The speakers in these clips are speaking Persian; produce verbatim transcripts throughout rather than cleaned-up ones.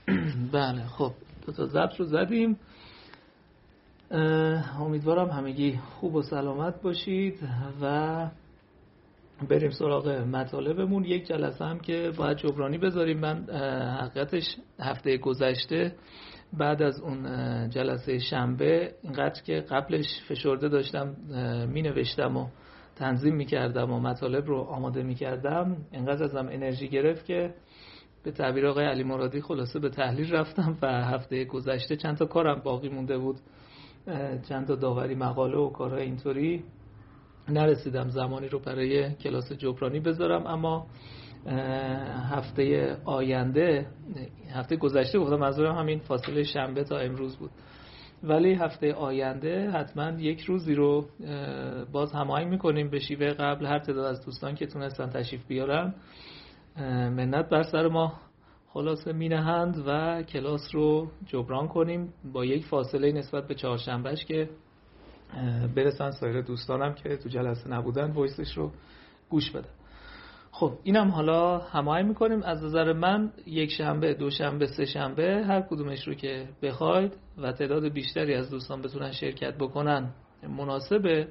بله خب دو تا ضبط رو زدیم. امیدوارم همگی خوب و سلامت باشید و بریم سراغ مطالبمون. یک جلسه هم که باید جبرانی بذاریم. من حقیقتش هفته گذشته بعد از اون جلسه شنبه اینقدر که قبلش فشرده داشتم می نوشتم و تنظیم می کردم و مطالب رو آماده می کردم، اینقدر ازم انرژی گرفت که به تعبیر آقای علی مرادی خلاصه به تحلیل رفتم و هفته گذشته چند تا کارم باقی مونده بود، چند تا داوری مقاله و کارهای اینطوری، نرسیدم زمانی رو برای کلاس جبرانی بذارم. اما هفته آینده، هفته گذشته گفتم منظورم همین فاصله شنبه تا امروز بود، ولی هفته آینده حتما یک روزی رو باز هماهنگ میکنیم به شیوه قبل. هر تعداد از دوستان که تونستن تشریف بیارن منت بر سر ما خلاصه مینهند و کلاس رو جبران کنیم با یک فاصله نسبت به چهارشنبهش که برسن سایر دوستانم که تو جلسه نبودن وایسش رو گوش بدن. خب اینم حالا هماهنگ میکنیم. از نظر من یک شنبه، دو شنبه، سه شنبه هر کدومش رو که بخواید و تعداد بیشتری از دوستان بتونن شرکت بکنن مناسبه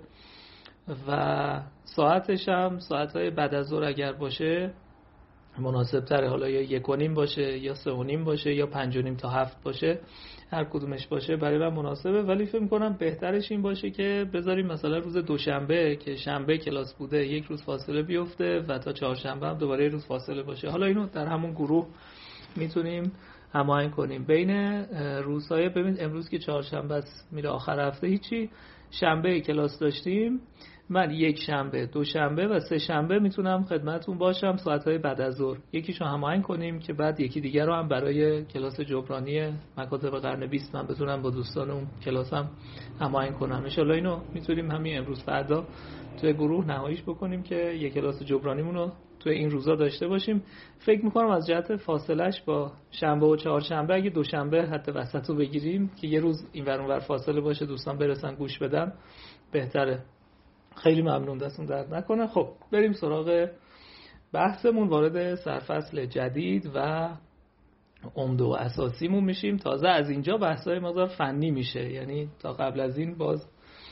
و ساعتش هم ساعتهای بعد از ظهر اگر باشه مناسب تره. حالا یا یک و نیم باشه یا سه و نیم باشه یا پنج و نیم تا هفت باشه، هر کدومش باشه برای من مناسبه. ولی فکر می‌کنم بهترش این باشه که بذاریم مثلا روز دوشنبه که شنبه کلاس بوده یک روز فاصله بیفته و تا چهارشنبه هم دوباره روز فاصله باشه. حالا اینو در همون گروه میتونیم هماهنگ کنیم بین روزهای. ببین امروز که چهارشنبه است میره آخر هفته، هیچی. شنبه کلاس داشتیم، من یک شنبه، دو شنبه و سه شنبه میتونم خدمتون باشم ساعتهای بعد از ظهر. یکیشو هماهنگ کنیم که بعد یکی دیگر رو هم برای کلاس جبرانی مکاتب قرن بیست من بتونم با دوستان اون کلاسم هماهنگ کنم. ان شاءالله اینو میتونیم همین امروز فردا توی گروه نهاییش بکنیم که یک کلاس جبرانیمون رو توی این روزا داشته باشیم. فکر میکنم از جهت فاصلهش با شنبه و چهارشنبه اگه دوشنبه حتی وسط رو بگیریم که یه روز این ور اون ور فاصله باشه دوستان برسن گوش بدن بهتره. خیلی ممنون، دستون درد نکنه. خب بریم سراغ بحثمون. وارد سرفصل جدید و عمده و اساسیمون میشیم. تازه از اینجا بحثای مقدار فنی میشه، یعنی تا قبل از این باز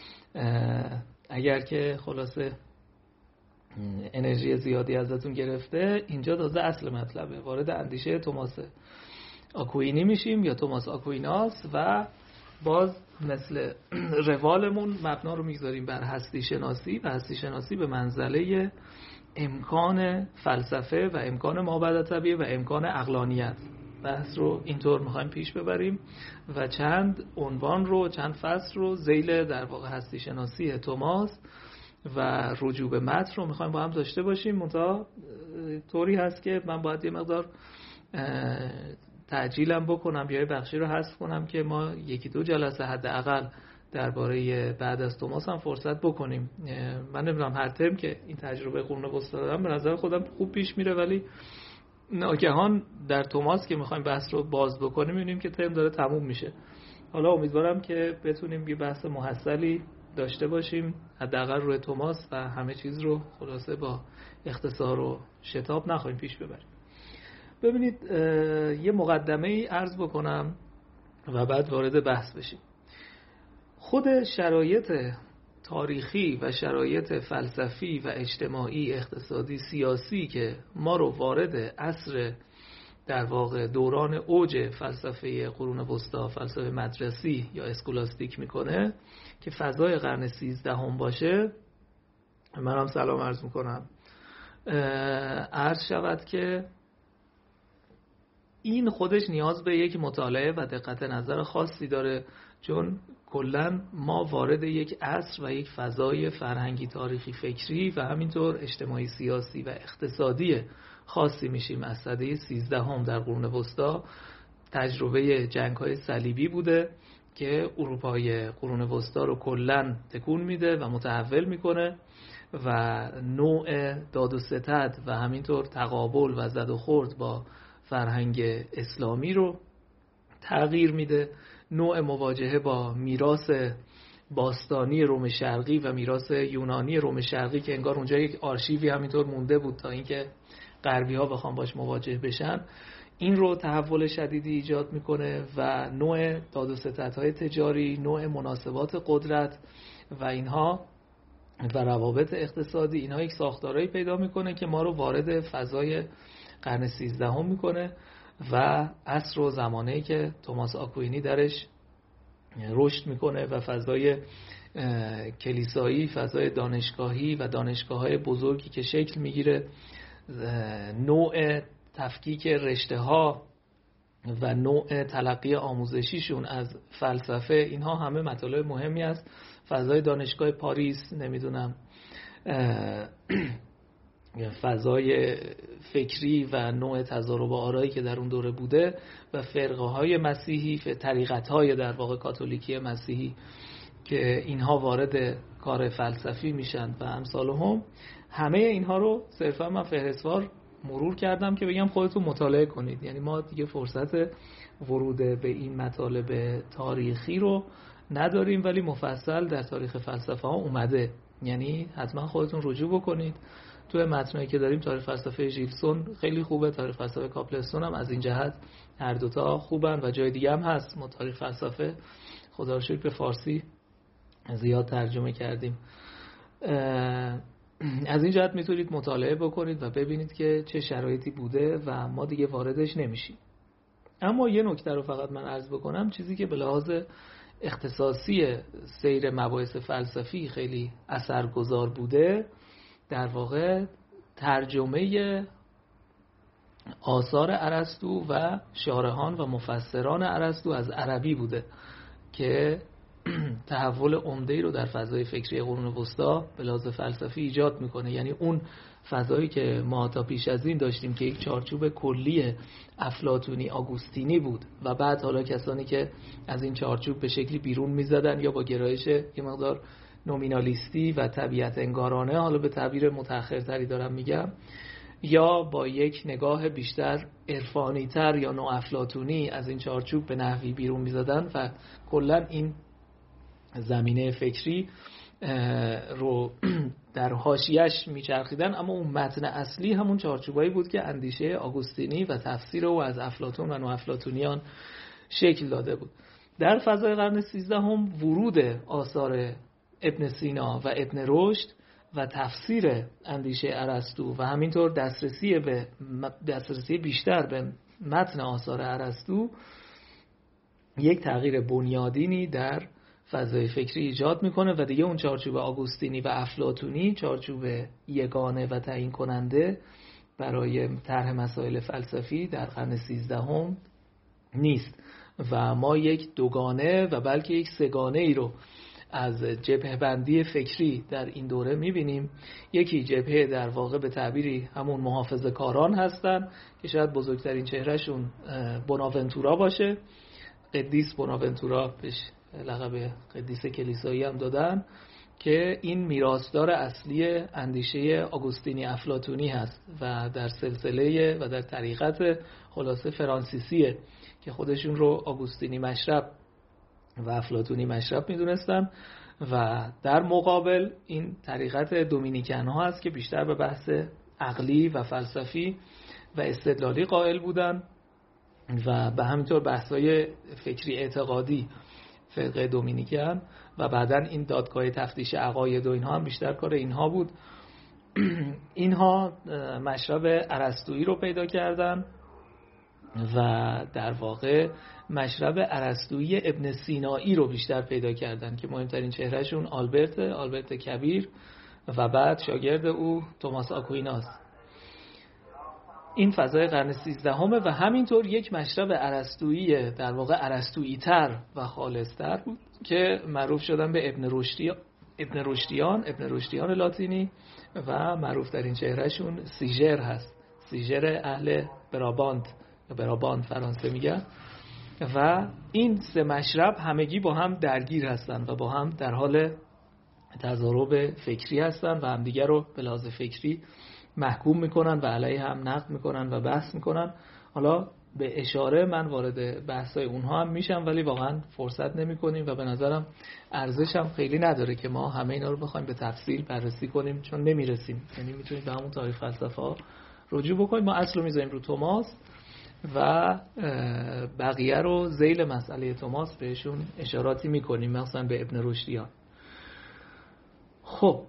اگر که خلاصه انرژی زیادی ازتون گرفته، اینجا تازه اصل مطلبه. وارد اندیشه توماس آکوینی میشیم یا توماس آکویناس و باز مثل روالمون مبنا رو میگذاریم بر هستی شناسی و هستی شناسی به منزله امکان فلسفه و امکان مابعد طبیعه و امکان عقلانیت. بحث رو اینطور میخوایم پیش ببریم و چند عنوان رو، چند فصل رو ذیل در واقع هستی شناسی توماس و رجوع به متن رو میخوایم با هم داشته باشیم. منتها طوری هست که من باید یه مقدار تعجیلم بکنم یا بخشی رو حذف کنم که ما یکی دو جلسه حداقل درباره بعد از توماس هم فرصت بکنیم. من نمیدونم هر ترم که این تجربه قرون وسطا دارم به نظر خودم خوب پیش میره، ولی ناگهان در توماس که میخوایم بحث رو باز بکنیم میبینیم که ترم داره تموم میشه. حالا امیدوارم که بتونیم یه بحث محصلی داشته باشیم حداقل روی توماس و همه چیز رو خلاصه با اختصار و شتاب نخواهیم پیش ببریم. ببینید یه مقدمه ای عرض بکنم و بعد وارد بحث بشیم. خود شرایط تاریخی و شرایط فلسفی و اجتماعی، اقتصادی، سیاسی که ما رو وارد عصر در واقع دوران اوج فلسفه قرون وسطا، فلسفه مدرسی یا اسکولاستیک میکنه که فضای قرن سیزدهم باشه. من هم سلام عرض میکنم. عرض شود که این خودش نیاز به یک مطالعه و دقت نظر خاصی داره، چون کلن ما وارد یک عصر و یک فضای فرهنگی، تاریخی، فکری و همینطور اجتماعی، سیاسی و اقتصادی خاصی میشیم. از سده سیزدهم در قرون وسطا تجربه جنگ‌های صلیبی بوده که اروپای قرون وسطا رو کلن تکون میده و متحول میکنه و نوع داد و ستد و همینطور تقابل و زد و خورد با فرهنگ اسلامی رو تغییر میده. نوع مواجهه با میراث باستانی روم شرقی و میراث یونانی روم شرقی که انگار اونجا یک آرشیوی همینطور مونده بود تا اینکه غربی ها بخوان باش مواجه بشن، این رو تحول شدیدی ایجاد میکنه و نوع داد و ستدهای تجاری، نوع مناسبات قدرت و اینها و روابط اقتصادی، اینها یک ساختارهایی پیدا میکنه که ما رو وارد فضای قرن سیزدهم میکنه و عصر و زمانه‌ای که توماس آکوینی درش رشد میکنه و فضای کلیسایی، فضای دانشگاهی و دانشگاه‌های بزرگی که شکل میگیره، نوع تفکیک رشته‌ها و نوع تلقی آموزشیشون از فلسفه، اینها همه مطالب مهمی است. فضای دانشگاه پاریس، نمیدونم فضای فکری و نوع تضارب آرایی که در اون دوره بوده و فرقه های مسیحی، طریقت های در واقع کاتولیکی مسیحی که اینها وارد کار فلسفی میشن و امثالهم، همه اینها رو صرفا من فهرستوار مرور کردم که بگم خودتون مطالعه کنید. یعنی ما دیگه فرصت ورود به این مطالب تاریخی رو نداریم، ولی مفصل در تاریخ فلسفه ها اومده. یعنی حتما خودتون رجوع بکنید. توی متنایی که داریم تاریخ فلسفه ژیلسون خیلی خوبه، تاریخ فلسفه کاپلستون هم از این جهت هر دوتا خوبن و جای دیگه هم هست. ما تاریخ فلسفه خدا رو شکر به فارسی زیاد ترجمه کردیم. از این جهت میتونید مطالعه بکنید و ببینید که چه شرایطی بوده و ما دیگه واردش نمیشیم. اما یه نکته رو فقط من عرض بکنم، چیزی که به لحاظ اختصاصی سیر مباحث فلسفی خیلی اثرگذار بوده، در واقع ترجمه آثار ارسطو و شارحان و مفسران ارسطو از عربی بوده که تحول عمده‌ای رو در فضای فکری قرون وسطا به لحاظ فلسفی ایجاد میکنه. یعنی اون فضایی که ما تا پیش از این داشتیم که یک چارچوب کلی افلاطونی آگوستینی بود و بعد حالا کسانی که از این چارچوب به شکلی بیرون میزدن یا با گرایش یه مقدار نومینالیستی و طبیعت انگارانه، حالا به تعبیر متأخرتری دارم میگم، یا با یک نگاه بیشتر عرفانی تر یا نوافلاطونی از این چارچوب به نحوی بیرون میزدن و کلا این زمینه فکری رو در حاشیه‌اش میچرخیدن. اما اون متن اصلی همون چارچوبایی بود که اندیشه آگوستینی و تفسیر او از افلاطون و نوافلاطونیان شکل داده بود. در فضای قرن سیزدهم ورود آثار ابن سینا و ابن رشد و تفسیر اندیشه ارسطو و همینطور دسترسی به دسترسی بیشتر به متن آثار ارسطو یک تغییر بنیادینی در فضای فکری ایجاد میکنه و دیگه اون چارچوب آگوستینی و افلاطونی چارچوب یگانه و تعیین کننده برای طرح مسائل فلسفی در قرن سیزدهم نیست و ما یک دوگانه و بلکه یک سگانه ای رو از جبهه بندی فکری در این دوره میبینیم. یکی جبهه در واقع به تعبیری همون محافظه کاران هستن که شاید بزرگترین چهرهشون بوناونتورا باشه. قدیس بوناونتورا بهش لقب قدیس کلیسایی هم دادن که این میراثدار اصلی اندیشه آگوستینی افلاطونی هست و در سلسله و در طریقت خلاصه فرانسیسیه که خودشون رو آگوستینی مشرب و افلاطونی مشرب میدونستن و در مقابل این طریقت دومینیکن ها هست که بیشتر به بحث عقلی و فلسفی و استدلالی قائل بودن و به همینطور بحث‌های فکری اعتقادی فرقه دومینیکن و بعداً این دادگاه تفتیش عقاید و اینها هم بیشتر کار اینها بود. اینها مشرب ارسطویی رو پیدا کردن و در واقع مشرب ارسطویی ابن سینایی رو بیشتر پیدا کردن که مهمترین چهرهشون آلبرت آلبرت کبیر و بعد شاگرد او توماس آکویناس. این فضای قرن سیزدهمه و همینطور یک مشرب ارسطویی در واقع ارسطویی تر و خالص تر بود که معروف شدن به ابن رشدیان ابن رشدیان ابن رشدیان لاتینی و معروف در این چهرهشون سیژر هست. سیژر اهل برابانت یا برابانت فرانسه میگن و این سه مشرب همگی با هم درگیر هستن و با هم در حال تضارب فکری هستن و همدیگر رو به لحاظ فکری محکوم میکنن و علیه هم نقد میکنن و بحث میکنن. حالا به اشاره من وارد بحثای اونها هم میشم ولی واقعا فرصت نمیکنیم و به نظرم ارزش هم خیلی نداره که ما همه اینا رو بخوایم به تفصیل بررسی کنیم چون نمیرسیم. یعنی میتونید به همون تاریخ فلسفه ها رجوع بکنید. ما اصل رو میذاریم رو توماس و بقیه رو ذیل مسئله توماس بهشون اشاراتی میکنیم، مثلا به ابن رشدیان. خب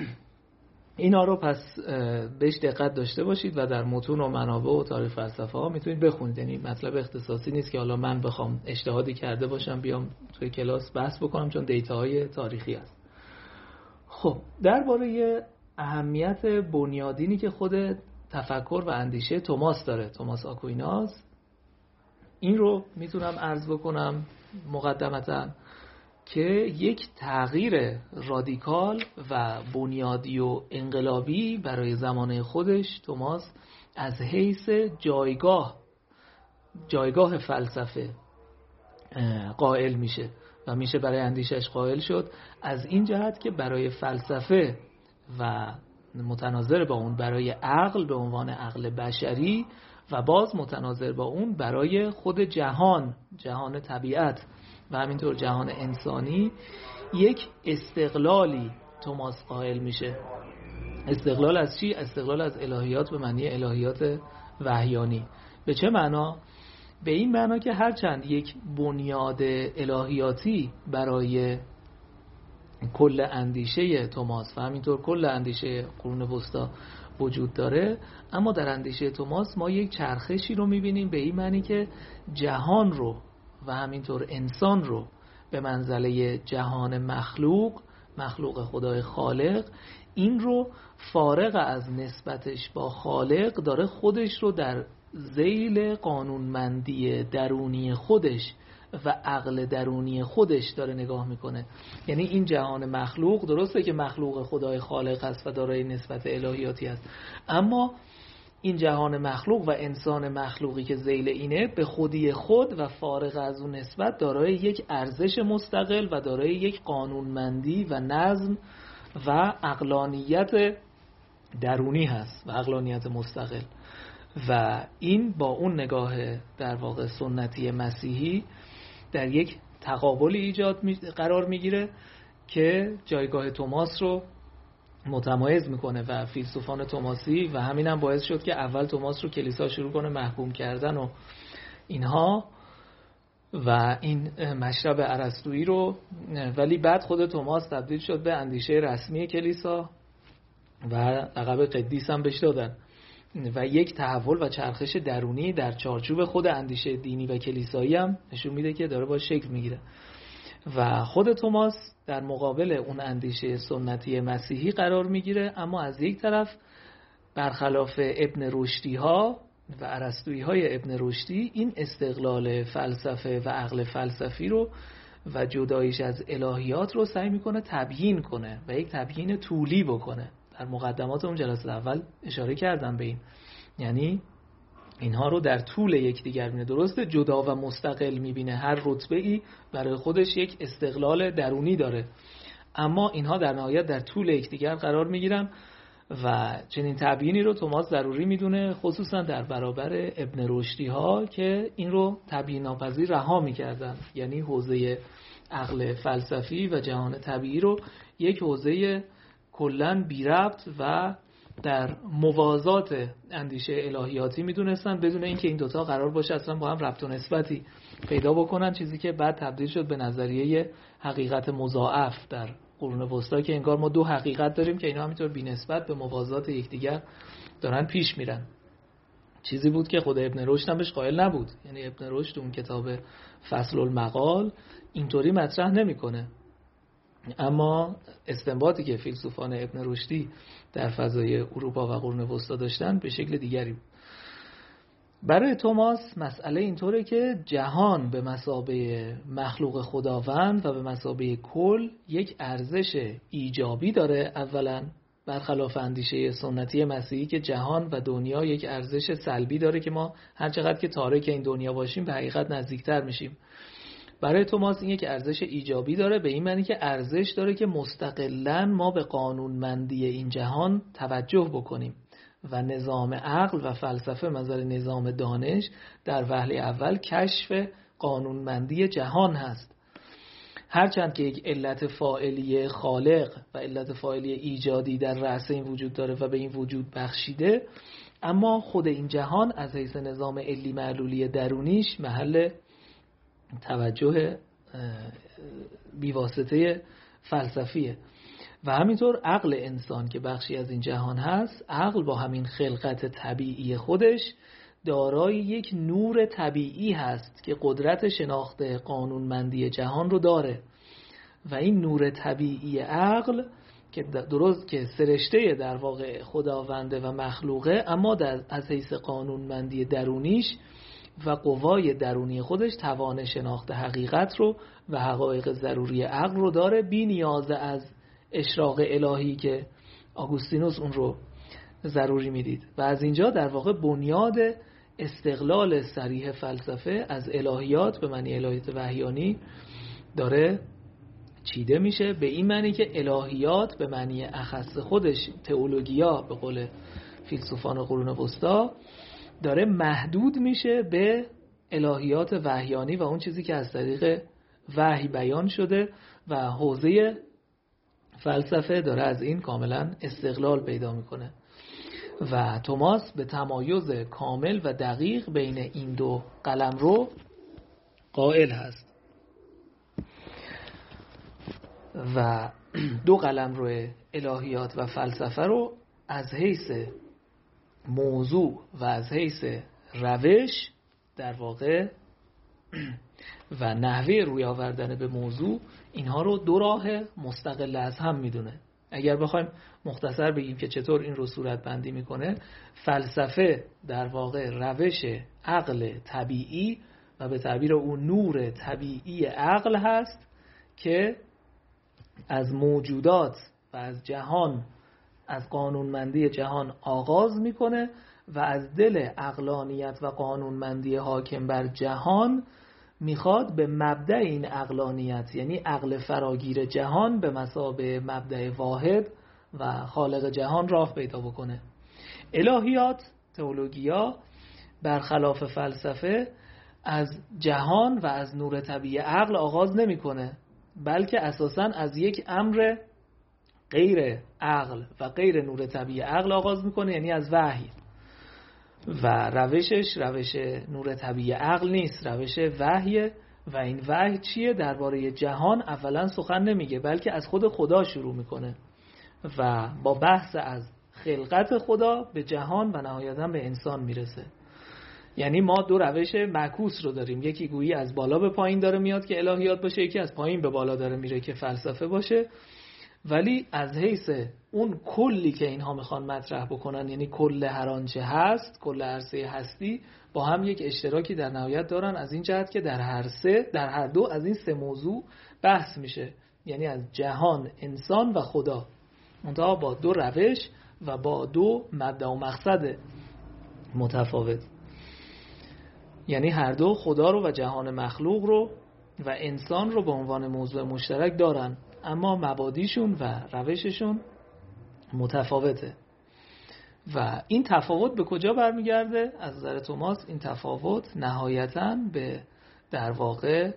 اینا رو پس بهش دقت داشته باشید و در متون و منابع و تاریخ فلسفه ها میتونید بخونید. یعنی مطلب اختصاصی نیست که حالا من بخوام اجتهادی کرده باشم بیام توی کلاس بحث بکنم، چون دیتاهای تاریخی است. خب درباره اهمیت بنیادینی که خود تفکر و اندیشه توماس داره، توماس آکویناس، این رو میتونم عرض بکنم مقدمتاً که یک تغییر رادیکال و بنیادی و انقلابی برای زمانه خودش توماس از حیث جایگاه جایگاه فلسفه قائل میشه و میشه برای اندیشش قائل شد، از این جهت که برای فلسفه و متناظر با اون برای عقل به عنوان عقل بشری و باز متناظر با اون برای خود جهان، جهان طبیعت و همینطور جهان انسانی، یک استقلالی توماس قائل میشه. استقلال از چی؟ استقلال از الهیات به معنی الهیات وحیانی. به چه معنا؟ به این معنا که هرچند یک بنیاد الهیاتی برای کل اندیشه توماس و همینطور کل اندیشه قرون وسطا وجود داره، اما در اندیشه توماس ما یک چرخشی رو میبینیم به این معنی که جهان رو و همینطور انسان رو به منزله جهان مخلوق، مخلوق خدای خالق، این رو فارغ از نسبتش با خالق داره خودش رو در ذیل قانونمندی درونی خودش و عقل درونی خودش داره نگاه میکنه. یعنی این جهان مخلوق درسته که مخلوق خدای خالق هست و دارای نسبت الهیاتی هست، اما این جهان مخلوق و انسان مخلوقی که ذیل اینه به خودی خود و فارغ از اون نسبت دارای یک ارزش مستقل و دارای یک قانونمندی و نظم و عقلانیت درونی هست و عقلانیت مستقل. و این با اون نگاه در واقع سنتی مسیحی در یک تقابلی ایجاد می قرار میگیره که جایگاه توماس رو متمایز میکنه و فیلسوفان توماسی و همین هم باعث شد که اول توماس رو کلیسا شروع کنه محکوم کردن و اینها و این مشرب ارسطویی رو، ولی بعد خود توماس تبدیل شد به اندیشه رسمی کلیسا و لقب قدیس هم بهش دادن و یک تحول و چرخش درونی در چارچوب خود اندیشه دینی و کلیسایی هم نشون میده که داره با شکل میگیره. و خود توماس در مقابل اون اندیشه سنتی مسیحی قرار میگیره، اما از یک طرف برخلاف ابن رشدی ها و ارسطویی های ابن رشدی این استقلال فلسفه و عقل فلسفی رو و جداییش از الهیات رو سعی میکنه تبیین کنه و یک تبیین طولی بکنه. در مقدمات اون جلسه اول اشاره کردم به این، یعنی اینها رو در طول یکدیگر می‌بینه. درسته جدا و مستقل می‌بینه، هر رتبه‌ای برای خودش یک استقلال درونی داره، اما اینها در نهایت در طول یکدیگر قرار می‌گیرن و چنین تبیینی رو توماس ضروری می‌دونه، خصوصا در برابر ابن رشدی ها که این رو تبیین ناپذیر رها می‌کردن. یعنی حوزه عقل فلسفی و جهان طبیعی رو یک حوزه کلاً بی ربط و در موازات اندیشه الهیاتی میدونستن، بدون اینکه این دوتا قرار باشه اصلا با هم ربط و نسبتی پیدا بکنن، چیزی که بعد تبدیل شد به نظریه حقیقت مضاعف در قرون وسطا که انگار ما دو حقیقت داریم که اینا همینطور بی نسبت به موازات یکدیگر دارن پیش میرن. چیزی بود که خود ابن رشد هم بهش قائل نبود. یعنی ابن رشد اون کتاب فصل المقال اینطوری مطرح نمیکنه، اما استنباطی که فیلسوفان ابن رشدی در فضای اروپا و قرون وسطا داشتن به شکل دیگری بود. برای توماس مسئله اینطوره که جهان به مثابه مخلوق خداوند و به مثابه کل یک ارزش ایجابی داره، اولا برخلاف اندیشه سنتی مسیحی که جهان و دنیا یک ارزش سلبی داره که ما هر چقدر که تارک این دنیا باشیم به حقیقت نزدیکتر میشیم. برای توماس این یک ارزش ایجابی داره، به این معنی که ارزش داره که مستقلاً ما به قانونمندی این جهان توجه بکنیم و نظام عقل و فلسفه نظر نظام دانش در وهله اول کشف قانونمندی جهان هست. هرچند که یک علت فاعلی خالق و علت فاعلی ایجادی در رأس این وجود داره و به این وجود بخشیده، اما خود این جهان از حیث نظام علی معلولی درونیش محل توجه بیواسطه فلسفیه. و همینطور عقل انسان که بخشی از این جهان هست، عقل با همین خلقت طبیعی خودش دارای یک نور طبیعی هست که قدرت شناخت قانونمندی جهان رو داره و این نور طبیعی عقل که درست که سرشته در واقع خداونده و مخلوقه، اما در از حیث قانونمندی درونیش و قوای درونی خودش توان شناخت حقیقت رو و حقایق ضروری عقل رو داره، بی نیاز از اشراق الهی که آگوستینوس اون رو ضروری میدید. و از اینجا در واقع بنیاد استقلال صریح فلسفه از الهیات به معنی الهیات وحیانی داره چیده میشه، به این معنی که الهیات به معنی اخص خودش تئولوژیا به قول فیلسوفان قرون وسطا داره محدود میشه به الهیات وحیانی و اون چیزی که از طریق وحی بیان شده و حوزه فلسفه داره از این کاملا استقلال پیدا میکنه. و توماس به تمایز کامل و دقیق بین این دو قلمرو قائل هست و دو قلمرو الهیات و فلسفه رو از حیث موضوع و از حیث روش در واقع و نحوه روی آوردن به موضوع، اینها رو دو راه مستقل از هم میدونه. اگر بخوایم مختصر بگیم که چطور این رو صورت بندی میکنه، فلسفه در واقع روش عقل طبیعی و به تعبیر اون نور طبیعی عقل هست که از موجودات و از جهان، از قانونمندی جهان آغاز میکنه و از دل عقلانیت و قانونمندی حاکم بر جهان میخواد به مبدأ این عقلانیت، یعنی عقل فراگیر جهان، به مثابه مبدأ واحد و خالق جهان راه پیدا بکنه. الهیات، تئولوژیا، برخلاف فلسفه از جهان و از نور طبیعی عقل آغاز نمیکنه، بلکه اساساً از یک امر غیر عقل و غیر نور طبیعی عقل آغاز میکنه، یعنی از وحی. و روشش روش نور طبیعی عقل نیست، روش وحیه. و این وحی چیه؟ درباره جهان اولا سخن نمیگه، بلکه از خود خدا شروع میکنه و با بحث از خلقت خدا به جهان و نهایتاً به انسان میرسه. یعنی ما دو روش معکوس رو داریم، یکی گویی از بالا به پایین داره میاد که الهیات باشه، یکی از پایین به بالا داره میره که فلسفه باشه. ولی از حیث اون کلی که اینها میخوان مطرح بکنن، یعنی کل هر آنچه هست، کل عرصه هستی، با هم یک اشتراکی در نهایت دارن از این جهت که در هر سه در هر دو از این سه موضوع بحث میشه، یعنی از جهان، انسان و خدا، منتها با دو روش و با دو مبدأ و مقصد متفاوت. یعنی هر دو خدا رو و جهان مخلوق رو و انسان رو به عنوان موضوع مشترک دارن، اما مبادیشون و روششون متفاوته. و این تفاوت به کجا برمیگرده؟ از نظر توماس این تفاوت نهایتاً به در واقع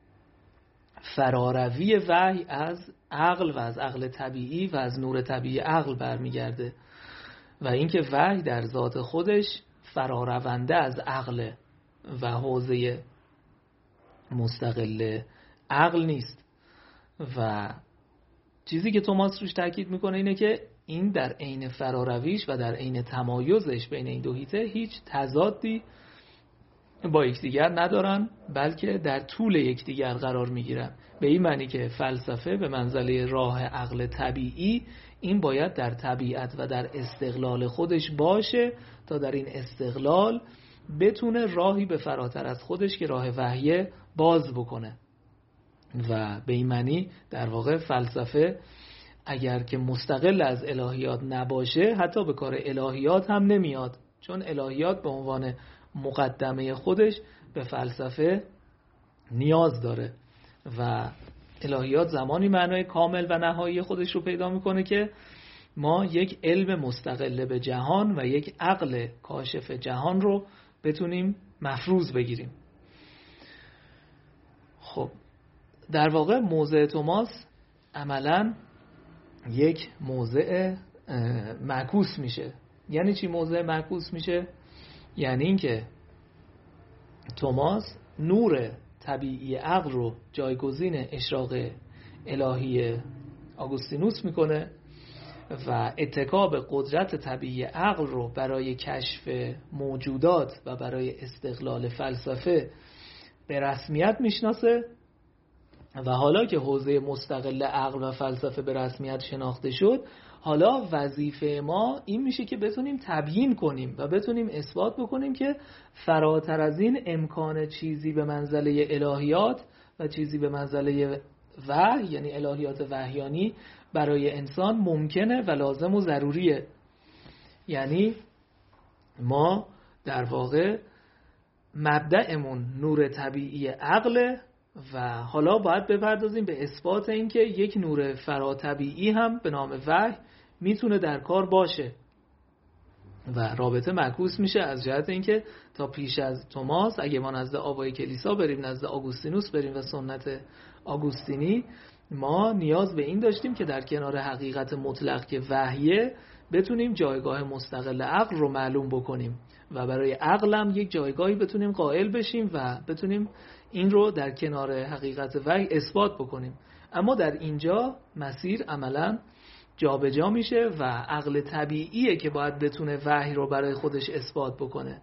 فراروی وحی از عقل و از عقل طبیعی و از نور طبیعی عقل برمیگرده و اینکه وحی در ذات خودش فرارونده از عقل و حوزه مستقل عقل نیست. و چیزی که توماس روش تاکید میکنه اینه که این در عین فرارویش و در عین تمایزش بین این دو حیطه هیچ تضادی با یکدیگر ندارن، بلکه در طول یکدیگر قرار میگیرن. به این معنی که فلسفه به منزله راه عقل طبیعی، این باید در طبیعت و در استقلال خودش باشه تا در این استقلال بتونه راهی به فراتر از خودش که راه وحی باز بکنه. و به این معنی در واقع فلسفه اگر که مستقل از الهیات نباشه، حتی به کار الهیات هم نمیاد، چون الهیات به عنوان مقدمه خودش به فلسفه نیاز داره و الهیات زمانی معنای کامل و نهایی خودش رو پیدا میکنه که ما یک علم مستقل به جهان و یک عقل کاشف جهان رو بتونیم مفروض بگیریم. خب در واقع موضع توماس عملاً یک موضع معکوس میشه یعنی چی موضع معکوس میشه؟ یعنی اینکه توماس نور طبیعی عقل رو جایگزین اشراق الهی آگوستینوس میکنه و اتکا به قدرت طبیعی عقل رو برای کشف موجودات و برای استقلال فلسفه به رسمیت میشناسه و حالا که حوزه مستقل عقل و فلسفه به رسمیت شناخته شد، حالا وظیفه ما این میشه که بتونیم تبیین کنیم و بتونیم اثبات بکنیم که فراتر از این امکان چیزی به منزله الهیات و چیزی به منزله وحی، یعنی الهیات وحیانی، برای انسان ممکنه و لازم و ضروریه. یعنی ما در واقع مبدأمون نور طبیعی عقل و حالا باید بپردازیم به اثبات اینکه یک نور فراتبیعی هم به نام وحی میتونه در کار باشه و رابطه معکوس میشه از جهت اینکه تا پیش از توماس اگه ما نزد آبای کلیسا بریم، نزد آگوستینوس بریم و سنت آگوستینی، ما نیاز به این داشتیم که در کنار حقیقت مطلق که وحیه بتونیم جایگاه مستقل عقل رو معلوم بکنیم و برای عقلم یک جایگاهی بتونیم قائل بشیم و بتونیم این رو در کنار حقیقت وحی اثبات بکنیم. اما در اینجا مسیر عملاً جابجا میشه و عقل طبیعیه که باید بتونه وحی رو برای خودش اثبات بکنه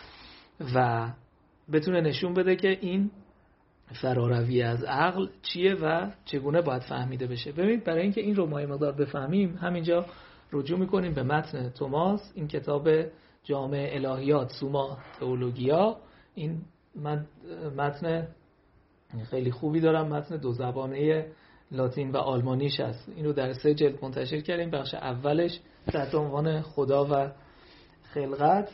و بتونه نشون بده که این فراروی از عقل چیه و چگونه باید فهمیده بشه. ببینید برای اینکه این رو ما یه مقدار بفهمیم همینجا رجوع میکنیم به متن توماس، این کتاب جامع الهیات سوما تئولوژیا. این من متن خیلی خوبی دارم، متن دو زبانه لاتین و آلمانیش هست. اینو در سه جلد منتشر کردیم. بخش اولش تحت عنوان خدا و خلقت.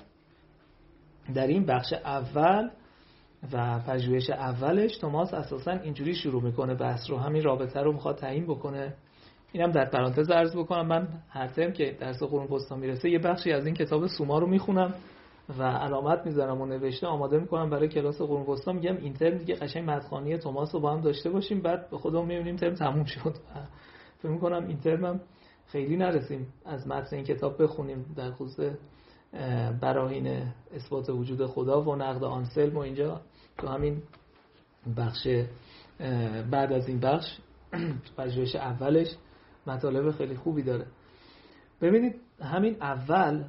در این بخش اول و پژوهش اولش توماس اساساً اینجوری شروع میکنه بحث رو، همین رابطه رو میخواد تعیین بکنه. اینم در پرانتز عرض بکنم، من هر ترم که درس قرون وسطی میرسه یه بخشی از این کتاب سوما رو میخونم و علامت میذارم و نوشته آماده میکنم برای کلاس قرون وسطی. میگم این ترم دیگه قشنگ مدخانی توماس رو با هم داشته باشیم، بعد به خودمون میبینیم ترم تموم شد. فکر میکنم این ترمم خیلی نرسیم از متن این کتاب بخونیم در خصوص براهین اثبات وجود خدا و نقد آنسلم و اینجا تو همین بخش بعد از این بخش پژوهش اولش مطالب خیلی خوبی داره. ببینید همین اول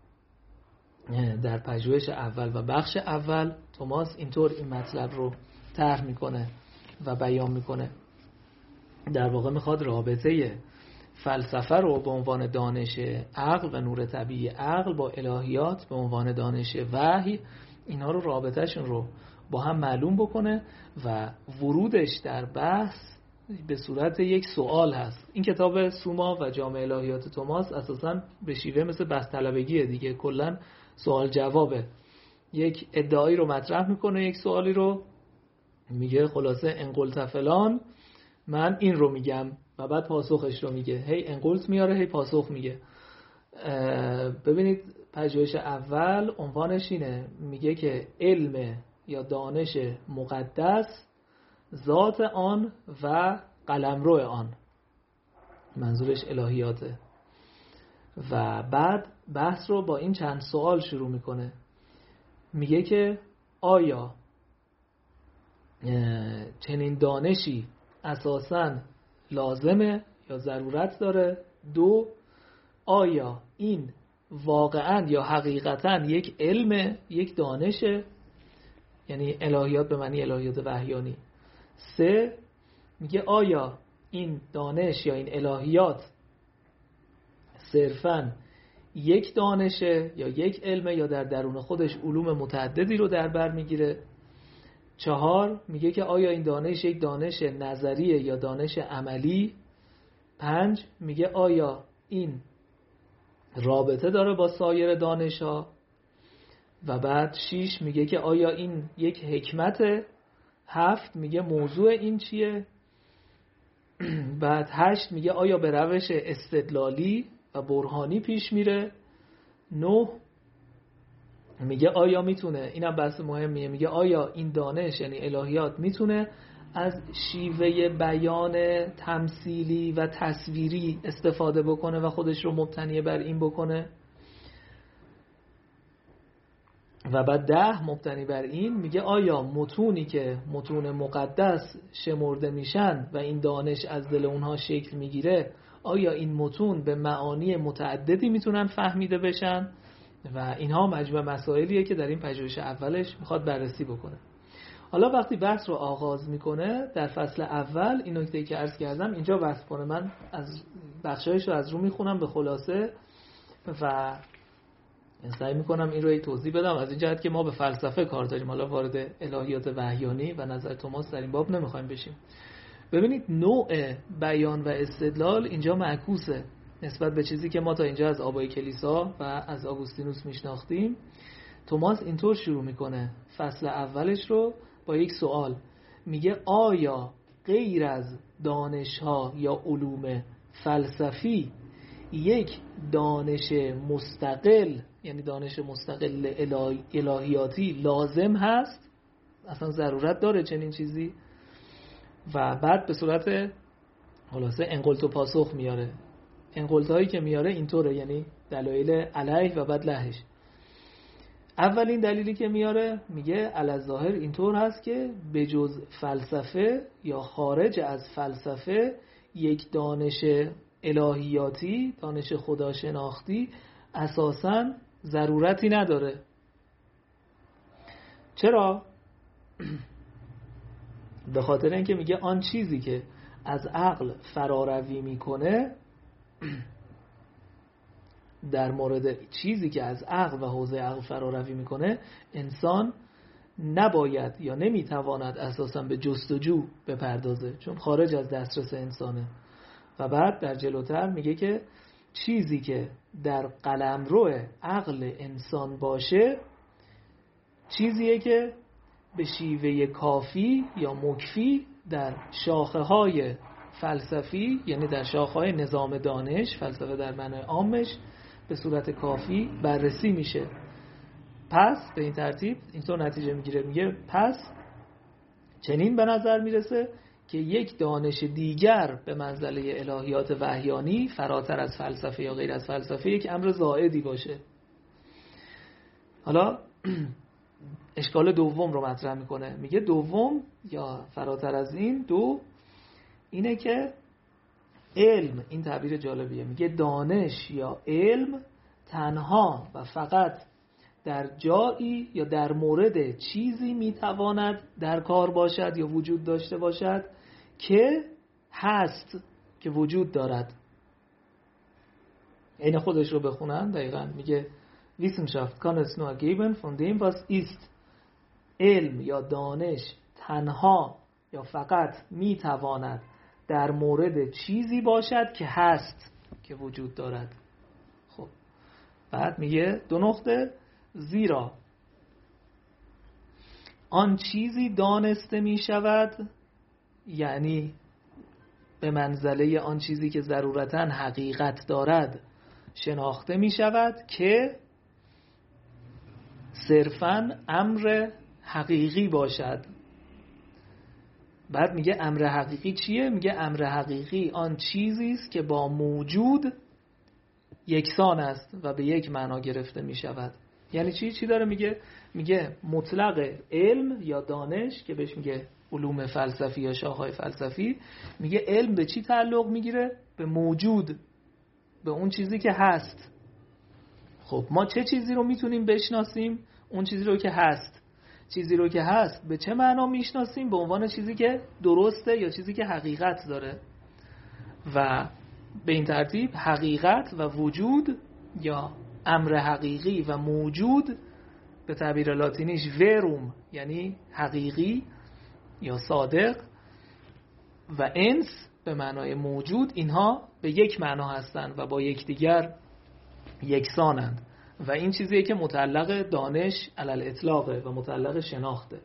در پژوهش اول و بخش اول توماس اینطور این مطلب رو طرح میکنه و بیان میکنه. در واقع میخواد رابطه فلسفه رو به عنوان دانش عقل و نور طبیعی عقل با الهیات به عنوان دانش وحی، اینها رو رابطهشون رو با هم معلوم بکنه و ورودش در بحث به صورت یک سوال هست. این کتاب سوما و جامع الهیات توماس اساساً به شیوه مثل بحث طلبگیه دیگه، کلاً سوال جوابه. یک ادعایی رو مطرح میکنه، یک سوالی رو میگه خلاصه انقلت فلان، من این رو میگم و بعد پاسخش رو میگه. هی انقلت میاره هی پاسخ میگه. ببینید پژوهش اول عنوانش اینه، میگه که علم یا دانش مقدس، ذات آن و قلمرو آن، منظورش الهیاته. و بعد بحث رو با این چند سوال شروع میکنه. میگه که آیا چنین دانشی اساساً لازمه یا ضرورت داره؟ دو، آیا این واقعاً یا حقیقتاً یک علم، یک دانشه، یعنی الهیات به معنی الهیات وحیانی. سه، میگه آیا این دانش یا این الهیات صرفاً یک دانشه یا یک علمه یا در درون خودش علوم متعددی رو در بر میگیره. چهار، میگه که آیا این دانش یک دانش نظریه یا دانش عملی. پنج، میگه آیا این رابطه داره با سایر دانش‌ها. و بعد شیش، میگه که آیا این یک حکمته. هفت، میگه موضوع این چیه. بعد هشت، میگه آیا به روش استدلالی و برهانی پیش میره. نه، میگه آیا میتونه، اینم بحث مهمیه، میگه آیا این دانش یعنی الهیات میتونه از شیوه بیان تمثیلی و تصویری استفاده بکنه و خودش رو مبتنی بر این بکنه. و بعد ده مبتنی بر این میگه آیا متونی که متون مقدس شمرده میشن و این دانش از دل اونها شکل میگیره، آیا این متون به معانی متعددی میتونن فهمیده بشن؟ و اینها مجموعه مسائلیه که در این پژوهش اولش میخواد بررسی بکنه. حالا وقتی بحث رو آغاز میکنه در فصل اول، این نکته‌ای که عرض کردم اینجا بحث کنه، من از بخشایش رو از رو میخونم به خلاصه و سعی میکنم این رو یک توضیح بدم از این جهت که ما به فلسفه کار داریم، حالا وارد الهیات وحیانی و نظر توماس در این باب نمیخوایم بشیم. ببینید نوع بیان و استدلال اینجا معکوسه نسبت به چیزی که ما تا اینجا از آبای کلیسا و از آگوستینوس میشناختیم. توماس اینطور شروع میکنه فصل اولش رو با یک سوال، میگه آیا غیر از دانش‌ها یا علوم فلسفی یک دانش مستقل، یعنی دانش مستقل الهیاتی لازم هست؟ اصلا ضرورت داره چنین چیزی؟ و بعد به صورت خلاصه انقلت و پاسخ میاره. انقلت هایی که میاره اینطوره، یعنی دلایل علیه و بعد لهش. اولین دلیلی که میاره میگه الظاهر اینطور هست که به جز فلسفه یا خارج از فلسفه یک دانش الهیاتی، دانش خداشناختی اساساً ضرورتی نداره. چرا؟ به خاطر اینکه میگه آن چیزی که از عقل فراروی میکنه، در مورد چیزی که از عقل و حوزه عقل فراروی میکنه انسان نباید یا نمیتواند اساساً به جستجو بپردازه، چون خارج از دسترس انسانه. و بعد در جلوتر میگه که چیزی که در قلمرو عقل انسان باشه چیزیه که به شیوه کافی یا مکفی در شاخه های فلسفی، یعنی در شاخه های نظام دانش، فلسفه در معنای عامش، به صورت کافی بررسی میشه. پس به این ترتیب اینطور نتیجه میگیره، میگه پس چنین به نظر میرسه که یک دانش دیگر به منزله الهیات وحیانی فراتر از فلسفه یا غیر از فلسفه یک امر زائدی باشه. حالا اشکال دوم رو مطرح میکنه، میگه دوم یا فراتر از این دو اینه که علم، این تعبیر جالبیه، میگه دانش یا علم تنها و فقط در جایی یا در مورد چیزی میتواند در کار باشد یا وجود داشته باشد که هست، که وجود دارد. این خودش رو بخونن دقیقاً میگه Wissenschaft kann es nur geben von dem was ist. علم یا دانش تنها یا فقط میتواند در مورد چیزی باشد که هست، که وجود دارد. خب بعد میگه دو نقطه، زیرا آن چیزی دانسته می شود، یعنی به منزله آن چیزی که ضرورتاً حقیقت دارد شناخته می شود که صرفاً امر حقیقی باشد. بعد میگه امر حقیقی چیه؟ میگه امر حقیقی آن چیزی است که با موجود یکسان است و به یک معنا گرفته می شود. یعنی چی؟ چی داره میگه؟ میگه مطلق علم یا دانش که بهش میگه علوم فلسفی یا شاخه‌های فلسفی، میگه علم به چی تعلق میگیره؟ به موجود، به اون چیزی که هست. خب ما چه چیزی رو میتونیم بشناسیم؟ اون چیزی رو که هست. چیزی رو که هست به چه معنا میشناسیم؟ به عنوان چیزی که درسته یا چیزی که حقیقت داره. و به این ترتیب حقیقت و وجود یا امر حقیقی و موجود به تعبیر لاتینیش وروم، یعنی حقیقی یا صادق، و انس به معنای موجود، اینها به یک معنا هستند و با یکدیگر یکسانند و این چیزیه که متعلق دانش علل اطلاقه و متعلق شناخته.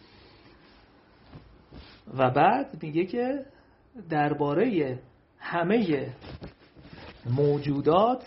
و بعد میگه که درباره همه موجودات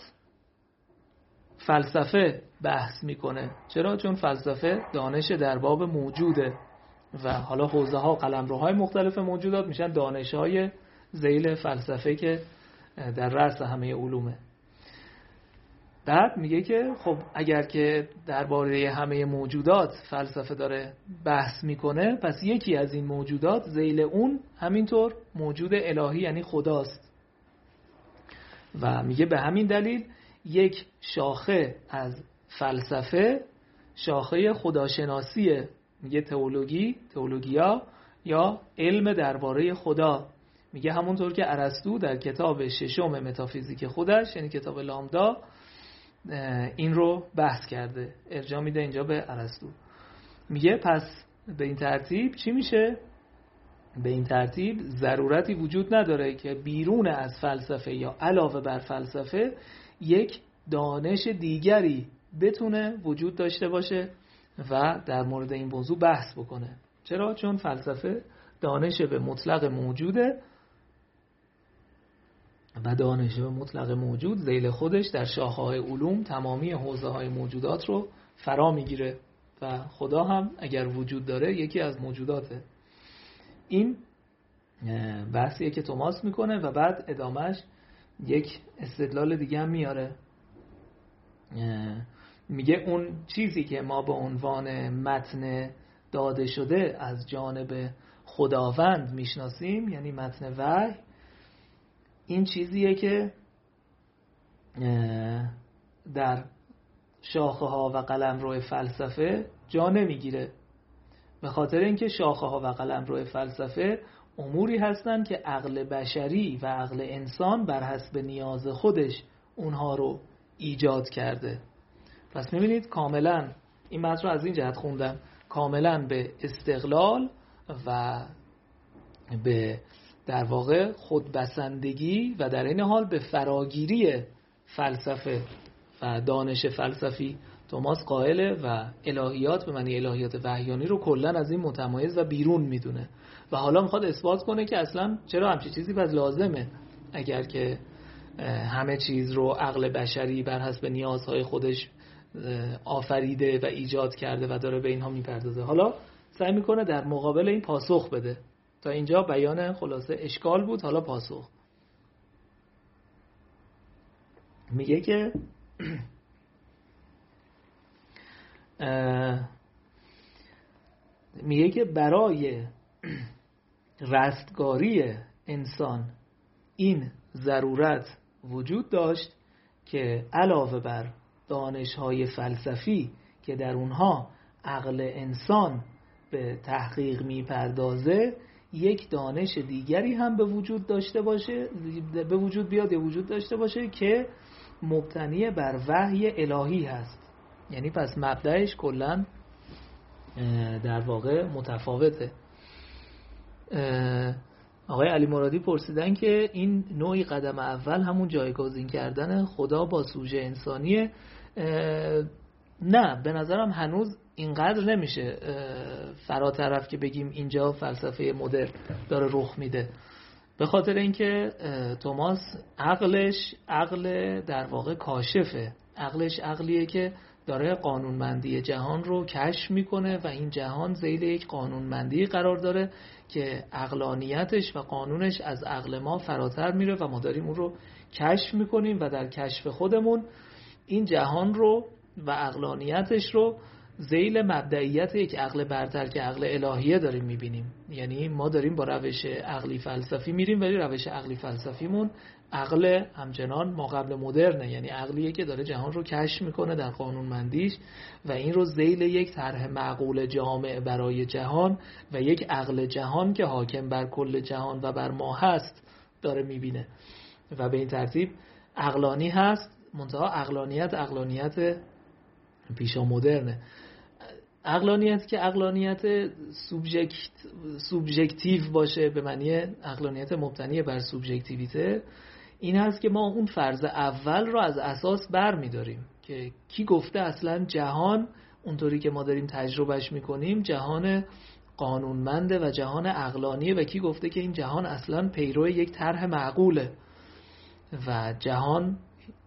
فلسفه بحث میکنه. چرا؟ چون فلسفه دانش در باب موجوده و حالا حوزه ها قلمروهای مختلف موجودات میشن دانش های ذیل فلسفه که در رأس همه علومه. بعد میگه که خب اگر که درباره همه موجودات فلسفه داره بحث میکنه، پس یکی از این موجودات ذیل اون همینطور موجود الهی یعنی خداست. و میگه به همین دلیل یک شاخه از فلسفه شاخه خداشناسیه، میگه تئولوژی، تئولوژیا یا علم درباره خدا. میگه همونطور که ارسطو در کتاب ششم متافیزیک خودش یعنی کتاب لامدا این رو بحث کرده، ارجاع میده اینجا به ارسطو. میگه پس به این ترتیب چی میشه؟ به این ترتیب ضرورتی وجود نداره که بیرون از فلسفه یا علاوه بر فلسفه یک دانش دیگری بتونه وجود داشته باشه و در مورد این موضوع بحث بکنه. چرا؟ چون فلسفه دانش به مطلق موجوده و دانش به مطلق موجود ذیل خودش در شاخه‌های علوم تمامی حوزه‌های موجودات رو فرا میگیره و خدا هم اگر وجود داره یکی از موجوداته. این بحثیه که توماس میکنه و بعد ادامهش یک استدلال دیگه هم میاره. میگه اون چیزی که ما به عنوان متن داده شده از جانب خداوند میشناسیم یعنی متن وحی، این چیزیه که در شاخه ها و قلمرو فلسفه جا نمیگیره، به خاطر اینکه شاخه ها و قلمرو فلسفه اموری هستند که عقل بشری و عقل انسان بر حسب نیاز خودش اونها رو ایجاد کرده. پس میبینید کاملا این متن رو از این جهت خوندم، کاملا به استقلال و به در واقع خودبسندگی و در این حال به فراگیری فلسفه و دانش فلسفی توماس قائله و الهیات به معنی الهیات وحیانی رو کلا از این متمایز و بیرون میدونه و حالا میخواد اثبات کنه که اصلا چرا همچین چیزی بس لازمه اگر که همه چیز رو عقل بشری بر حسب نیازهای خودش آفریده و ایجاد کرده و داره به اینها میپردازه. حالا سعی میکنه در مقابل این پاسخ بده. تا اینجا بیان خلاصه اشکال بود، حالا پاسخ. میگه که میگه که برای رستگاری انسان این ضرورت وجود داشت که علاوه بر دانش‌های فلسفی که در اونها عقل انسان به تحقیق میپردازه، یک دانش دیگری هم به وجود داشته باشه، به وجود بیاد یا وجود داشته باشه که مبتنی بر وحی الهی هست. یعنی پس مبدأش کلاً در واقع متفاوته. آقای علی مرادی پرسیدن که این نوعی قدم اول همون جایگزین کردن خدا با سوژه انسانیه. نه، به نظرم هنوز اینقدر نمیشه فراتر رفت که بگیم اینجا فلسفه مدرن داره رخ میده، به خاطر اینکه توماس عقلش عقل در واقع کاشفه، عقلش عقلیه که داره قانونمندی جهان رو کشف میکنه و این جهان ذیل یک قانونمندی قرار داره که عقلانیتش و قانونش از عقل ما فراتر میره و ما داریم اون رو کشف میکنیم و در کشف خودمون این جهان رو و عقلانیتش رو ذیل مبدئیت یک عقل برتر که عقل الهیه داریم میبینیم. یعنی ما داریم با روش عقلی فلسفی میریم ولی روش عقلی فلسفیمون عقل همچنان ما قبل مدرنه، یعنی عقلیه که داره جهان رو کشف میکنه در قانونمندیش و این رو ذیل یک طرح معقول جامع برای جهان و یک عقل جهان که حاکم بر کل جهان و بر ما هست داره میبینه و به این ترتیب عقلانی هست. منتها عقلانیت عقلانیت پیشا مدرنه. عقلانیت که عقلانیت سوبژکت سوبژکتیو باشه به معنی عقلانیت مبتنی بر سوبژکتیویته، این هست که ما اون فرض اول رو از اساس بر می داریم که کی گفته اصلا جهان اونطوری که ما داریم تجربهش میکنیم جهان قانونمنده و جهان عقلانیه و کی گفته که این جهان اصلا پیرو یک طرح معقوله و جهان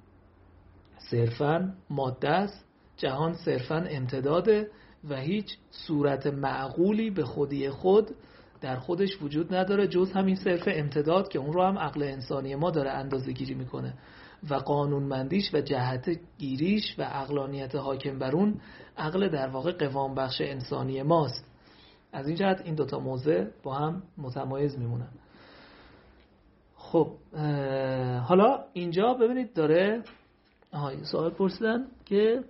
صرفاً ماده است، جهان صرفاً امتداده و هیچ صورت معقولی به خودی خود در خودش وجود نداره جز همین صرف امتداد که اون رو هم عقل انسانی ما داره اندازه گیری میکنه و قانونمندیش و جهت گیریش و عقلانیت حاکم بر اون عقل در واقع قوام بخش انسانی ماست. از این جهت این دوتا موضع با هم متمایز میمونن. خب حالا اینجا ببینید داره آها سوال پرسیدن که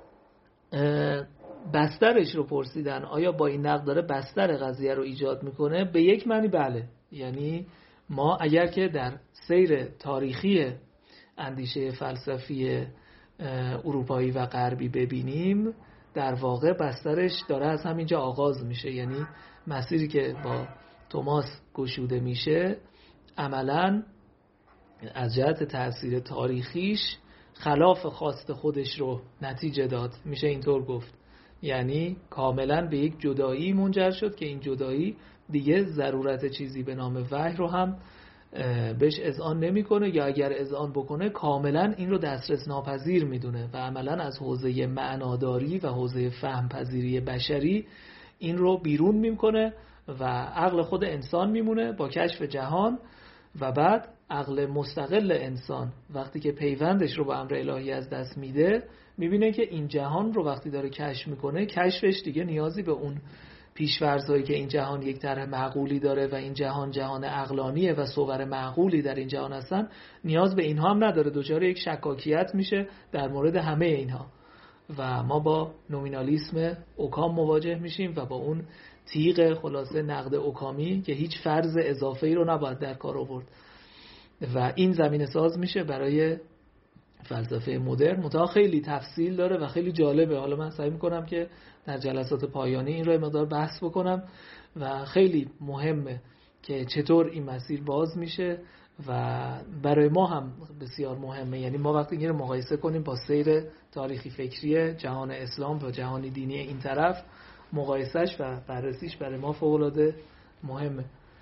بسترش رو پرسیدن، آیا با این نقد داره بستر قضیه رو ایجاد میکنه؟ به یک معنی بله. یعنی ما اگر که در سیر تاریخی اندیشه فلسفی اروپایی و غربی ببینیم، در واقع بسترش داره از همینجا آغاز میشه. یعنی مسیری که با توماس گشوده میشه عملاً از جهت تأثیر تاریخیش خلاف خواست خودش رو نتیجه داد، میشه اینطور گفت. یعنی کاملاً به یک جدایی منجر شد که این جدایی دیگه ضرورت چیزی به نام وحی رو هم بهش اذعان نمیکنه، یا اگر اذعان بکنه کاملا این رو دسترس ناپذیر میدونه و عملا از حوزه معناداری و حوزه فهم پذیری بشری این رو بیرون میکنه و عقل خود انسان میمونه با کشف جهان. و بعد عقل مستقل انسان وقتی که پیوندش رو با امر الهی از دست میده، میبینه که این جهان رو وقتی داره کشف میکنه، کشفش دیگه نیازی به اون پیش‌فرض‌هایی که این جهان یک طرح معقولی داره و این جهان جهان عقلانیه و صور معقولی در این جهان هستن، نیاز به اینها هم نداره. دچار یک شکاکیت میشه در مورد همه اینها و ما با نومینالیسم اوکام مواجه میشیم و با اون تیغ خلاصه نقد اوکامی که هیچ فرض اضافه‌ای رو نباید در کار آورد و این زمینه ساز میشه برای فلسفه مدرن. متأ خیلی تفصیل داره و خیلی جالبه. حالا من سعی میکنم که در جلسات پایانی این رو یه مقدار بحث بکنم و خیلی مهمه که چطور این مسیر باز میشه و برای ما هم بسیار مهمه. یعنی ما وقتی این رو مقایسه کنیم با سیر تاریخی فکری جهان اسلام و جهان دینی این طرف، مقایسهش و بررسیش برای ما فوق‌العاده مهمه.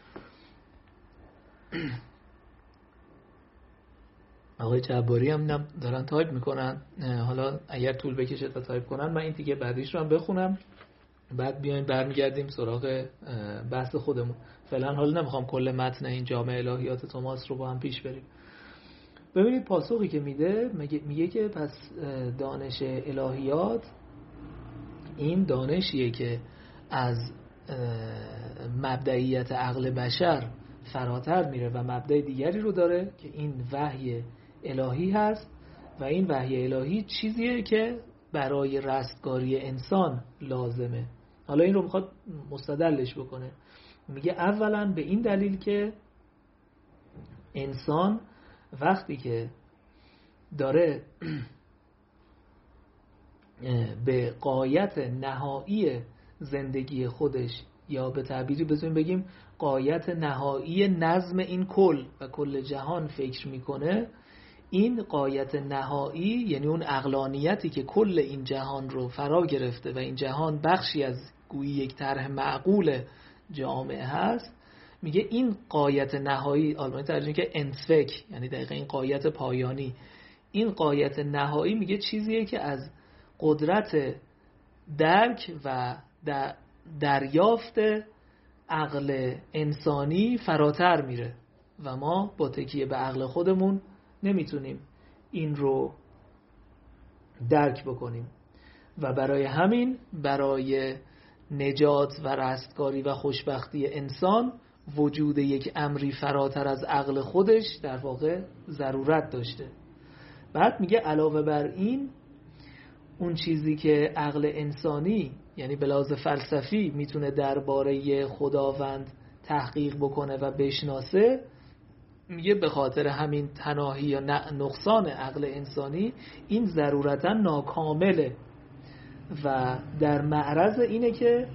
آقای جباری هم دارن تایپ میکنن، حالا اگر طول بکشه تا تایپ کنن من این دیگه بعدیش رو هم بخونم، بعد بیایم برمیگردیم سراغ بحث خودمون. فعلا حالا نمیخوام کل متن این جامع الهیات توماس رو با هم پیش بریم. ببینید پاسخی که میده، میگه که پس دانش الهیات این دانشیه که از مبدئیت عقل بشر فراتر میره و مبدأ دیگری رو داره که این وحی الهی هست و این وحی الهی چیزیه که برای رستگاری انسان لازمه. حالا این رو میخواد مستدلش بکنه. میگه اولا به این دلیل که انسان وقتی که داره به غایت نهایی زندگی خودش، یا به تعبیری بزنیم بگیم غایت نهایی نظم این کل و کل جهان فکر میکنه، این غایت نهایی یعنی اون عقلانیتی که کل این جهان رو فرا گرفته و این جهان بخشی از گویی یک طرح معقول جامعه هست، میگه این غایت نهایی، آلمانی ترجمه که انسفک، یعنی دقیقا این غایت پایانی، این غایت نهایی میگه چیزیه که از قدرت درک و دریافت عقل انسانی فراتر میره و ما با تکیه به عقل خودمون نمیتونیم این رو درک بکنیم و برای همین برای نجات و رستگاری و خوشبختی انسان وجود یک امری فراتر از عقل خودش در واقع ضرورت داشته. بعد میگه علاوه بر این اون چیزی که عقل انسانی یعنی به لحاظ فلسفی میتونه درباره خداوند تحقیق بکنه و بشناسه، میگه به خاطر همین تناهی یا نقصان عقل انسانی این ضرورتا ناکامله و در معرض اینه که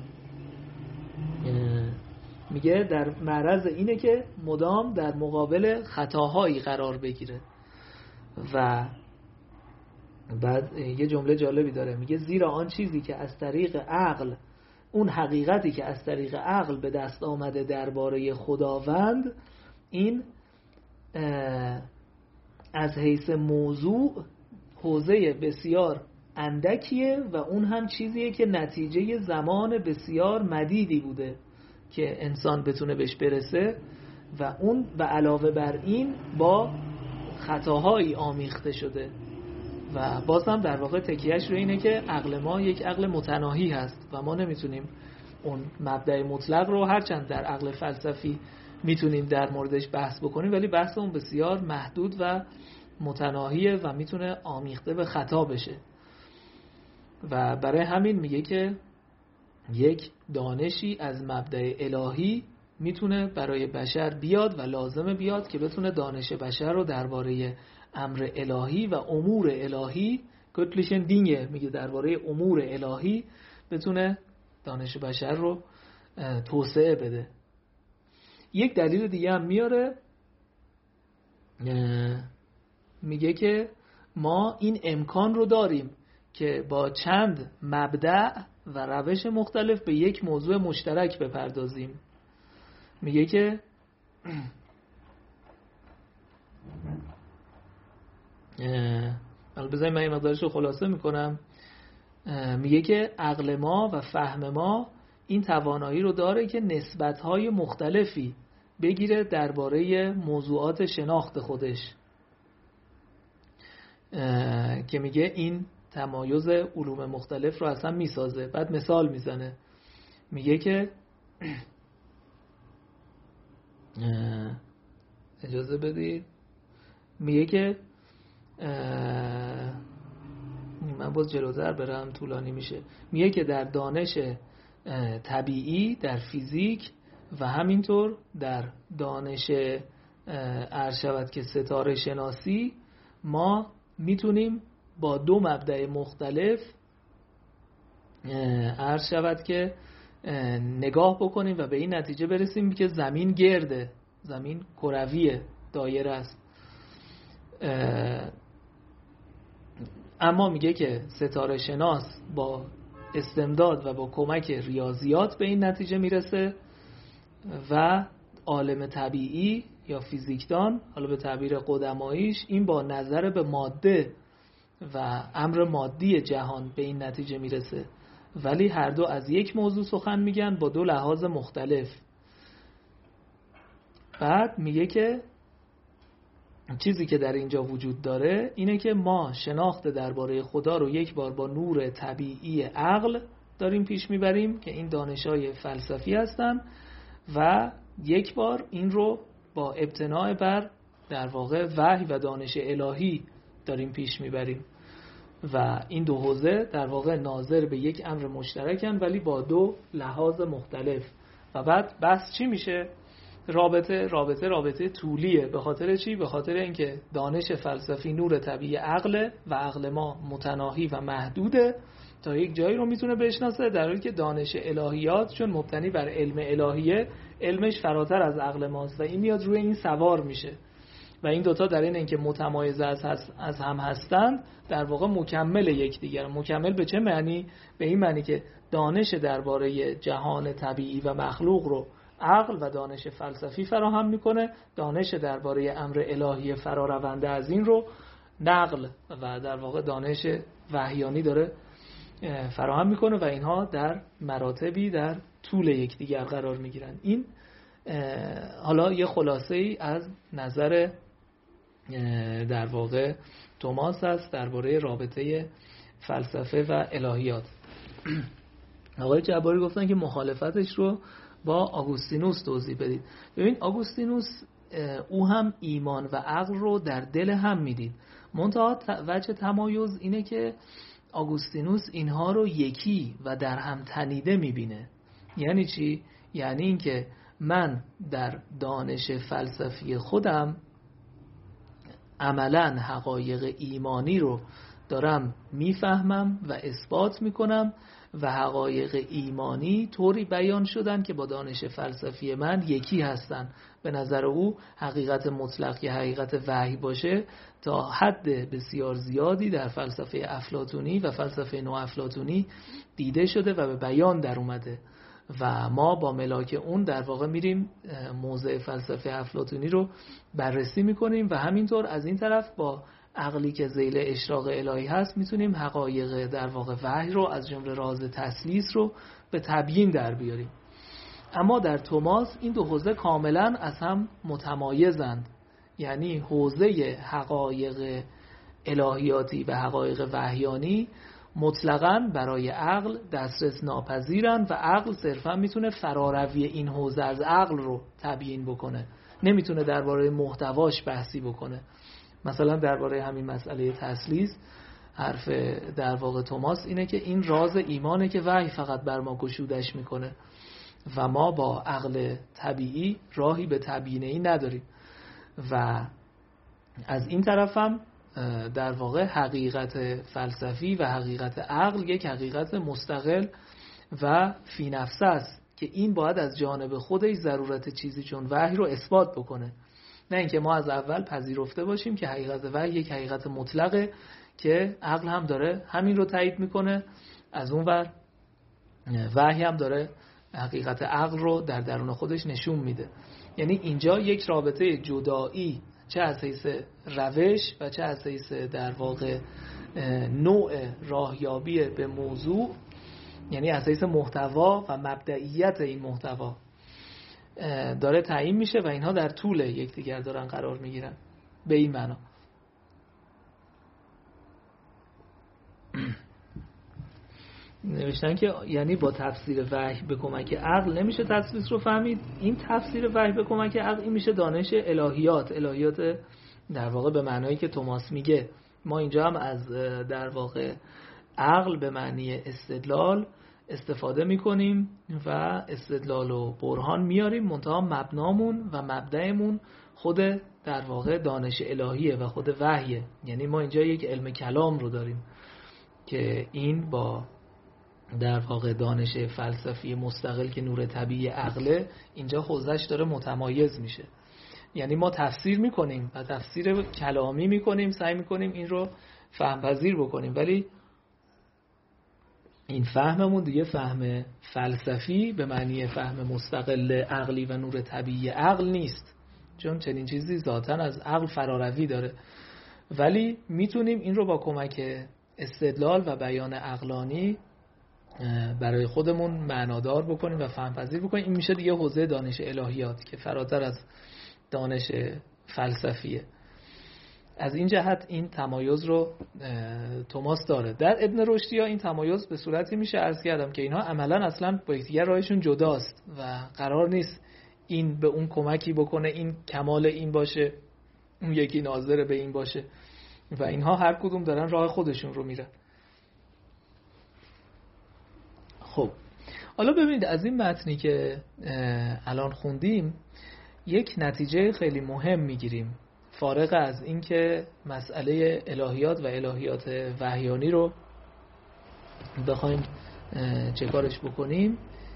میگه در معرض اینه که مدام در مقابل خطاهایی قرار بگیره. و بعد یه جمله جالبی داره، میگه زیرا آن چیزی که از طریق عقل، اون حقیقتی که از طریق عقل به دست آمده درباره خداوند، این از حیث موضوع حوزه بسیار اندکیه و اون هم چیزیه که نتیجه زمان بسیار مدیدی بوده که انسان بتونه بهش برسه و اون به علاوه بر این با خطاهایی آمیخته شده و باز هم در واقع تکیهش رو اینه که عقل ما یک عقل متناهی هست و ما نمیتونیم اون مبدأ مطلق رو هرچند در عقل فلسفی میتونیم در موردش بحث بکنیم، ولی بحث اون بسیار محدود و متناهیه و میتونه آمیخته به خطا بشه و برای همین میگه که یک دانشی از مبدأ الهی میتونه برای بشر بیاد و لازمه بیاد که بتونه دانش بشر رو درباره امر الهی و امور الهی گوتلیشن دینگه میگه درباره امور الهی بتونه دانش بشر رو توسعه بده. یک دلیل دیگه هم میاره، میگه که ما این امکان رو داریم که با چند مبدأ و روش مختلف به یک موضوع مشترک بپردازیم. میگه که الان بذاریم من این مقدارش رو خلاصه میکنم. میگه که عقل ما و فهم ما این توانایی رو داره که نسبت‌های مختلفی بگیره درباره موضوعات شناخت خودش، که میگه این تمایز علوم مختلف رو اصلا میسازه. بعد مثال میزنه، میگه که اجازه بدید، میگه که من باز جلوتر برم طولانی میشه. میگه که در دانش طبیعی، در فیزیک و همینطور در دانش عرض شود که ستاره شناسی ما میتونیم با دو مبدأ مختلف عرض شود که نگاه بکنیم و به این نتیجه برسیم که زمین گرده، زمین کرویه، دایره است. اما میگه که ستاره شناس با استمداد و با کمک ریاضیات به این نتیجه میرسه و عالم طبیعی یا فیزیکدان، حالا به تعبیر قدماییش، این با نظر به ماده و امر مادی جهان به این نتیجه میرسه، ولی هر دو از یک موضوع سخن میگن با دو لحاظ مختلف. بعد میگه که چیزی که در اینجا وجود داره اینه که ما شناخت درباره خدا رو یک بار با نور طبیعی عقل داریم پیش میبریم که این دانش‌های فلسفی هستن و یک بار این رو با ابتناء بر در واقع وحی و دانش الهی داریم پیش میبریم و این دو حوزه در واقع ناظر به یک امر مشترکن ولی با دو لحاظ مختلف. و بعد بحث چی میشه؟ رابطه رابطه رابطه طولیه. به خاطر چی؟ به خاطر اینکه دانش فلسفی نور طبیعی عقل و عقل ما متناهی و محدوده، تا یک جایی رو میتونه بشناسه، در حالی که دانش الهیات چون مبتنی بر علم الهیه، علمش فراتر از عقل ماست و این میاد روی این سوار میشه و این دوتا در این اینکه متمایز از, از هم هستند در واقع مکمل یکدیگر. مکمل به چه معنی؟ به این معنی که دانش درباره جهان طبیعی و مخلوق رو عقل و دانش فلسفی فراهم میکنه، دانش درباره امر الهی فرارونده از این رو نقل و در واقع دانش وحیانی داره فراهم میکنه و اینها در مراتبی در طول یکدیگر قرار میگیرن. این حالا یه خلاصه ای از نظر در واقع توماس است درباره رابطه فلسفه و الهیات. آقای جباری گفتن که مخالفتش رو با آگوستینوس توضیح بدید. ببین آگوستینوس او هم ایمان و عقل رو در دل هم میدید، منتها وجه تمایز اینه که آگوستینوس اینها رو یکی و در هم تنیده میبینه. یعنی چی؟ یعنی اینکه من در دانش فلسفی خودم عملاً حقایق ایمانی رو دارم میفهمم و اثبات میکنم و حقایق ایمانی طوری بیان شدن که با دانش فلسفی من یکی هستن. به نظر او حقیقت مطلق که حقیقت وحی باشه تا حد بسیار زیادی در فلسفه افلاطونی و فلسفه نوافلاطونی دیده شده و به بیان در اومده و ما با ملاک اون در واقع میریم موضع فلسفه افلاطونی رو بررسی میکنیم و همینطور از این طرف با عقلی که ذیل اشراق الهی هست میتونیم حقایق در واقع وحی رو از جمله راز تثلیث رو به تبیین در بیاریم. اما در توماس این دو حوزه کاملا از هم متمایزند. یعنی حوزه حقایق الهیاتی و حقایق وحیانی مطلقاً برای عقل دسترس ناپذیرن و عقل صرفاً میتونه فراروی این حوزه از عقل رو تبیین بکنه، نمیتونه درباره محتواش بحثی بکنه. مثلا درباره همین مسئله تثلیث حرف در واقع توماس اینه که این راز ایمانه که وحی فقط بر ما گشودش میکنه و ما با عقل طبیعی راهی به تبیین این نداریم. و از این طرف هم در واقع حقیقت فلسفی و حقیقت عقل یک حقیقت مستقل و فی نفسه است که این باید از جانب خودش ضرورت چیزی چون وحی رو اثبات بکنه، نه اینکه ما از اول پذیرفته باشیم که حقیقت وحی یک حقیقت مطلقه که عقل هم داره همین رو تایید میکنه، از اون ور وحی هم داره حقیقت عقل رو در درون خودش نشون میده. یعنی اینجا یک رابطه جدایی چه از حیث روش و چه از حیث در واقع نوع راهیابی به موضوع، یعنی از حیث محتوا و مبدئیت این محتوا داره تعیین میشه و اینها در طول یکدیگر دارن قرار میگیرن. به این معنا نوشتن که یعنی با تفسیر وحی به کمک عقل نمیشه تثلیث رو فهمید، این تفسیر وحی به کمک عقل این میشه دانش الهیات، الهیات در واقع به معنایی که توماس میگه. ما اینجا هم از در واقع عقل به معنی استدلال استفاده میکنیم و استدلال و برهان میاریم، منتها مبنامون و مبدأمون خود در واقع دانش الهیه و خود وحیه. یعنی ما اینجا یک علم کلام رو داریم که این با در واقع دانش فلسفی مستقل که نور طبیعی عقله اینجا حوزش داره متمایز میشه. یعنی ما تفسیر میکنیم و تفسیر کلامی میکنیم، سعی میکنیم این رو فهم پذیر بکنیم، ولی این فهممون دیگه فهم فلسفی به معنی فهم مستقل عقلی و نور طبیعی عقل نیست، چون چنین چیزی ذاتاً از عقل فراروی داره. ولی میتونیم این رو با کمک استدلال و بیان عقلانی برای خودمون معنادار بکنیم و فهم پذیر بکنیم. این میشه دیگه حوزه دانش الهیات که فراتر از دانش فلسفیه. از این جهت این تمایز رو توماس داره. در ابن رشدی ها این تمایز به صورتی میشه عرض کردم که اینها عملا اصلا با یکدیگر راهشون جداست و قرار نیست این به اون کمکی بکنه، این کمال این باشه، اون یکی ناظر به این باشه و اینها هر کدوم دارن راه خودشون رو میرن. خب حالا ببینید از این متنی که الان خوندیم یک نتیجه خیلی مهم میگیریم، فارغ از این که مسئله الهیات و الهیات وحیانی رو بخوایم چه کارش بکنیم.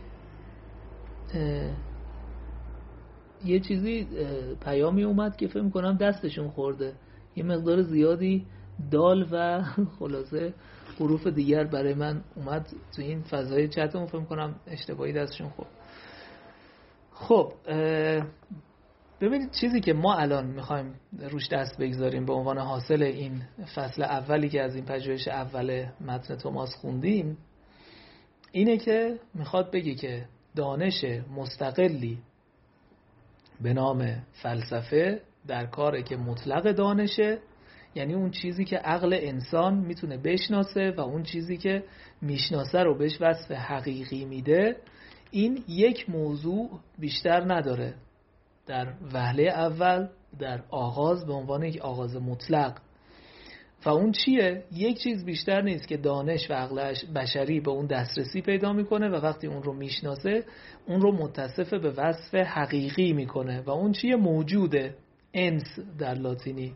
یه چیزی پیامی اومد که فکر می‌کنم دستشون خورده، یه مقدار زیادی دال و خلاصه حروف دیگر برای من اومد تو این فضای چتمون، فکر می‌کنم اشتباهی دستشون خورد. خب ببینید چیزی که ما الان میخوایم روش دست بگذاریم به عنوان حاصل این فصل اولی که از این پژوهش اول متن توماس خوندیم اینه که میخواد بگه که دانش مستقلی به نام فلسفه در کاره که مطلق دانشه، یعنی اون چیزی که عقل انسان میتونه بشناسه و اون چیزی که میشناسه رو بهش وصف حقیقی میده، این یک موضوع بیشتر نداره در وهله اول، در آغاز به عنوان یک آغاز مطلق. و اون چیه؟ یک چیز بیشتر نیست که دانش و عقل بشری به اون دسترسی پیدا میکنه و وقتی اون رو میشناسه اون رو متصف به وصف حقیقی میکنه. و اون چیه؟ موجوده، انس در لاتینی.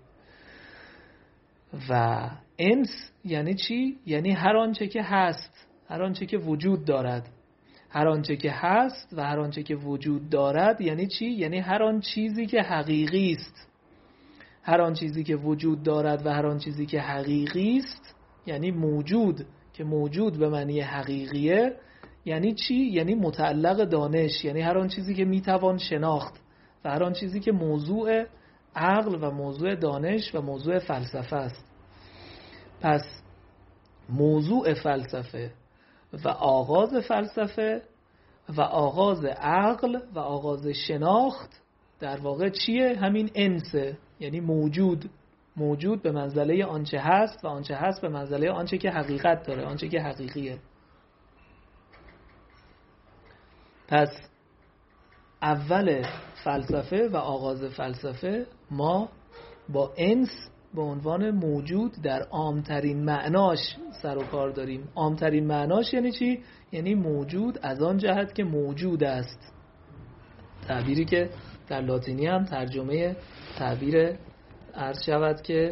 و انس یعنی چی؟ یعنی هر آنچه که هست، هر آنچه که وجود دارد. هر آنچه که هست و هر آنچه که وجود دارد یعنی چی؟ یعنی هر آن چیزی که حقیقی است. هر آن چیزی که وجود دارد و هر آن چیزی که حقیقی است یعنی موجود، که موجود به معنی حقیقیه یعنی چی؟ یعنی متعلق دانش، یعنی هر آن چیزی که میتوان شناخت و هر آن چیزی که موضوع عقل و موضوع دانش و موضوع فلسفه است. پس موضوع فلسفه و آغاز فلسفه و آغاز عقل و آغاز شناخت در واقع چیه؟ همین انسه. یعنی موجود، موجود به منزله آنچه هست و آنچه هست به منزله آنچه که حقیقت داره، آنچه که حقیقیه. پس اول فلسفه و آغاز فلسفه ما با انس به عنوان موجود در عامترین معناش سر و کار داریم. عامترین معناش یعنی چی؟ یعنی موجود از آن جهت که موجود است، تعبیری که در لاتینی هم ترجمه تعبیر عرض شود که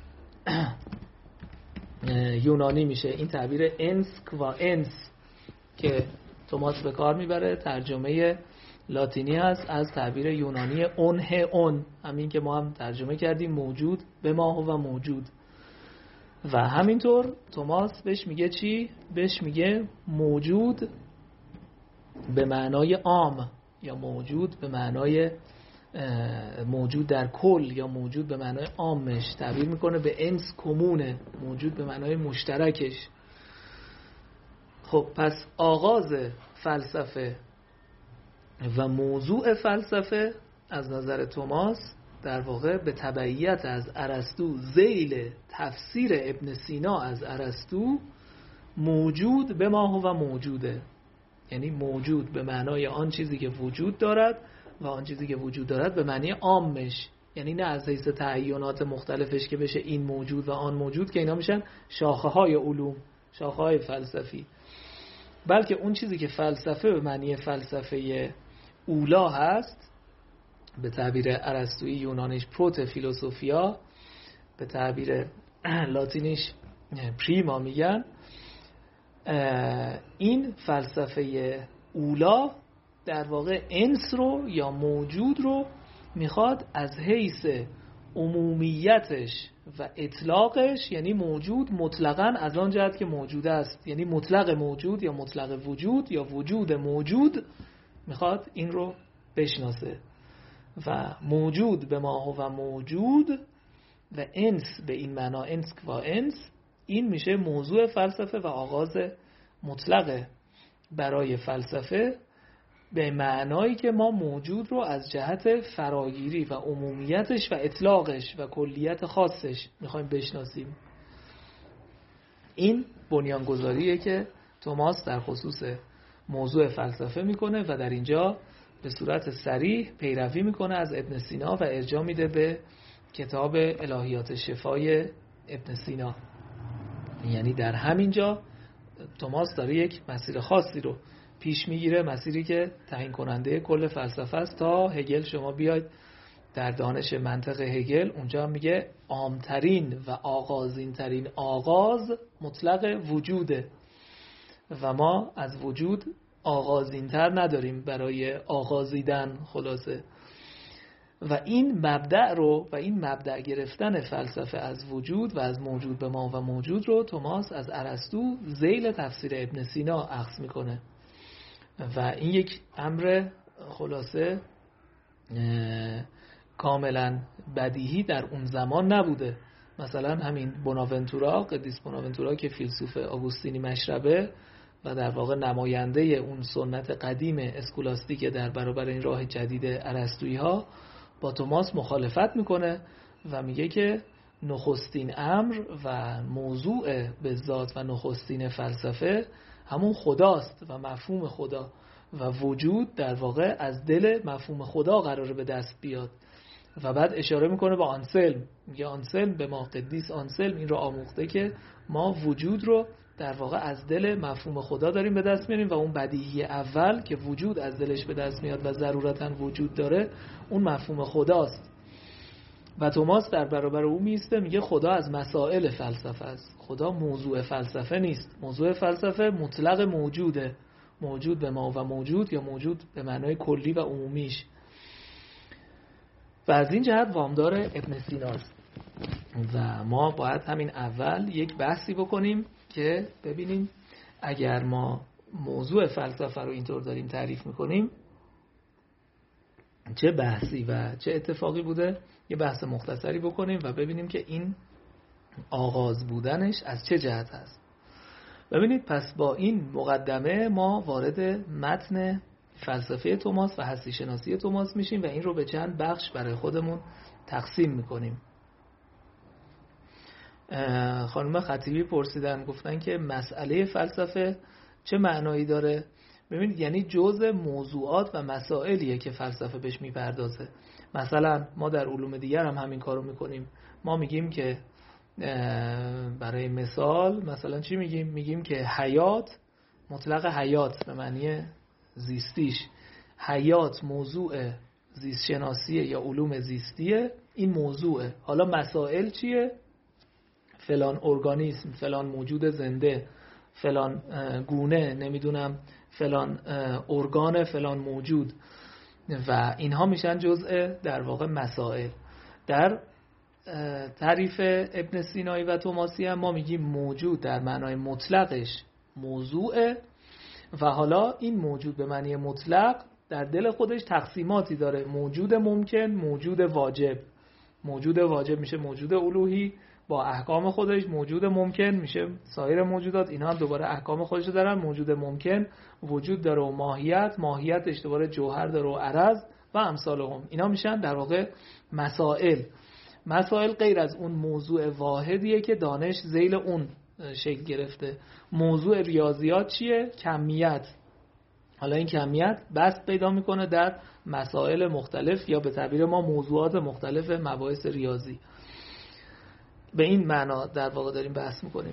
یونانی میشه. این تعبیر انس کوا انس که توماس به کار میبره ترجمه لاتینی هست از تعبیر یونانی اون ه اون، همین که ما هم ترجمه کردیم موجود به ما و موجود. و همینطور توماس بهش میگه چی؟ بهش میگه موجود به معنای عام، یا موجود به معنای موجود در کل، یا موجود به معنای عامش. تعبیر میکنه به انس کمونه، موجود به معنای مشترکش. خب پس آغاز فلسفه و موضوع فلسفه از نظر توماس در واقع به تبعیت از ارسطو ذیل تفسیر ابن سینا از ارسطو موجود به ما و موجوده. یعنی موجود به معنای آن چیزی که وجود دارد و آن چیزی که وجود دارد به معنی عامش، یعنی نه از حیث تعینات مختلفش که بشه این موجود و آن موجود که اینا میشن شاخه های علوم، شاخه های فلسفی، بلکه اون چیزی که فلسفه به معنی فلسفه اولا هست، به تعبیر ارسطویی یونانیش پروت فیلوسوفیا، به تعبیر لاتینیش پریما میگن. این فلسفه اولا در واقع انس رو یا موجود رو میخواد از حیث عمومیتش و اطلاقش، یعنی موجود مطلقاً از آن جهت که موجود است، یعنی مطلق موجود یا مطلق وجود یا وجود موجود، میخواد این رو بشناسه. و موجود به ما و موجود و انس به این معنا انس و انس، این میشه موضوع فلسفه و آغاز مطلق برای فلسفه، به معنایی که ما موجود رو از جهت فراگیری و عمومیتش و اطلاقش و کلیت خاصش میخوایم بشناسیم. این بنیانگذاریه که توماس در خصوص موضوع فلسفه میکنه و در اینجا به صورت صریح پیروی میکنه از ابن سینا و ارجاع میده به کتاب الهیات شفای ابن سینا. یعنی در همینجا توماس داره یک مسیر خاصی رو پیش میگیره، مسیری که تعیین کننده کل فلسفه است. تا هگل شما بیاید در دانش منطق هگل، اونجا میگه عامترین و آغازین ترین آغاز مطلق وجوده و ما از وجود آغازین تر نداریم برای آغازیدن. خلاصه و این مبدأ رو و این مبدأ گرفتن فلسفه از وجود و از موجود به ما و موجود رو توماس از ارسطو ذیل تفسیر ابن سینا اخذ میکنه و این یک امر خلاصه کاملا بدیهی در اون زمان نبوده. مثلا همین بوناونتورا، قدیس بوناونتورا که فیلسوف آگوستینی مشربه و در واقع نماینده اون سنت قدیم اسکولاستیک در برابر این راه جدید ارسطویی ها، با توماس مخالفت میکنه و میگه که نخستین امر و موضوع به ذات و نخستین فلسفه همون خداست و مفهوم خدا و وجود در واقع از دل مفهوم خدا قراره به دست بیاد. و بعد اشاره میکنه به آنسلم، میگه آنسلم به ما، قدیس آنسلم این رو آموخته که ما وجود رو در واقع از دل مفهوم خدا داریم به دست میاریم و اون بدیهی اول که وجود از دلش به دست میاد و ضرورتاً وجود داره، اون مفهوم خداست. و توماس در برابر او میسته، میگه خدا از مسائل فلسفه است، خدا موضوع فلسفه نیست. موضوع فلسفه مطلق موجوده، موجود به ما و موجود یا موجود به معنای کلی و عمومیش. و از این جهت وامدار ابن سیناست. و ما باید همین اول یک بحثی بکنیم که ببینیم اگر ما موضوع فلسفه رو اینطور داریم تعریف میکنیم چه بحثی و چه اتفاقی بوده. یه بحث مختصری بکنیم و ببینیم که این آغاز بودنش از چه جهت هست. ببینید، پس با این مقدمه ما وارد متن فلسفه توماس و هستی شناسی توماس میشیم و این رو به چند بخش برای خودمون تقسیم میکنیم. خانم خطیبی پرسیدن، گفتن که مسئله فلسفه چه معنایی داره؟ ببینید، یعنی جزء موضوعات و مسائلیه که فلسفه بهش میپردازه. مثلا ما در علوم دیگر هم همین کارو میکنیم. ما میگیم که برای مثال مثلا چی میگیم؟ میگیم که حیات، مطلق حیات به معنی زیستیش، حیات موضوع زیست شناسیه یا علوم زیستیه، این موضوعه. حالا مسائل چیه؟ فلان ارگانیسم، فلان موجود زنده، فلان گونه، نمیدونم فلان ارگان فلان موجود، و اینها میشن جزء در واقع مسائل. در تعریف ابن سینایی و توماسی هم ما میگیم موجود در معنای مطلقش موضوعه، و حالا این موجود به معنی مطلق در دل خودش تقسیماتی داره. موجود ممکن، موجود واجب. موجود واجب میشه موجود الوهی با احکام خودش، موجود ممکن میشه سایر موجودات، اینا هم دوباره احکام خودش دارن. موجود ممکن وجود داره و ماهیت، ماهیتش دوباره جوهر داره و عرض و امثالهم. اینا میشن در واقع مسائل. مسائل غیر از اون موضوع واحدیه که دانش ذیل اون شکل گرفته. موضوع ریاضیات چیه؟ کمیت. حالا این کمیت بست پیدا میکنه در مسائل مختلف، یا به تعبیر ما موضوعات مختلف مباحث ریاضی. به این معنا در واقع داریم بحث میکنیم.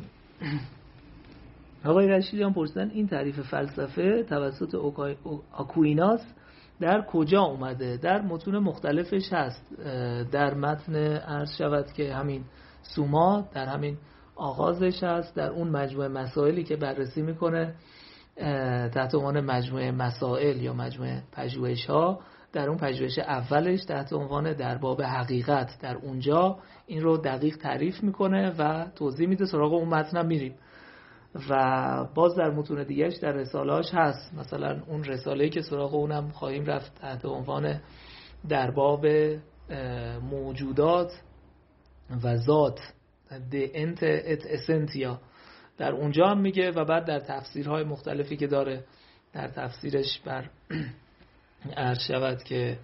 آقای رشیدیان پرسیدن این تعریف فلسفه توسط آکویناس در کجا اومده؟ در متون مختلفش هست. در متن عرض شود که همین سوما در همین آغازش هست، در اون مجموعه مسائلی که بررسی میکنه تحت عنوان مجموعه مسائل یا مجموعه پژوهش ها، در اون پژوهش اولش تحت عنوان در باب حقیقت، در اونجا این رو دقیق تعریف میکنه و توضیح میده. سراغ اون متن هم میریم و باز در متون دیگهش در رساله‌اش هست. مثلا اون رساله‌ای که سراغ اونم خواهیم رفت تحت عنوان در باب موجودات و ذات، د انت ات اسنتیا، در اونجا هم میگه. و بعد در تفسیرهای مختلفی که داره، در تفسیرش بر عرض شود که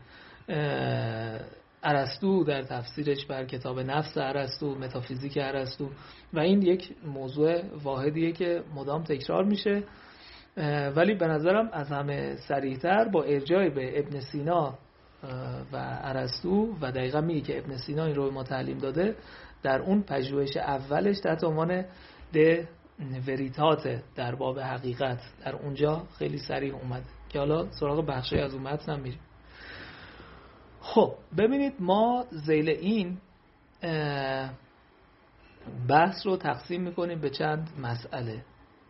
ارسطو، در تفسیرش بر کتاب نفس ارسطو، متافیزیک ارسطو، و این یک موضوع واحدیه که مدام تکرار میشه. ولی به نظرم از همه صریح‌تر با ارجاع به ابن سینا و ارسطو، و دقیقا میگه که ابن سینا این رو به ما تعلیم داده، در اون پژوهش اولش تحت عنوان د وریتات، در باب حقیقت، در اونجا خیلی صریح اومده که حالا سراغ بخشی از اون متن هم میریم. خب ببینید، ما ذیل این بحث رو تقسیم میکنیم به چند مسئله.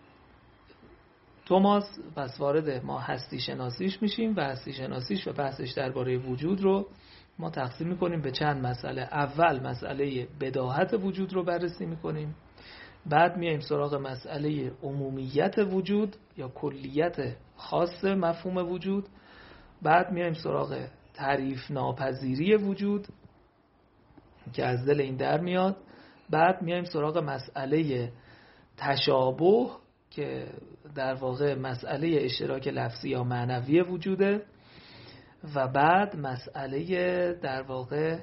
توماس پس وارد ما هستی شناسیش میشیم و هستی شناسیش و بحثش درباره وجود رو ما تقسیم میکنیم به چند مسئله. اول مسئله بداهت وجود رو بررسی میکنیم، بعد میایم سراغ مسئله عمومیت وجود یا کلیت خاص مفهوم وجود، بعد میایم سراغ تعریف ناپذیری وجود که از دل این در میاد، بعد میایم سراغ مسئله تشابه که در واقع مسئله اشتراک لفظی یا معنوی وجوده، و بعد مسئله در واقع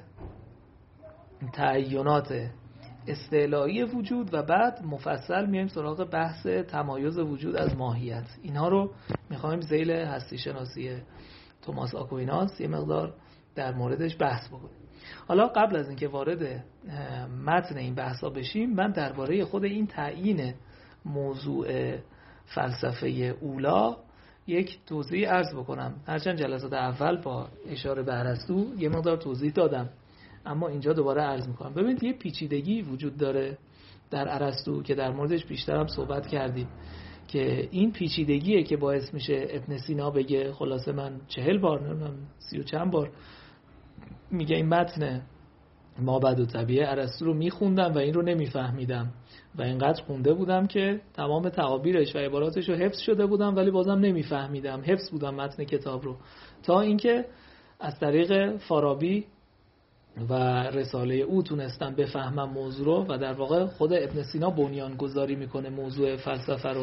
تعینات استعلایی وجود، و بعد مفصل میایم سراغ بحث تمایز وجود از ماهیت. اینها رو میخوایم ذیل هستی شناسی توماس آکویناس یه مقدار در موردش بحث بکنیم. حالا قبل از اینکه وارد متن این بحثا بشیم، من درباره خود این تعیین موضوع فلسفه اولا یک توضیح عرض بکنم. هرچند جلسات اول با اشاره به ارسطو یه مقدار توضیح دادم، اما اینجا دوباره عرض میکنم. ببینید، یه پیچیدگی وجود داره در ارسطو که در موردش بیشتر هم صحبت کردیم، که این پیچیدگیه که باعث میشه ابن سینا بگه، خلاصه من چهل بار نمیدونم سی و چند بار میگه این متن مابعد الطبیعه ارسطو رو میخوندم و این رو نمیفهمیدم و اینقدر خونده بودم که تمام تعابیرش و عباراتش رو حفظ شده بودم ولی بازم نمیفهمیدم، حفظ بودم متن کتاب رو، تا اینکه از طریق فارابی و رساله او تونستم بفهمم موضوع رو. و در واقع خود ابن سینا بنیان گذاری میکنه موضوع فلسفه رو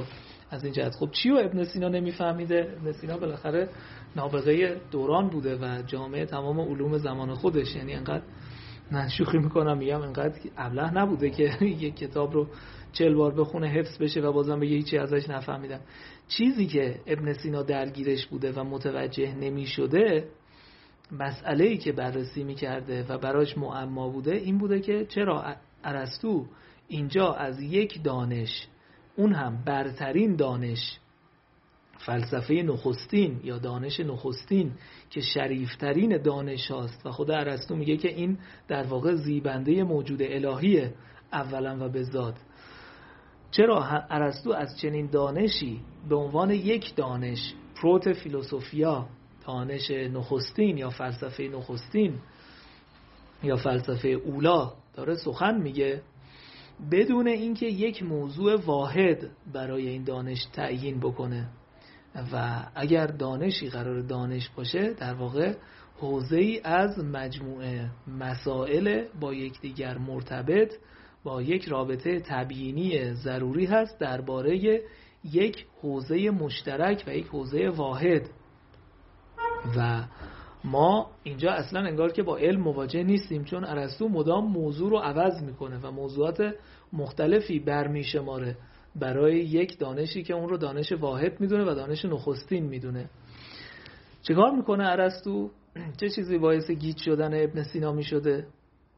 از این جهت. خب چی رو ابن سینا نمیفهمیده؟ ابن سینا بالاخره نابغه دوران بوده و جامعه تمام علوم زمان خودش، یعنی انقدر نه شوخی میکنم میگم انقدر ابله نبوده که یک کتاب رو چهل بار بخونه حفظ بشه و بازم بگه هیچی ازش نفهمیدم. چیزی که ابن سینا درگیرش بوده و متوجه نمیشده، مسئله‌ای که بررسی میکرده و براش معما بوده این بوده که چرا ارسطو اینجا از یک دانش، اون هم برترین دانش، فلسفه نخستین یا دانش نخستین که شریفترین دانش هاست و خود ارسطو میگه که این در واقع زیبنده موجود الهیه اولا و به ذات، چرا ارسطو از چنین دانشی به عنوان یک دانش پروت فیلوسوفیا، دانش نخستین یا فلسفه نخستین یا فلسفه اولا داره سخن میگه، بدون اینکه یک موضوع واحد برای این دانش تعیین بکنه. و اگر دانشی قرار دانش باشه، در واقع حوزه‌ای از مجموعه مسائل با یکدیگر مرتبط با یک رابطه تبیینی ضروری هست درباره یک حوزه مشترک و یک حوزه واحد. و ما اینجا اصلا انگار که با علم مواجه نیستیم، چون ارسطو مدام موضوع رو عوض میکنه و موضوعات مختلفی برمیشماره برای یک دانشی که اون رو دانش واحد میدونه و دانش نخستین میدونه. چیکار میکنه ارسطو؟ چه چیزی باعث گیج شدن ابن سینا میشده؟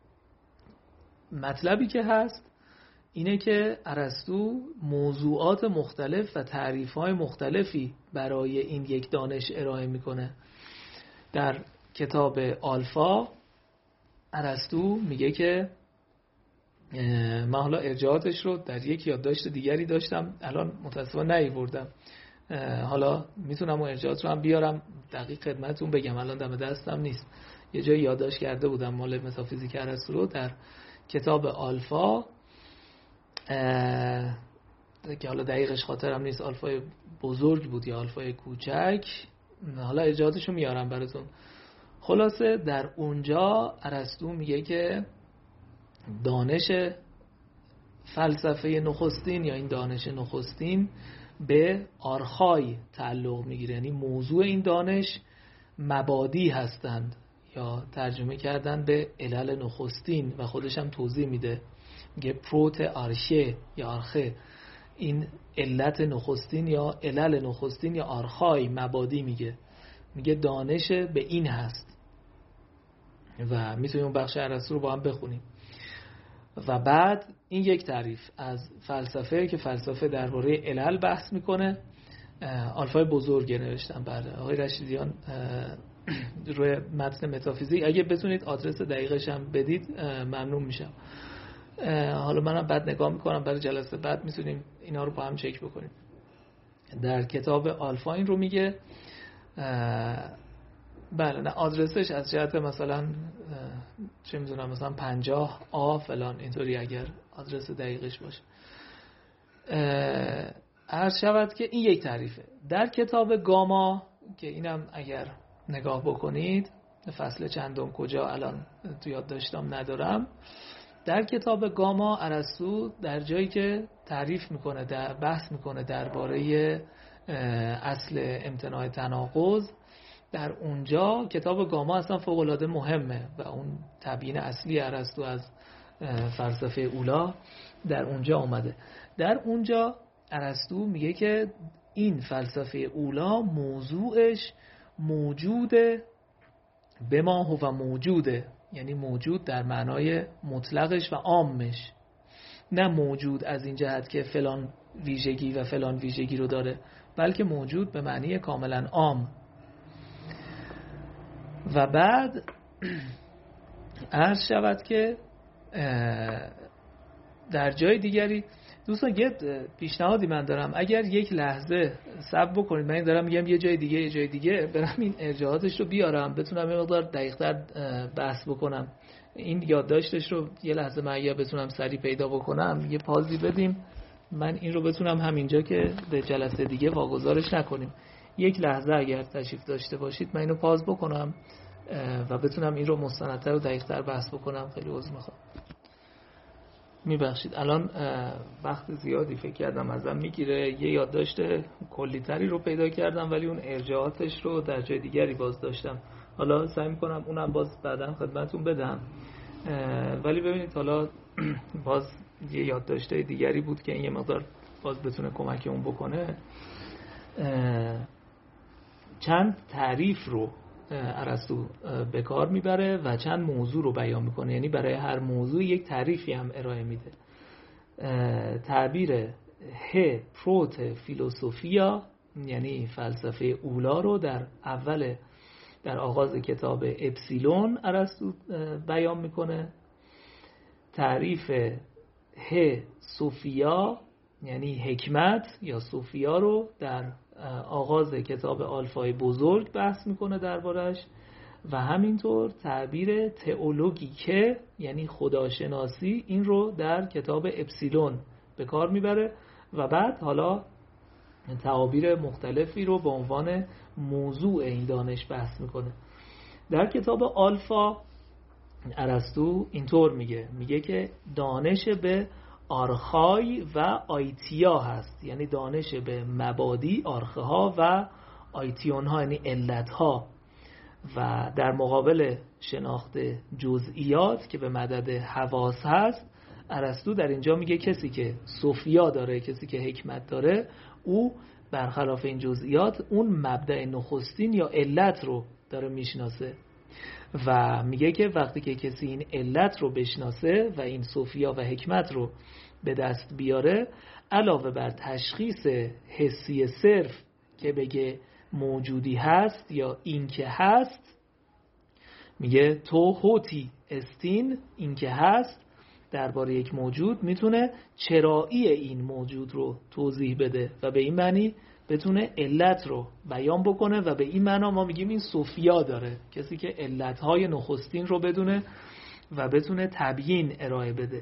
مطلبی که هست اینه که ارسطو موضوعات مختلف و تعریف‌های مختلفی برای این یک دانش ارائه میکنه. در کتاب آلفا ارسطو میگه که من حالا ارجاعاتش رو در یک یادداشت دیگری داشتم، الان متاسفانه نیاوردم، حالا میتونم اون ارجاعات رو هم بیارم دقیق خدمتتون بگم، الان دم دستم نیست. یه جایی یادداشت کرده بودم مال متافیزیک ارسطو رو در کتاب آلفا که حالا دقیقش خاطرم نیست، آلفای بزرگ بود یا آلفای کوچک، حالا ارجاعاتشو میارم براتون. خلاصه در اونجا ارسطو میگه که دانش فلسفه نخستین یا این دانش نخستین به آرخای تعلق میگیره، یعنی موضوع این دانش مبادی هستند یا ترجمه کردن به علل نخستین و خودش هم توضیح میده، میگه پروت آرشه یا آرخه، این علت نخستین یا علل نخستین یا آرخای مبادی میگه، میگه دانش به این هست. و میتونیم اون بخش ارسطو رو با هم بخونیم. و بعد این یک تعریف از فلسفه که فلسفه درباره علل بحث میکنه، آلفای بزرگ نوشتم بله آقای رشیدیان روی متن متافیزیک، اگه بتونید آدرس دقیقش هم بدید ممنون میشم. حالا منم بعد نگاه میکنم، برای جلسه بعد میتونیم اینا رو با هم چک بکنیم. در کتاب آلفا این رو میگه، بله نه آدرسش از جهت مثلا چه میدونم مثلا پنجاه آ فلان اینطوری اگر آدرس دقیقش باشه. عرض شود که این یک تعریفه. در کتاب گاما که اینم اگر نگاه بکنید، فصل چندم کجا الان تو یاد داشتم ندارم، در کتاب گاما ارسطو در جایی که تعریف میکنه، در بحث میکنه درباره اصل امتناع تناقض، در اونجا کتاب گاما اصلا فوق العاده مهمه و اون تبیین اصلی ارسطو از فلسفه اولا در اونجا اومده. در اونجا ارسطو میگه که این فلسفه اولا موضوعش موجوده به ما هو موجوده، یعنی موجود در معنای مطلقش و عامش، نه موجود از این جهت که فلان ویژگی و فلان ویژگی رو داره، بلکه موجود به معنی کاملا عام. و بعد عرض شود که در جای دیگری دوستان یه پیشنهادی من دارم، اگر یک لحظه صبر بکنید، من دارم میگم یه جای دیگه یه جای دیگه برم این ارجاعاتش رو بیارم بتونم یه مقدار دقیق‌تر بحث بکنم، این یادداشتش رو یه لحظه من اگر بتونم سریع پیدا بکنم یه پازی بدیم، من این رو بتونم همینجا که به جلسه دیگه واگذارش نکنیم، یک لحظه اگر تشریف داشته باشید من اینو پاز بکنم و بتونم این رو مستندتر و دقیق‌تر بحث بکنم. خیلی عذر میخوام. میبخشید الان وقت زیادی فکر کردم ازم میگیره، یه یادداشت کلی‌تری رو پیدا کردم ولی اون ارجاعاتش رو در جای دیگری باز داشتم. حالا سعی میکنم اونم باز بعداً خدمتتون بدم. ولی ببینید حالا باز یه یادداشت دیگری بود که این یه مقدار باز بتونه کمکمون بکنه. چند تعریف رو ارسطو به کار میبره و چند موضوع رو بیان میکنه، یعنی برای هر موضوع یک تعریفی هم ارائه میده. تعبیر ه پروت فیلوسوفیا یعنی فلسفه اولا رو در اول در آغاز کتاب اپسیلون ارسطو بیان میکنه. تعریف ه سوفیا یعنی حکمت یا سوفیا رو در آغاز کتاب آلفای بزرگ بحث میکنه دربارش، و همینطور تعبیر تئولوژیکه یعنی خداشناسی این رو در کتاب اپسیلون به کار میبره و بعد حالا تعابیر مختلفی رو به عنوان موضوع این دانش بحث میکنه. در کتاب آلفا ارسطو اینطور میگه میگه که دانش به آرخای و آیتیا هست، یعنی دانش به مبادی آرخه ها و آیتیون ها یعنی علت ها، و در مقابل شناخت جزئیات که به مدد حواس هست ارسطو در اینجا میگه کسی که سوفیا داره، کسی که حکمت داره، او برخلاف این جزئیات اون مبدأ نخستین یا علت رو داره میشناسه و میگه که وقتی که کسی این علت رو بشناسه و این سوفیا و حکمت رو به دست بیاره، علاوه بر تشخیص حسی صرف که بگه موجودی هست یا این که هست، میگه تو هوتی استین این که هست درباره یک موجود میتونه چرایی این موجود رو توضیح بده و به این معنی بتونه علت رو بیان بکنه و به این معنا ما میگیم این سوفیا داره، کسی که علتهای نخستین رو بدونه و بتونه تبیین ارائه بده.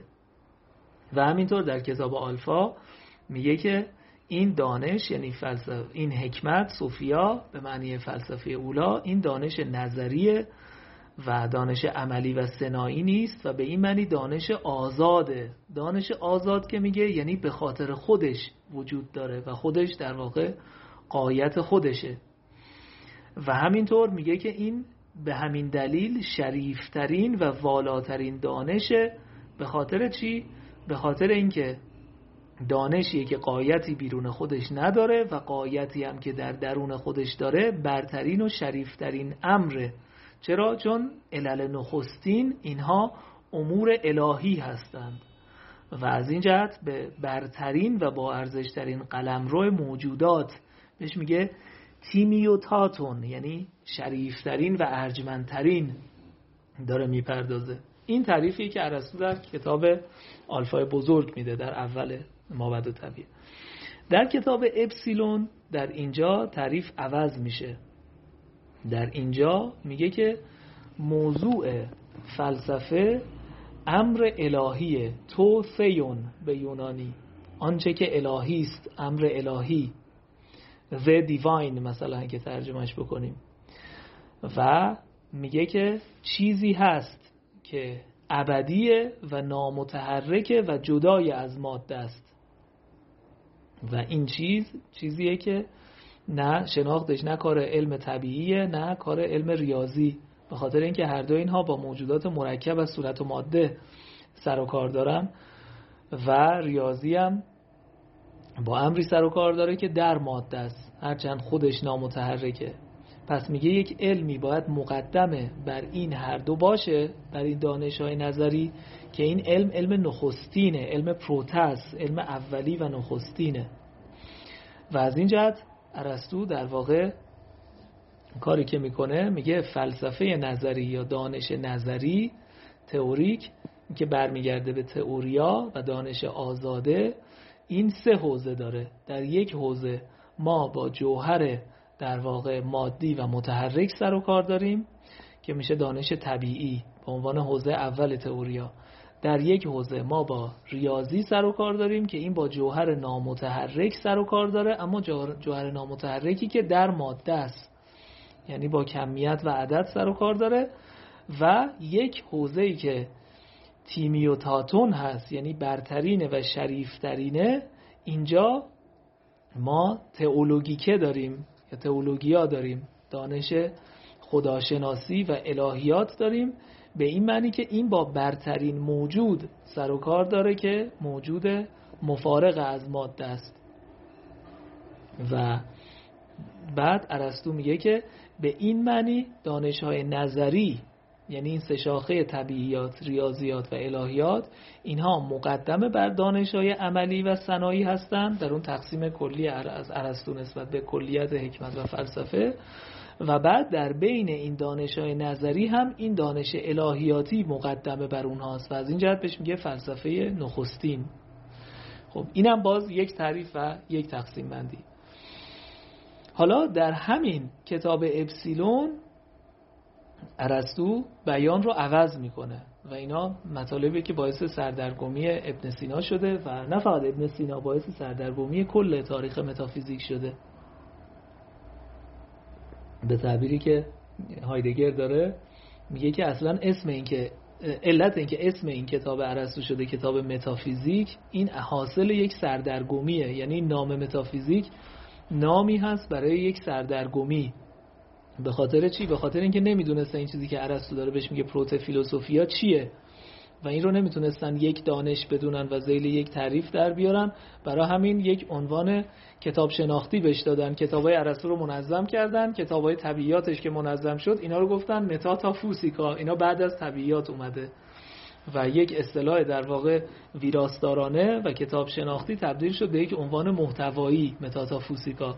و همینطور در کتاب آلفا میگه که این دانش یعنی فلسفه، این حکمت سوفیا به معنی فلسفه اولا، این دانش نظریه و دانش عملی و صناعی نیست و به این معنی دانش آزاده. دانش آزاد که میگه یعنی به خاطر خودش وجود داره و خودش در واقع غایت خودشه. و همینطور میگه که این به همین دلیل شریفترین و والاترین دانشه. به خاطر چی؟ به خاطر اینکه دانشیه که غایتی بیرون خودش نداره و غایتی هم که در درون خودش داره برترین و شریفترین امره. چرا؟ چون علل نخستین اینها امور الهی هستند و از این جهت به برترین و با ارزشترین قلمرو موجودات بهش میگه تیمیوتاتون، یعنی شریفترین و ارجمندترین داره میپردازه. این تعریفی که ارسطو در کتاب آلفای بزرگ میده در اول مابعد طبیعه. در کتاب اپسیلون در اینجا تعریف عوض میشه. در اینجا میگه که موضوع فلسفه امر الهیه، تو ثیون به یونانی، آنچه که الهی است، امر الهی، the divine مثلا اگه ترجمهش بکنیم. و میگه که چیزی هست که ابدیه و نامتحرکه و جدای از ماده است و این چیز چیزیه که نه شناختش نه کار علم طبیعیه نه کار علم ریاضی، به خاطر اینکه هر دو اینها با موجودات مرکب از صورت و ماده سر و کار دارن و ریاضی هم با امری سر و کار داره که در ماده است هرچند خودش نامتحرکه. پس میگه یک علمی باید مقدمه بر این هر دو باشه، بر این دانش‌های نظری، که این علم علم نخستینه، علم پروتس، علم اولی و نخستینه. و از این جهت ارسطو در واقع کاری که میکنه میگه فلسفه نظری یا دانش نظری تئوریک که برمیگرده به تئوریا و دانش آزاده، این سه حوزه داره. در یک حوزه ما با جوهر در واقع مادی و متحرک سر و کار داریم که میشه دانش طبیعی به عنوان حوزه اول تئوریا. در یک حوزه ما با ریاضی سر و کار داریم که این با جوهر نامتحرک سر و کار داره، اما جوهر نامتحرکی که در ماده است، یعنی با کمیت و عدد سر و کار داره. و یک حوزه‌ای که تیمیوتاتون هست، یعنی برترینه و شریفترینه، اینجا ما تئولوژیکه داریم یا تئولوژیا داریم، دانش خداشناسی و الهیات داریم، به این معنی که این با برترین موجود سر و کار داره که موجود مفارق از ماده است. و بعد ارسطو میگه که به این معنی دانش‌های نظری، یعنی این سه شاخه طبیعیات، ریاضیات و الهیات، اینها مقدمه بر دانش‌های عملی و صنایعی هستند در اون تقسیم کلی از ارسطو نسبت به کلیت حکمت و فلسفه. و بعد در بین این دانش‌های نظری هم این دانش الهیاتی مقدمه بر اونهاست و از این جهت بهش میگه فلسفه نخستین. خب اینم باز یک تعریف و یک تقسیم بندی. حالا در همین کتاب اپسیلون ارسطو بیان رو عوض میکنه و اینا مطالبی که باعث سردرگمی ابن سینا شده و نه فقط ابن سینا، باعث سردرگمی کل تاریخ متافیزیک شده. به تعبیری که هایدگر داره میگه که اصلا اسم این که علت این که اسم این کتاب ارسطو شده کتاب متافیزیک، این حاصل یک سردرگمیه. یعنی نام متافیزیک نامی هست برای یک سردرگمی. به خاطر چی؟ به خاطر اینکه نمیدونستن این چیزی که ارسطو داره بهش میگه پروت فیلسوفیا چیه و این رو نمیتونستن یک دانش بدونن و ذیل یک تعریف در بیارن، برای همین یک عنوان کتاب شناختی بهش دادن. کتابای ارسطو رو منظم کردن، کتابای طبیعیاتش که منظم شد اینا رو گفتن متاتافوسیکا، اینا بعد از طبیعیات اومده و یک اصطلاح در واقع ویراستارانه و کتاب شناختی تبدیل شد به یک عنوان محتوایی، متاتافوسیکا.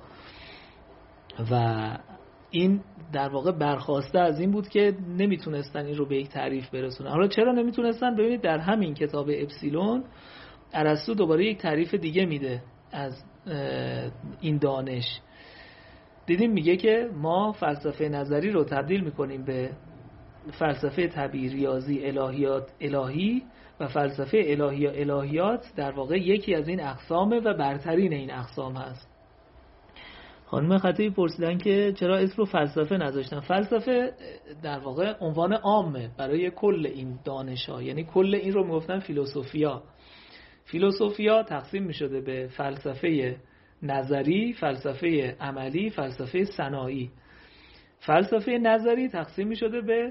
و این در واقع برخواسته از این بود که نمیتونستن این رو به یک تعریف برسونن. حالا چرا نمیتونستن؟ ببینید در همین کتاب اپسیلون ارسطو دوباره یک تعریف دیگه میده از این دانش. دیدیم میگه که ما فلسفه نظری رو تبدیل میکنیم به فلسفه طبیعی، ریاضی، الهیات، الهی و فلسفه الهی و الهیات در واقع یکی از این اقسامه و برترین این اقسام هست. خانم خطیبی پرسیدن که چرا اسم رو فلسفه نذاشتن. فلسفه در واقع عنوان عامه برای کل این دانش‌ها، یعنی کل این رو میگفتن فیلسوفیا. فیلسوفیا تقسیم میشده به فلسفه نظری، فلسفه عملی، فلسفه صنایعی. فلسفه نظری تقسیم میشده به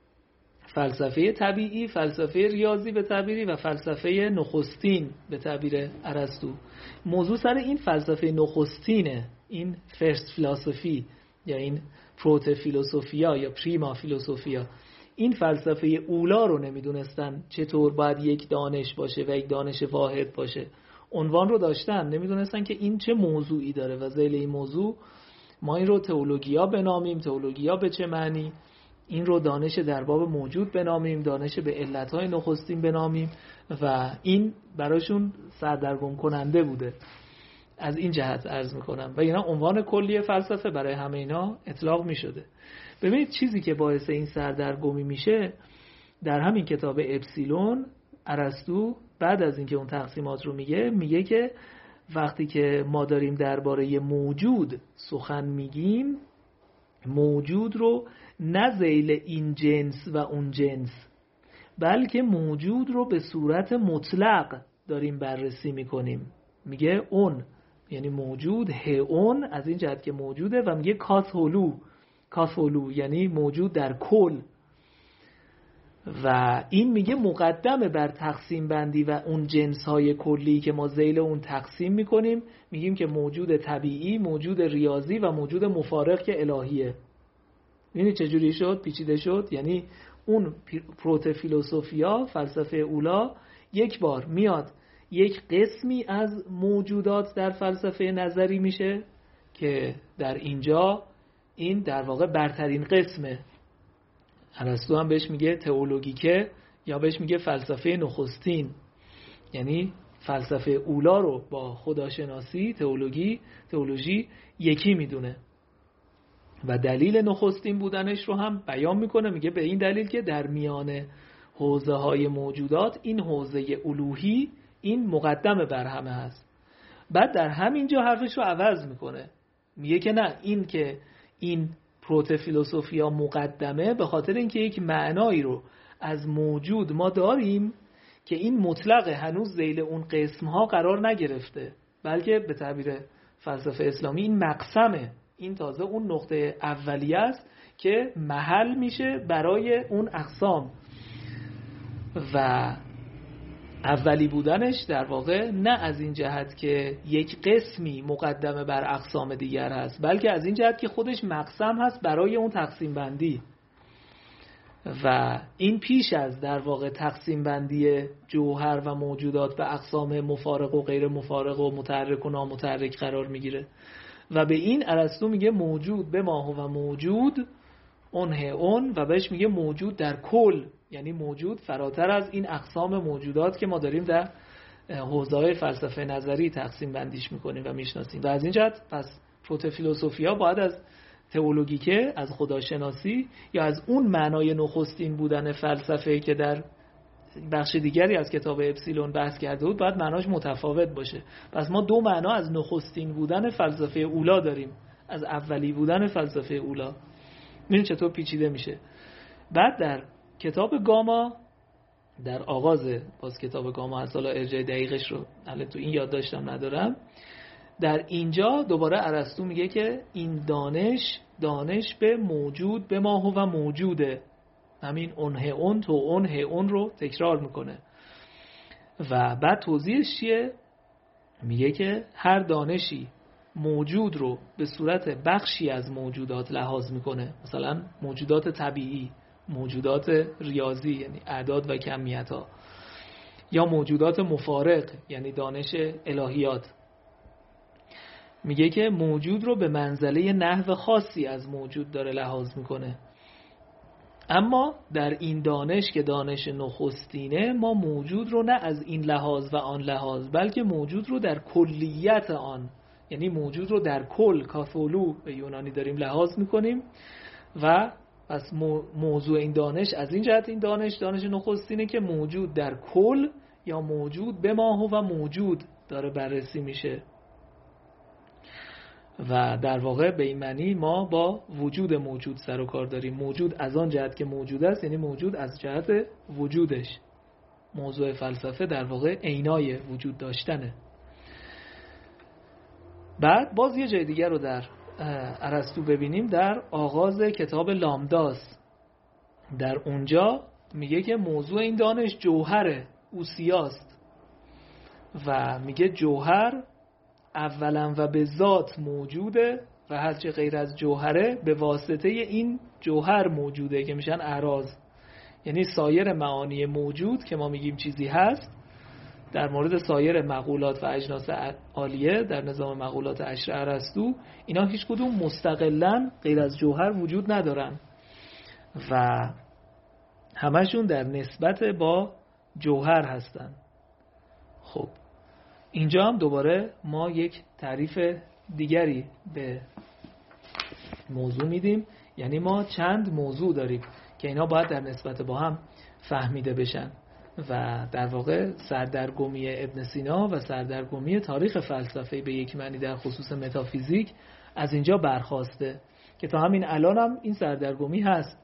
فلسفه طبیعی، فلسفه ریاضی به تعبیری و فلسفه نخستین به تعبیر ارسطو. موضوع سر این فلسفه نخستینه، این فرست فلسفی یا این پروت فیلسوفیا یا پریما فیلسوفیا. این فلسفه اولا رو نمیدونستن چطور باید یک دانش باشه و یک دانش واحد باشه. عنوان رو داشتن، نمیدونستن که این چه موضوعی داره و ذیل این موضوع ما این رو تئولوژیا بنامیم. تئولوژیا به چه معنی؟ این رو دانش در باب موجود بنامیم، دانش به علتهای نخستین بنامیم و این براشون سردرگم کننده بوده. از این جهت عرض میکنم و اینا عنوان کلی فلسفه برای همه اینا اطلاق میشده. ببینید چیزی که باعث این سردرگمی میشه، در همین کتاب اپسیلون ارسطو بعد از اینکه اون تقسیمات رو میگه، میگه که وقتی که ما داریم درباره موجود سخن میگیم، موجود رو نه ذیل این جنس و اون جنس، بلکه موجود رو به صورت مطلق داریم بررسی میکنیم. میگه اون یعنی موجود، هئون از این جهت که موجوده، و میگه کاثولو، کاثولو یعنی موجود در کل. و این میگه مقدمه بر تقسیم بندی و اون جنس های کلی که ما ذیل اون تقسیم میکنیم. میگیم که موجود طبیعی، موجود ریاضی و موجود مفارق که الهیه. یعنی چجوری شد؟ پیچیده شد. یعنی اون پروت فیلسوفیا، فلسفه اولا، یک بار میاد یک قسمی از موجودات در فلسفه نظری میشه که در اینجا این در واقع برترین قسمه. ارسطو هم بهش میگه تئولوژیکه یا بهش میگه فلسفه نخستین، یعنی فلسفه اولا رو با خداشناسی، تئولوژی، تئولوژی یکی میدونه و دلیل نخستین بودنش رو هم بیان میکنه. میگه به این دلیل که در میان حوزه های موجودات این حوزه الوهی این مقدمه بر همه هست. بعد در همینجا حرفش رو عوض میکنه، میگه که نه، این که این پروت فیلسوفیا مقدمه به خاطر اینکه یک معنایی رو از موجود ما داریم که این مطلق هنوز ذیل اون قسمها قرار نگرفته، بلکه به تعبیر فلسفه اسلامی این مقسمه، این تازه اون نقطه اولیه است که محل میشه برای اون اقسام و اولی بودنش در واقع نه از این جهت که یک قسمی مقدمه بر اقسام دیگر هست، بلکه از این جهت که خودش مقسم هست برای اون تقسیم بندی و این پیش از در واقع تقسیم بندی جوهر و موجودات به اقسام مفارق و غیر مفارق و متحرک و نامتحرک قرار میگیره و به این ارسطو میگه موجود به ما هو موجود اون اون و بهش میگه موجود در کل، یعنی موجود فراتر از این اقسام موجودات که ما داریم در حوزه‌های فلسفه نظری تقسیم بندیش میکنیم و میشناسیم. و از این جهت پس پروتوفیلوسوفیا باید از تئولوژیکه، از خداشناسی یا از اون معنای نخستین بودن فلسفه که در بخش دیگری از کتاب اپسیلون بحث کرده بود باید معناش متفاوت باشه. پس ما دو معنا از نخستین بودن فلسفه اولا داریم، از اولی بودن فلسفه اولا. ببین چطور پیچیده میشه. بعد در کتاب گاما، در آغاز باز کتاب گاما هست، حالا ارجاع دقیقش رو حالا تو این یاد داشتم ندارم، در اینجا دوباره ارسطو میگه که این دانش دانش به موجود به ما هو موجوده، همین اونه اون تو اونه اون رو تکرار میکنه و بعد توضیحش چیه؟ میگه که هر دانشی موجود رو به صورت بخشی از موجودات لحاظ میکنه، مثلا موجودات طبیعی، موجودات ریاضی یعنی اعداد و کمیت ها، یا موجودات مفارق یعنی دانش الهیات. میگه که موجود رو به منزله نحو خاصی از موجود داره لحاظ میکنه، اما در این دانش که دانش نخستینه ما موجود رو نه از این لحاظ و آن لحاظ بلکه موجود رو در کلیت آن، یعنی موجود رو در کل کاثولو به یونانی داریم لحاظ میکنیم و پس موضوع این دانش از این جهت این دانش دانش نخستینه که موجود در کل یا موجود به ما هو موجود داره بررسی میشه و در واقع به این معنی ما با وجود موجود سر و کار داریم. موجود از آن جهت که موجود است یعنی موجود از جهت وجودش. موضوع فلسفه در واقع عینای وجود داشتنه. بعد باز یه جای دیگر رو در ارسطو ببینیم، در آغاز کتاب لامداس، در اونجا میگه که موضوع این دانش جوهره، اوسیاست و میگه جوهر اولا و به ذات موجوده و هرچه غیر از جوهره به واسطه این جوهر موجوده که میشن اعراض، یعنی سایر معانی موجود که ما میگیم چیزی هست در مورد سایر مقولات و اجناس عالیه در نظام مقولات عشر ارسطو، اینا هیچ کدوم مستقلاً غیر از جوهر وجود ندارن و همشون در نسبت با جوهر هستن. خب اینجا هم دوباره ما یک تعریف دیگری به موضوع میدیم، یعنی ما چند موضوع داریم که اینا باید در نسبت با هم فهمیده بشن و در واقع سردرگمی ابن سینا و سردرگمی تاریخ فلسفه به یک معنی در خصوص متافیزیک از اینجا برخواسته که تا همین الان هم این سردرگمی هست.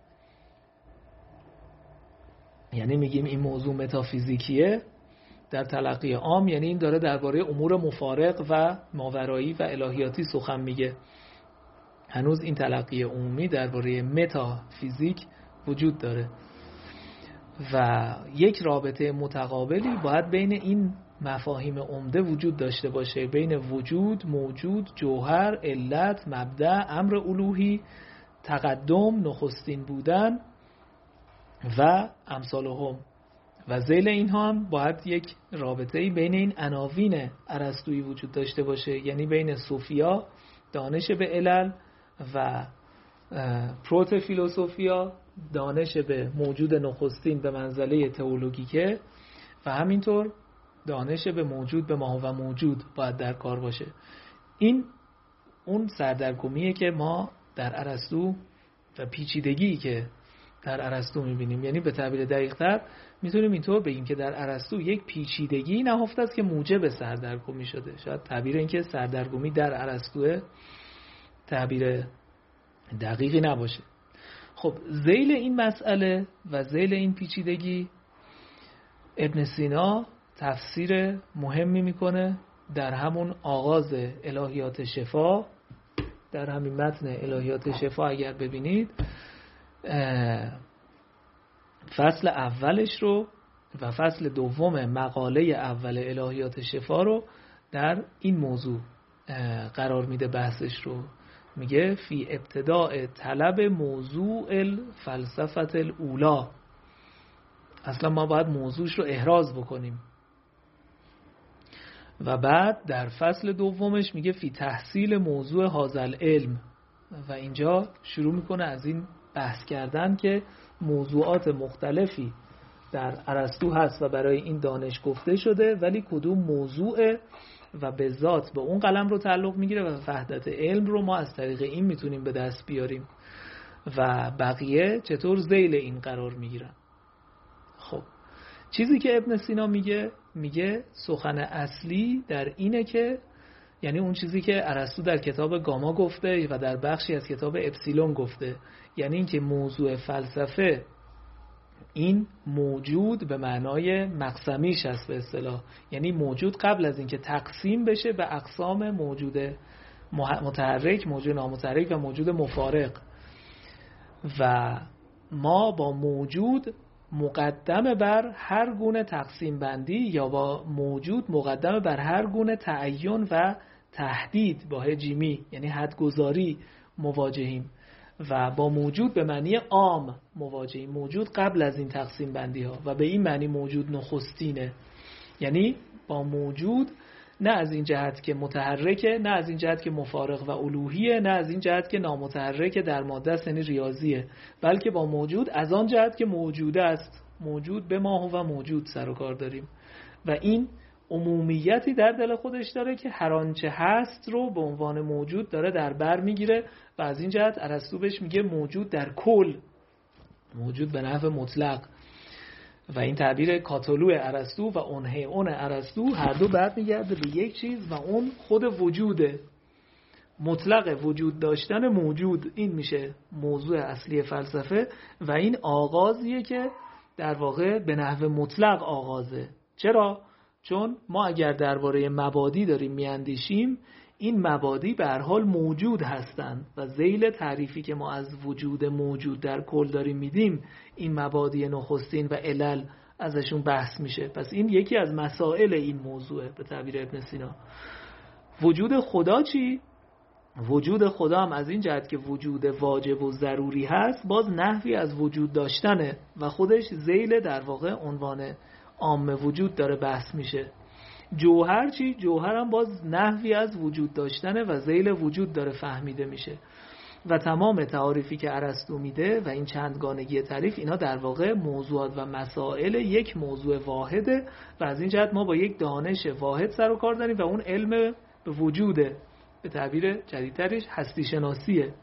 یعنی میگیم این موضوع متافیزیکیه در تلقی عام، یعنی این داره درباره امور مفارق و ماورایی و الهیاتی سخن میگه. هنوز این تلقی عمومی درباره متافیزیک وجود داره و یک رابطه متقابلی باید بین این مفاهیم عمده وجود داشته باشه، بین وجود، موجود، جوهر، علت، مبدأ، امر الوهی، تقدم، نخستین بودن و امثالهم و ذیل اینها هم باید یک رابطه‌ای بین این عناوین ارسطویی وجود داشته باشه، یعنی بین صوفیا، دانش به علل و پروتوفیلوسوفیا، دانش به موجود نخستین به منزله تئولوژیکه و همینطور دانش به موجود به ما و موجود باید در کار باشه. این اون سردرگمیه که ما در ارسطو و پیچیدگی که در ارسطو میبینیم، یعنی به تعبیر دقیق‌تر میتونیم اینطور بگیم که در ارسطو یک پیچیدگی نهفته است که موجب سردرگمی شده. شاید تعبیر این که سردرگمی در ارسطو تعبیر دقیقی نباشه. خب ذیل این مسئله و ذیل این پیچیدگی ابن سینا تفسیر مهمی میکنه در همون آغاز الهیات شفا. در همین متن الهیات شفا اگر ببینید فصل اولش رو و فصل دوم مقاله اول الهیات شفا رو در این موضوع قرار میده. بحثش رو میگه فی ابتداء طلب موضوع الفلسفه الاولا. اصلا ما باید موضوعش رو احراز بکنیم. و بعد در فصل دومش میگه فی تحصیل موضوع هازل علم و اینجا شروع میکنه از این بحث کردن که موضوعات مختلفی در ارسطو هست و برای این دانش گفته شده، ولی کدوم موضوع و به ذات به اون قلم رو تعلق میگیره و وحدت علم رو ما از طریق این میتونیم به دست بیاریم و بقیه چطور ذیل این قرار میگیرن. خب چیزی که ابن سینا میگه میگه سخن اصلی در اینه که یعنی اون چیزی که ارسطو در کتاب گاما گفته و در بخشی از کتاب اپسیلون گفته، یعنی اینکه موضوع فلسفه این موجود به معنای مقسمیش هست به اصطلاح، یعنی موجود قبل از اینکه تقسیم بشه به اقسام موجود متحرک، موجود نامتحرک و موجود مفارق. و ما با موجود مقدم بر هر گونه تقسیم بندی یا با موجود مقدم بر هر گونه تعین و تحدید با جیمی یعنی حدگذاری مواجهیم و با موجود به معنی عام مواجهیم. موجود قبل از این تقسیم بندی ها و به این معنی موجود نخستینه، یعنی با موجود نه از این جهت که متحرکه، نه از این جهت که مفارق و الوهیه، نه از این جهت که نامتحرکه در ماده است یعنی ریاضیه، بلکه با موجود از آن جهت که موجوده است، موجود به ما و موجود سر و کار داریم و این عمومیتی در دل خودش داره که هر آنچه هست رو به عنوان موجود داره در بر میگیره و از این جهت ارسطو بهش میگه موجود در کل، موجود به نحو مطلق. و این تعبیر کاتالو ارسطو و اونهیون ارسطو هر دو برمیگرده به یک چیز و اون خود وجوده، مطلق وجود داشتن موجود. این میشه موضوع اصلی فلسفه و این آغازیه که در واقع به نحو مطلق آغازه. چرا؟ چون ما اگر درباره مبادی داریم میاندیشیم، این مبادی به هر حال موجود هستند و ذیل تعریفی که ما از وجود موجود در کل داریم میدیم، این مبادی نخستین و علل ازشون بحث میشه. پس این یکی از مسائل این موضوعه به تعبیر ابن سینا. وجود خدا چی؟ وجود خدا هم از این جهت که وجود واجب و ضروری هست باز نحوی از وجود داشتنه و خودش ذیل در واقع عنوان عام وجود داره بحث میشه. جوهر چی؟ جوهر هم باز نحوی از وجود داشتنه و ذیل وجود داره فهمیده میشه. و تمام تعاریفی که ارسطو میده و این چندگانگی تعریف، اینا در واقع موضوعات و مسائل یک موضوع واحده و از این جهت ما با یک دانش واحد سر و کار داریم و اون علم به وجوده، به تعبیر جدیدترش هستی شناسیه.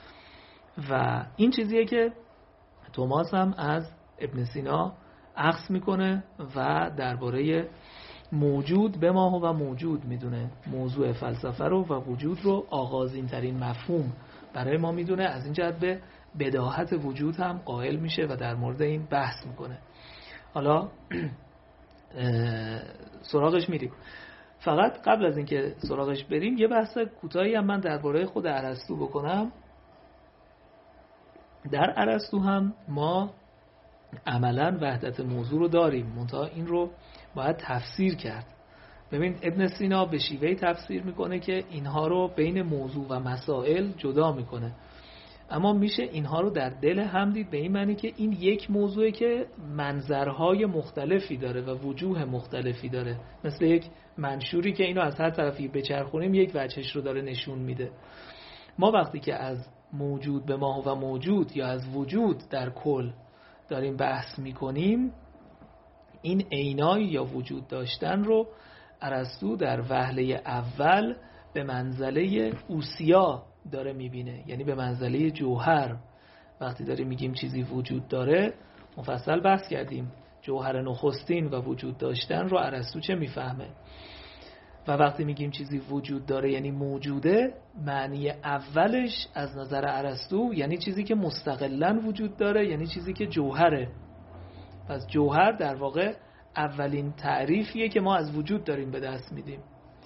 و این چیزیه که توماس هم از ابن سینا اخذ میکنه و درباره موجود به ما و موجود میدونه، موضوع فلسفه رو و وجود رو آغازین ترین مفهوم برای ما میدونه. از این جهت به بداهت وجود هم قائل میشه و در مورد این بحث میکنه. حالا سراغش میریم. فقط قبل از اینکه سراغش بریم یه بحث کوتاهی هم من درباره خود ارسطو بکنم. در ارسطو هم ما عملا وحدت موضوع رو داریم، منتها این رو باید تفسیر کرد. ببین ابن سینا به شیوهی تفسیر میکنه که اینها رو بین موضوع و مسائل جدا میکنه، اما میشه اینها رو در دل هم دید به این معنی که این یک موضوعی که منظرهای مختلفی داره و وجوه مختلفی داره، مثل یک منشوری که اینو از هر طرفی بچرخونیم یک وجهش رو داره نشون میده. ما وقتی که از موجود به ما و موجود یا از وجود در کل داریم بحث میکنیم، این عینای یا وجود داشتن رو ارسطو در وهله اول به منزله اوسیا داره میبینه، یعنی به منزله جوهر. وقتی داریم میگیم چیزی وجود داره، مفصل بحث کردیم جوهر نخستین و وجود داشتن رو ارسطو چه میفهمه. و وقتی میگیم چیزی وجود داره یعنی موجوده، معنی اولش از نظر ارسطو یعنی چیزی که مستقلاً وجود داره، یعنی چیزی که جوهره. پس جوهر در واقع اولین تعریفیه که ما از وجود داریم به دست میدیم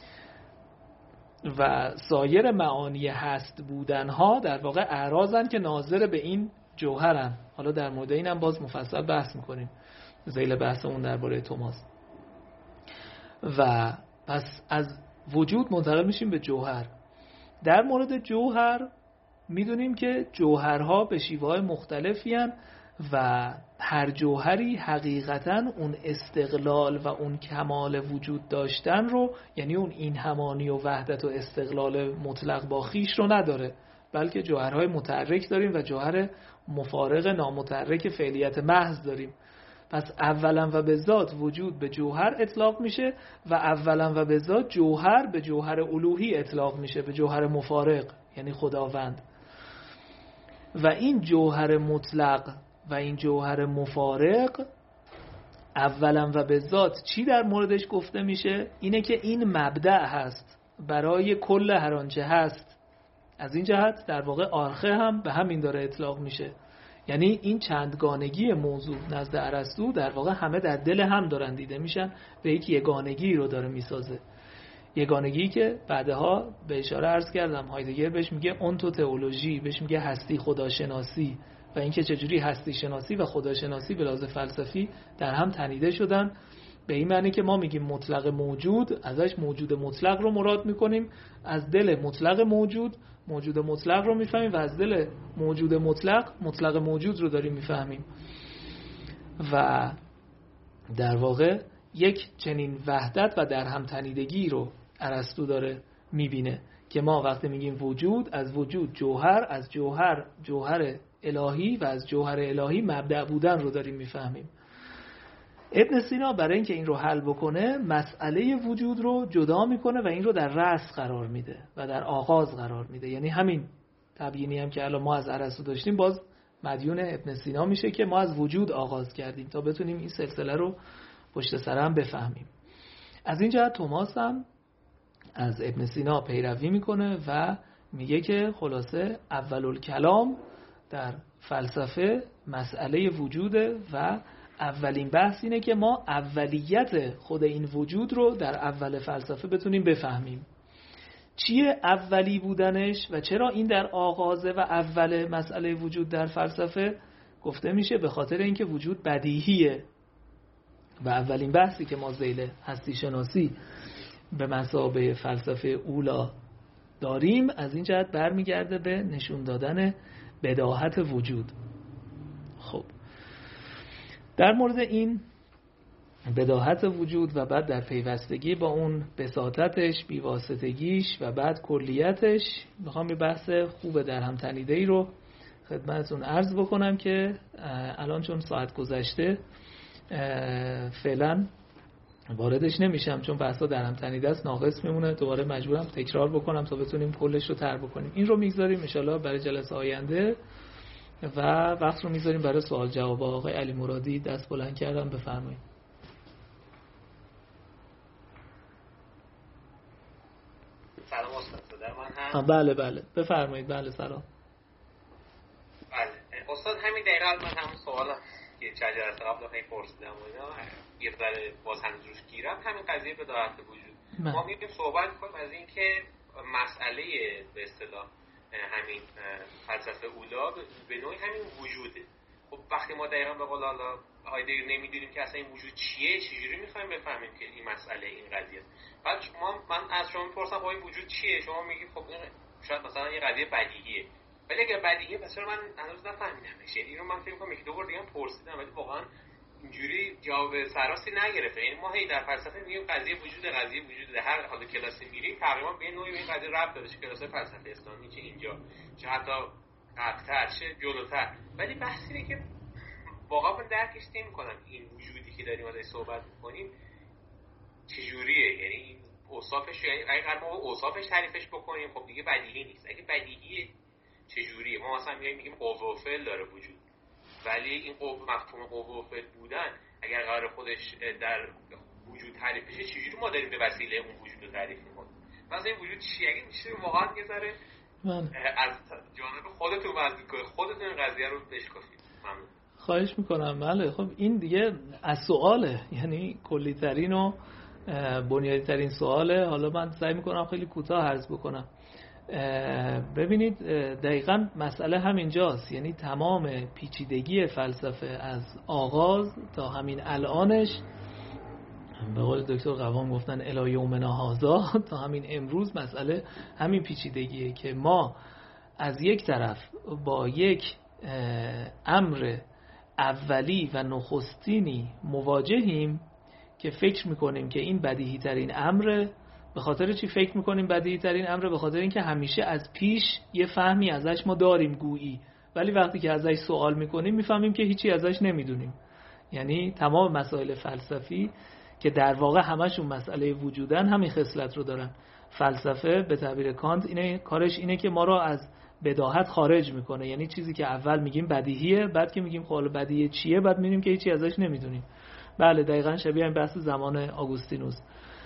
و سایر معانی هست بودنها در واقع اعراضن که ناظر به این جوهرن. حالا در مورد اینم باز مفصل بحث میکنیم ذیل بحثمون درباره توماس. و پس از وجود منتقل میشیم به جوهر. در مورد جوهر میدونیم که جوهرها به شیوه‌های مختلفی هن و هر جوهری حقیقتاً اون استقلال و اون کمال وجود داشتن رو، یعنی اون این همانی و وحدت و استقلال مطلق با خیش رو نداره، بلکه جوهرهای متحرک داریم و جوهر مفارق نامتحرک فعلیت محض داریم. پس اولا و به ذات وجود به جوهر اطلاق میشه و اولا و به ذات جوهر به جوهر الوهی اطلاق میشه، به جوهر مفارق یعنی خداوند. و این جوهر مطلق و این جوهر مفارق اولا و به ذات چی در موردش گفته میشه؟ اینه که این مبدأ هست برای کل هر آنچه هست. از این جهت در واقع آرخه هم به همین داره اطلاق میشه، یعنی این چندگانگی موضوع نزد ارسطو در واقع همه در دل هم دارن دیده میشن و یک یگانگی رو داره میسازه. یگانگی که بعدها به اشاره عرض کردم هایدگر بهش میگه اونتوتئولوژی، بهش میگه هستی خداشناسی، و اینکه چجوری هستی شناسی و خداشناسی به لحاظ فلسفی در هم تنیده شدن. به این معنی که ما میگیم مطلق موجود، ازش موجود مطلق رو مراد میکنیم، از دل مطلق موجود موجود مطلق رو میفهمیم و از دل موجود مطلق مطلق موجود رو داریم میفهمیم. و در واقع یک چنین وحدت و در هم تنیدگی رو ارسطو داره میبینه که ما وقتی میگیم وجود، از وجود جوهر، از جوهر جوهر الهی و از جوهر الهی مبدأ بودن رو داریم میفهمیم. ابن سینا برای اینکه این رو حل بکنه مسئله وجود رو جدا میکنه و این رو در رأس قرار میده و در آغاز قرار میده. یعنی همین تبیینی هم که الان ما از ارسطو داشتیم باز مدیون ابن سینا میشه که ما از وجود آغاز کردیم تا بتونیم این سلسله رو پشت سر هم بفهمیم. از این جهت توماس هم از ابن سینا پیروی میکنه و میگه که خلاصه اولالکلام در فلسفه مسئله وجوده و اولین بحث اینه که ما اولیت خود این وجود رو در اول فلسفه بتونیم بفهمیم. چیه اولی بودنش و چرا این در آغازه و اول مسئله وجود در فلسفه؟ گفته میشه به خاطر اینکه وجود بدیهیه و اولین بحثی که ما ذیل هستی شناسی به مثابه فلسفه اولا داریم از این جهت برمیگرده به نشون دادن بداهت وجود. خب در مورد این بداهت وجود و بعد در پیوستگی با اون بساطتش، بیواسطگیش و بعد کلیتش میخوام یه بحث خوب در هم تنیده‌ای رو خدمتتون عرض بکنم که الان چون ساعت گذشته فعلا واردش نمیشم چون بحثا در هم تنیده است، ناقص میمونه، دوباره مجبورم تکرار بکنم تا بتونیم کلش رو تر بکنیم. این رو میگذاریم ان شاءالله برای جلسه آینده و وقت رو میذاریم برای سوال جواب. آقای علی مرادی دست بلند کردن، بفرمایید. سلام استاد، در من هم بله بله بفرمایید. بله سلام. بله استاد، همین دقیقاً من هم سوال که چند جلسه قبل خیلی پرسیدم و اینا یه ذره باز هم روش گیرم، همین قضیه بداهت وجود. من. ما میگیم صحبت کنیم از این که مسئله به اصطلاح همین فلسفه اولا به نوعی همین وجوده. خب وقتی ما دقیقاً به قول الله هایدگر نمیدونیم که اصلا این وجود چیه، چجوری میخوایم بفهمیم که این مسئله این قضیه است؟ بعد شما من از شما میپرسم خب این وجود چیه، شما میگید خب این شاید مثلا یه قضیه بدیهیه. ولی اگه بدیهیه پس چرا من هنوز نفهمیدمش؟ یعنی اینو من فکر می‌کنم یک دو بار دیگه هم پرسیدم ولی واقعا اینجوری جواب سراسری نگرفته. یعنی ما هی در فلسفه میگیم قضیه وجود، قضیه وجود، هر حال کلاسی میریم تقریبا به نوعی به این قضیه ربط داده چه کلاس فلسفه اسلامی چه اینجا چه حتی قبل‌تر چه جلوتر. ولی بحث اینه که واقعا من درکش نمی‌کنم این وجودی که داریم ازش صحبت می‌کنیم چجوریه. یعنی اوصافش، یعنی اگه ما اوصافش تعریفش بکنیم خب دیگه بدیهی نیست. اگه بدیهیه چجوریه؟ ما مثلا میگیم میگیم قوه و فعل داره وجود، ولی این قوه، مفهوم قوه و فعل بودن اگر قرار خودش در وجود تعریف بشه چجوری ما داریم به وسیله اون وجود رو تعریف میکنیم. مثلا این وجود چیه؟ اگه میشه واقعا یه ذره از جانب خودتون وضع کنید، خودتون این قضیه رو بشکافید. ممنون. خواهش میکنم. بله خب این دیگه از سواله، یعنی کلی ترین و بنیادی ترین سواله. حالا من سعی میکنم خیلی کوتاه عرض بکنم. ببینید دقیقاً مسئله همینجاست، یعنی تمام پیچیدگی فلسفه از آغاز تا همین الانش، به قول دکتر قوام گفتن الی یومنا هذا، تا همین امروز مسئله همین پیچیدگیه که ما از یک طرف با یک امر اولی و نخستینی مواجهیم که فکر میکنیم که این بدیهی ترین امره. به خاطر چی فکر میکنیم بدیهی ترین امره؟ به خاطر اینکه همیشه از پیش یه فهمی ازش ما داریم گویی، ولی وقتی که ازش سوال میکنیم میفهمیم که هیچی ازش نمیدونیم. یعنی تمام مسائل فلسفی که در واقع همشون مسئله وجودن همین خصلت رو دارن. فلسفه به تعبیر کانت اینه، کارش اینه که ما رو از بداهت خارج میکنه. یعنی چیزی که اول میگیم بدیهیه، بعد که میگیم خب بدیهی چیه، بعد میبینیم که هیچی ازش نمیدونیم. بله دقیقاً شبیه این بحث زمان آگوستینوس.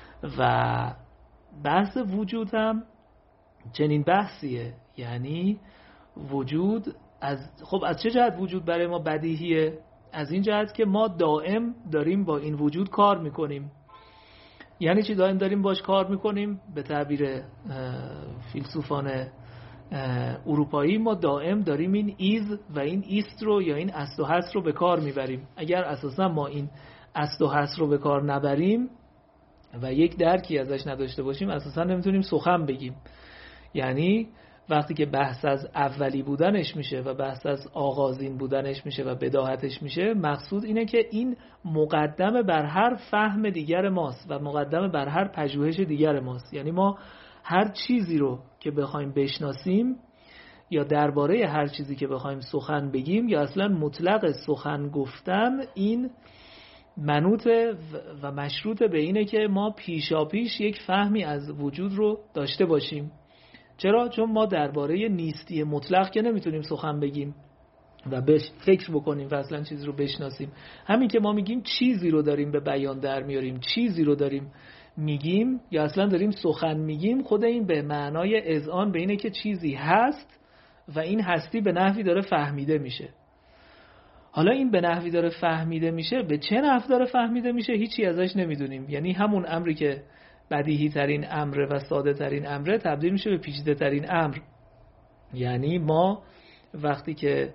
و بحث وجود هم چنین بحثیه، یعنی وجود از خب از چه جهت وجود برای ما بدیهیه؟ از این جهت که ما دائم داریم با این وجود کار میکنیم. یعنی چی دائم داریم باش کار میکنیم؟ به تعبیر فیلسوفان اروپایی ما دائم داریم این ایز و این ایست رو یا این است و هست رو به کار میبریم. اگر اساسا ما این است و هست رو به کار نبریم و یک درکی ازش نداشته باشیم اساسا نمیتونیم سخن بگیم. یعنی وقتی که بحث از اولی بودنش میشه و بحث از آغازین بودنش میشه و بداهتش میشه، مقصود اینه که این مقدمه بر هر فهم دیگر ماست و مقدمه بر هر پژوهش دیگر ماست. یعنی ما هر چیزی رو که بخوایم بشناسیم یا درباره هر چیزی که بخوایم سخن بگیم یا اصلا مطلق سخن گفتن، این منوط و مشروط به اینه که ما پیشا پیش یک فهمی از وجود رو داشته باشیم. چرا؟ چون ما درباره نیستی مطلق که نمیتونیم سخن بگیم و بهش فکر بکنیم و اصلا چیزی رو بشناسیم. همین که ما میگیم چیزی رو داریم به بیان در میاریم، چیزی رو داریم میگیم یا اصلا داریم سخن میگیم، خود این به معنای اذعان به اینه که چیزی هست و این هستی به نحوی داره فهمیده میشه. حالا این به نحوی داره فهمیده میشه، به چه نحو داره فهمیده میشه هیچی ازش نمیدونیم. یعنی همون امری که بدیهی ترین امر و ساده ترین امر تبدیل میشه به پیچیده ترین امر. یعنی ما وقتی که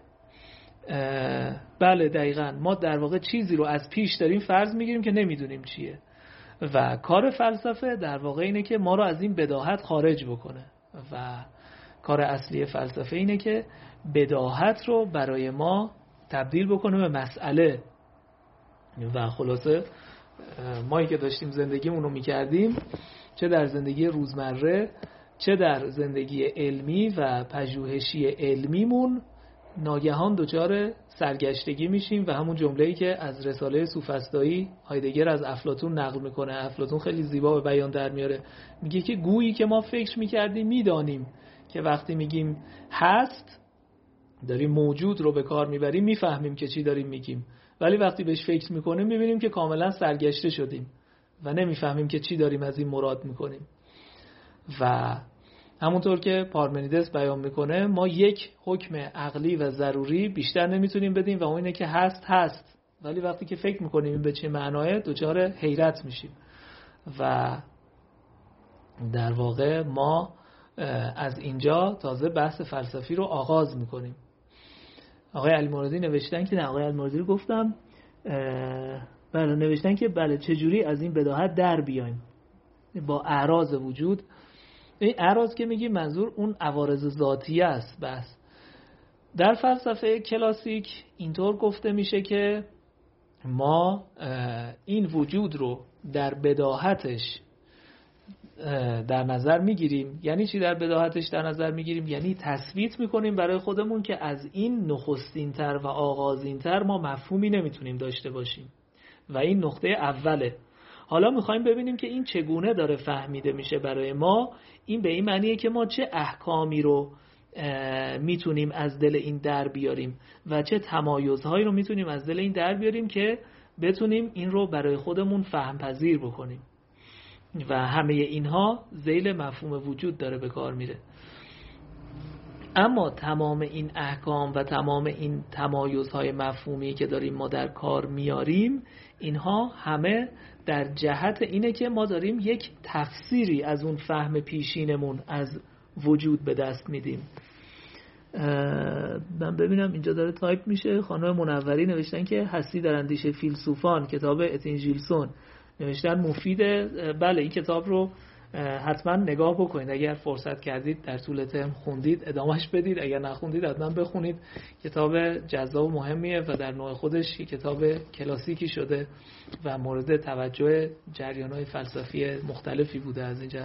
بله دقیقاً ما در واقع چیزی رو از پیش داریم فرض میگیریم که نمیدونیم چیه و کار فلسفه در واقع اینه که ما رو از این بداهت خارج بکنه و کار اصلی فلسفه اینه که بداهت رو برای ما تبدیل بکنه به مسئله. و خلاصه مایی که داشتیم زندگیمون رو میکردیم، چه در زندگی روزمره چه در زندگی علمی و پژوهشی علمیمون، ناگهان دچار سرگشتگی میشیم و همون جمله‌ای که از رساله سوفسطایی هایدگر از افلاطون نقل میکنه، افلاطون خیلی زیبا به بیان در میاره، میگه که گویی که ما فکر میکردیم میدانیم که وقتی میگیم هست داریم موجود رو به کار میبریم، میفهمیم که چی داریم میگیم، ولی وقتی بهش فکر میکنیم میبینیم که کاملا سرگشته شدیم و نمیفهمیم که چی داریم از این مراد میکنیم. و همونطور که پارمنیدس بیان میکنه ما یک حکم عقلی و ضروری بیشتر نمیتونیم بدیم و اون اینه که هست هست، ولی وقتی که فکر میکنیم این به چه معناه دچار حیرت میشیم. و در واقع ما از اینجا تازه بحث فلسفی رو آغاز میکنیم. آقای الموردی نوشتن که نه آقای الموردی رو گفتم بله نوشتن که بله چجوری از این بداهت در بیایم با اعراض وجود. این اعراض که میگیم منظور اون عوارض ذاتیه است. بس در فلسفه کلاسیک اینطور گفته میشه که ما این وجود رو در بداهتش در نظر میگیریم. یعنی چی در بداهتش در نظر میگیریم؟ یعنی تثبیت میکنیم برای خودمون که از این نخستین تر و آغازین تر ما مفهومی نمیتونیم داشته باشیم و این نقطه اوله. حالا میخوایم ببینیم که این چگونه داره فهمیده میشه برای ما. این به این معنیه که ما چه احکامی رو میتونیم از دل این در بیاریم و چه تمایزهایی رو میتونیم از دل این در بیاریم که بتونیم این رو برای خودمون فهم پذیر بکنیم و همه اینها ذیل مفهوم وجود داره به کار میره. اما تمام این احکام و تمام این تمایزهای مفهومی که داریم ما در کار میاریم، اینها همه در جهت اینه که ما داریم یک تفسیری از اون فهم پیشینمون از وجود به دست میدیم. من ببینم اینجا داره تایپ میشه. خانم منوری نوشتن که هستی در اندیشه فیلسوفان، کتاب اتین ژیلسون، نوشتن مفیده. بله این کتاب رو حتما نگاه بکنید، اگر فرصت کردید در طول ترم خوندید ادامهش بدید، اگر نخوندید حتما بخونید. کتاب جذاب و مهمیه و در نوع خودش کتاب کلاسیکی شده و مورد توجه جریان‌های فلسفی مختلفی بوده. از اینجا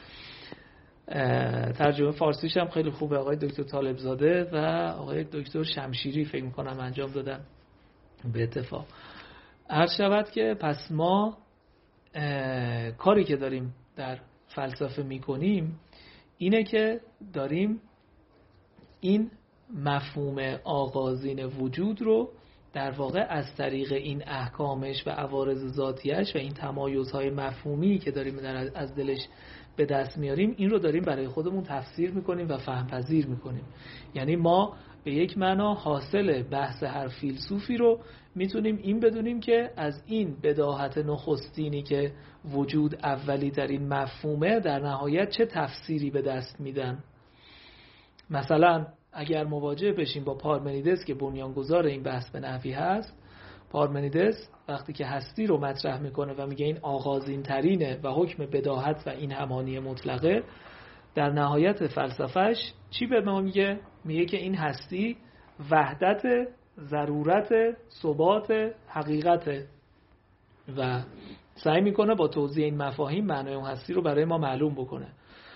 ترجمه فارسیش هم خیلی خوبه، آقای دکتر طالبزاده و آقای دکتر شمشیری فکر می‌کنم انجام دادن به اتفاق. عرض شود که پس ما کاری که داریم در فلسفه میکنیم اینه که داریم این مفهوم آغازین وجود رو در واقع از طریق این احکامش و عوارض ذاتیش و این تمایزهای مفهومی که داریم از دلش به دست میاریم، این رو داریم برای خودمون تفسیر میکنیم و فهم پذیر میکنیم. یعنی ما به یک معنا حاصل بحث هر فیلسوفی رو میتونیم این بدونیم که از این بداهت نخستینی که وجود اولی در این مفهومه در نهایت چه تفسیری به دست میدن. مثلا اگر مواجه بشیم با پارمنیدس که بنیانگذار این بحث به نحوی هست، پارمنیدس وقتی که هستی رو مطرح میکنه و میگه این آغازین ترینه و حکم بداهت و این همانی مطلقه، در نهایت فلسفهش چی به ما میگه؟ میگه که این هستی وحدت، ضرورت، ثبات، حقیقت و سعی میکنه با توضیح این مفاهیم معنای اون هستی رو برای ما معلوم بکنه.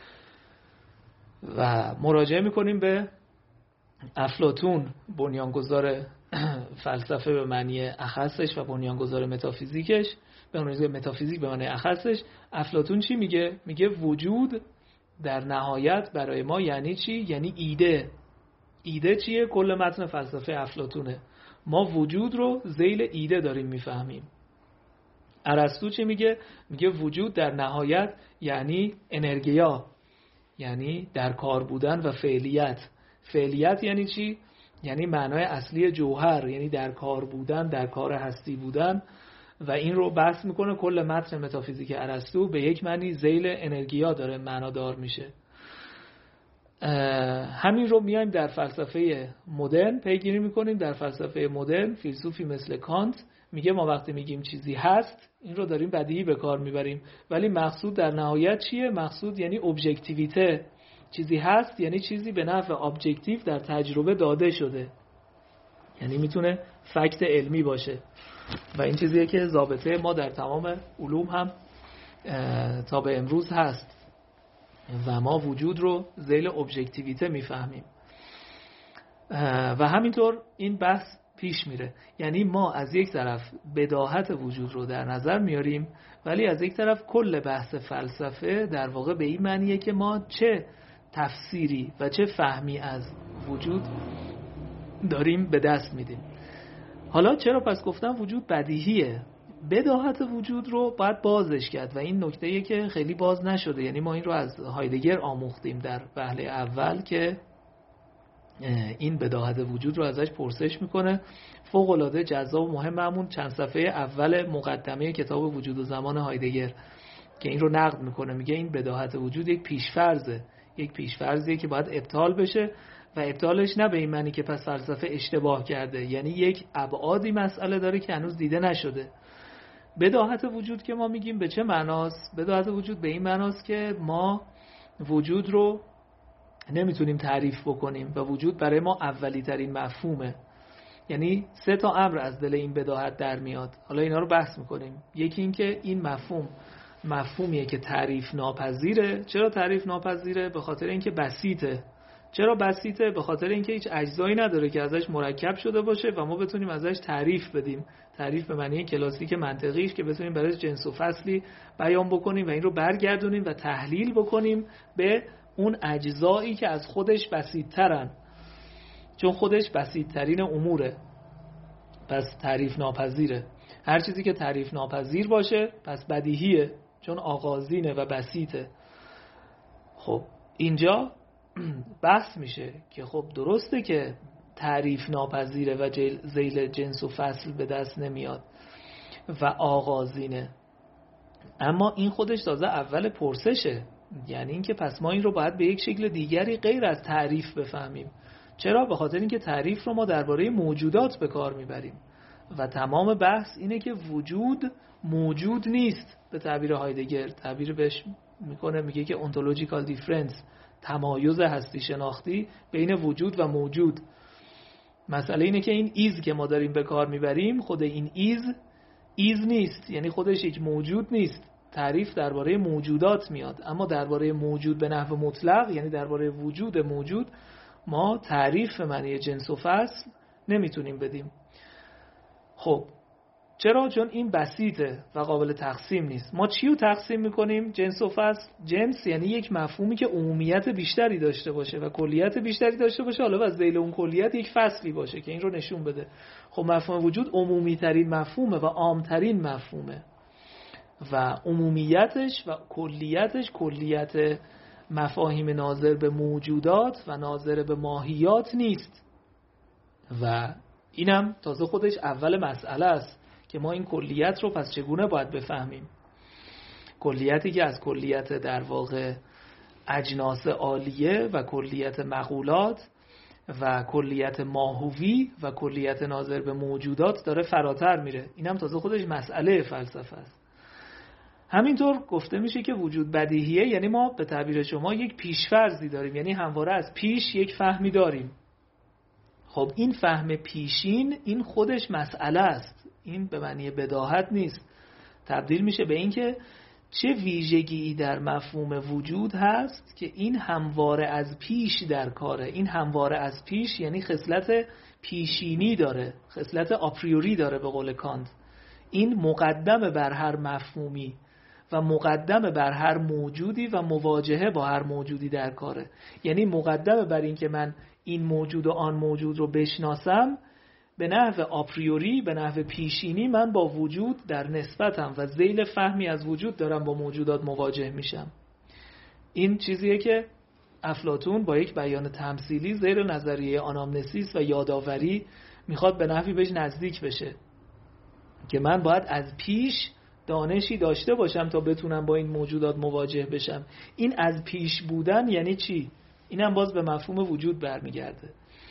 و مراجعه میکنیم به افلاطون، بنیانگذار فلسفه به معنی اخصش و بنیانگذار متافیزیکش، به معنی متافیزیک به معنی اخصش. افلاطون چی میگه؟ میگه وجود در نهایت برای ما یعنی چی؟ یعنی ایده. ایده چیه؟ کل متن فلسفه افلاطونه. ما وجود رو ذیل ایده داریم میفهمیم. ارسطو چی میگه؟ میگه وجود در نهایت یعنی انرژیا، یعنی در کار بودن و فعلیت. فعلیت یعنی چی؟ یعنی معنای اصلی جوهر، یعنی در کار بودن، در کار هستی بودن. و این رو بحث میکنه. کل متن متافیزیک ارسطو به یک معنی ذیل انرژیا داره معنادار میشه. همین رو میایم در فلسفه مدرن پیگیری میکنیم. در فلسفه مدرن فیلسوفی مثل کانت میگه ما وقتی میگیم چیزی هست، این رو داریم بدیهی به کار میبریم، ولی مقصود در نهایت چیه؟ مقصود یعنی ابجکتیویته. چیزی هست یعنی چیزی به نفع ابجکتیو در تجربه داده شده، یعنی میتونه فکت علمی باشه. و این چیزیه که ضابطه ما در تمام علوم هم تا به امروز هست و ما وجود رو ذیل ابجکتیویته میفهمیم. و همینطور این بحث پیش میره. یعنی ما از یک طرف بداهت وجود رو در نظر میاریم، ولی از یک طرف کل بحث فلسفه در واقع به این معنیه که ما چه تفسیری و چه فهمی از وجود داریم به دست میدیم. حالا چرا پس گفتم وجود بدیهیه؟ بداهت وجود رو باید بازش کرد و این نکته‌ایه که خیلی باز نشده. یعنی ما این رو از هایدگر آموختیم در وهله اول که این بداهت وجود رو ازش پرسش میکنه. فوق‌العاده جذاب و مهم همون چند صفحه اول مقدمه کتاب وجود و زمان هایدگر که این رو نقد میکنه. میگه این بداهت وجود یک پیشفرضه، یک پیشفرضیه که باید ابطال بشه و ابطالش نه به این معنی که پس فلسفه اشتباه کرده، یعنی یک ابعادی مسئله داره که هنوز دیده نشده. بداهت وجود که ما میگیم به چه معناست؟ بداهت وجود به این معناست که ما وجود رو نمیتونیم تعریف بکنیم و وجود برای ما اولی ترین مفهومه. یعنی سه تا امر از دل این بداهت در میاد. حالا اینا رو بحث میکنیم. یکی این که این مفهوم مفهومیه که تعریف ناپذیره. چرا تعریف ناپذیره؟ به خاطر اینکه بسیطه. چرا بسیطه؟ به خاطر اینکه هیچ اجزایی نداره که ازش مرکب شده باشه و ما بتونیم ازش تعریف بدیم. تعریف به معنی کلاسیک منطقیش که بتونیم برای جنس و فصلی بیان بکنیم و این رو برگردونیم و تحلیل بکنیم به اون اجزایی که از خودش بسیط‌ترن، چون خودش بسیط‌ترین اموره، پس تعریف ناپذیره. هر چیزی که تعریف ناپذیر باشه پس بدیهیه، چون آغازینه و بسیطه. خب اینجا بحث میشه که خب درسته که تعریف ناپذیره و ذیل جنس و فصل به دست نمیاد و آغازینه، اما این خودش تازه اول پرسشه. یعنی اینکه پس ما این رو باید به یک شکل دیگری غیر از تعریف بفهمیم. چرا؟ به خاطر اینکه تعریف رو ما درباره موجودات به کار میبریم و تمام بحث اینه که وجود موجود نیست. به تعبیر هایدگر تعبیر بهش میکنه، میگه که ontological difference، تمایز هستی شناختی بین وجود و موجود. مسئله اینه که این ایز که ما داریم به کار میبریم، خود این ایز ایز نیست، یعنی خودش یک موجود نیست. تعریف درباره موجودات میاد، اما درباره موجود به نحو مطلق، یعنی درباره وجود موجود، ما تعریف به معنی جنس و فصل نمیتونیم بدیم. خب چرا؟ چون این بسیطه و قابل تقسیم نیست. ما چی رو تقسیم میکنیم؟ جنس و فصل. جنس یعنی یک مفهومی که عمومیت بیشتری داشته باشه و کلیت بیشتری داشته باشه، حالا از ذیل اون کلیت یک فصلی باشه که این رو نشون بده. خب مفهوم وجود عمومی ترین مفهومه و عام ترین مفهومه و عمومیتش و کلیتش کلیت مفاهیم ناظر به موجودات و ناظر به ماهیات نیست. و اینم تازه خودش اول مسئله است که ما این کلیت رو پس چگونه باید بفهمیم. کلیتی که از کلیت در واقع اجناس عالیه و کلیت مقولات و کلیت ماهوی و کلیت ناظر به موجودات داره فراتر میره. اینم تازه خودش مسئله فلسفه است. همینطور گفته میشه که وجود بدیهیه، یعنی ما به تعبیر شما یک پیشفرضی داریم، یعنی همواره از پیش یک فهمی داریم. خب این فهم پیشین این خودش مسئله است، این به معنی بداهت نیست. تبدیل میشه به این که چه ویژگی در مفهوم وجود هست که این همواره از پیش در کاره. این همواره از پیش یعنی خصلت پیشینی داره، خصلت آپریوری داره به قول کانت. این مقدم بر هر مفهومی و مقدم بر هر موجودی و مواجهه با هر موجودی در کاره. یعنی مقدم بر این که من این موجود و آن موجود رو بشناسم، به نحو آپریوری، به نحو پیشینی من با وجود در نسبتم و ذیل فهمی از وجود دارم با موجودات مواجه میشم. این چیزیه که افلاطون با یک بیان تمثیلی زیر نظریه آنامنسیس و یادآوری میخواد به نحوی بهش نزدیک بشه که من باید از پیش دانشی داشته باشم تا بتونم با این موجودات مواجه بشم. این از پیش بودن یعنی چی؟ اینم باز به مفهوم وجود برمیگرده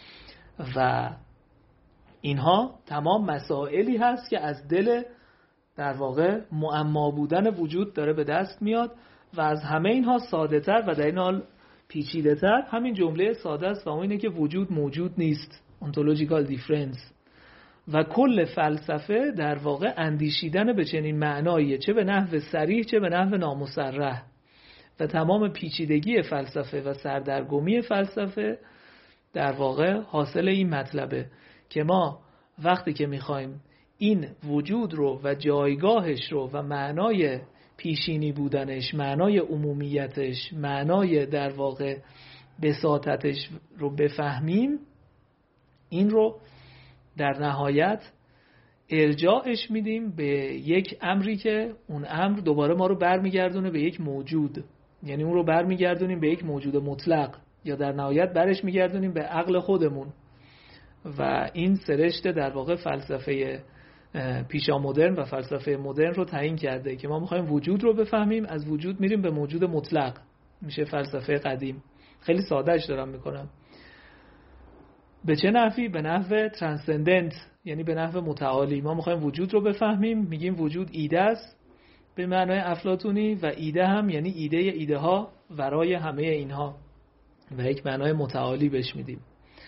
و اینها تمام مسائلی هست که از دل در واقع معما بودن وجود داره به دست میاد و از همه اینها ساده تر و در این حال پیچیده تر همین جمله ساده است و اون اینه که وجود موجود نیست، ontological difference. و کل فلسفه در واقع اندیشیدن به چنین معناییه، چه به نحو صریح چه به نحو نامصرح. و تمام پیچیدگی فلسفه و سردرگمی فلسفه در واقع حاصل این مطلبه که ما وقتی که میخوایم این وجود رو و جایگاهش رو و معنای پیشینی بودنش، معنای عمومیتش، معنای در واقع بساطتش رو بفهمیم، این رو در نهایت ارجاعش میدیم به یک امری که اون امر دوباره ما رو برمیگردونه به یک موجود، یعنی اون رو برمیگردونیم به یک موجود مطلق، یا در نهایت برش میگردونیم به عقل خودمون. و این سرشت در واقع فلسفه پیشا مدرن و فلسفه مدرن رو تعیین کرده که ما میخوایم وجود رو بفهمیم، از وجود میریم به موجود مطلق، میشه فلسفه قدیم. خیلی سادهش دارم میکنم. به چه نحوی؟ به نحو ترانسندنت، یعنی به نحو متعالی. ما میخوایم وجود رو بفهمیم، میگیم وجود ایده است به معنای افلاطونی و ایده هم یعنی ایده ایده ها ورای همه اینها و یک معنای متعالی بهش میدیم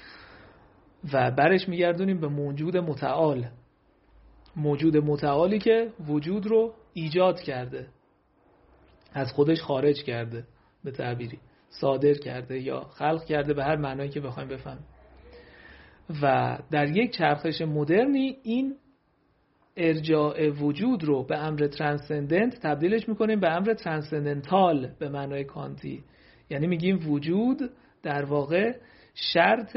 و برش میگردونیم به موجود متعال، موجود متعالی که وجود رو ایجاد کرده، از خودش خارج کرده، به تعبیری صادر کرده یا خلق کرده، به هر معنایی که بخوایم بفهمیم. و در یک چرخش مدرنی این ارجاع وجود رو به امر ترانسندنت تبدیلش میکنیم به امر ترانسندنتال به معنای کانتی، یعنی میگیم وجود در واقع شرط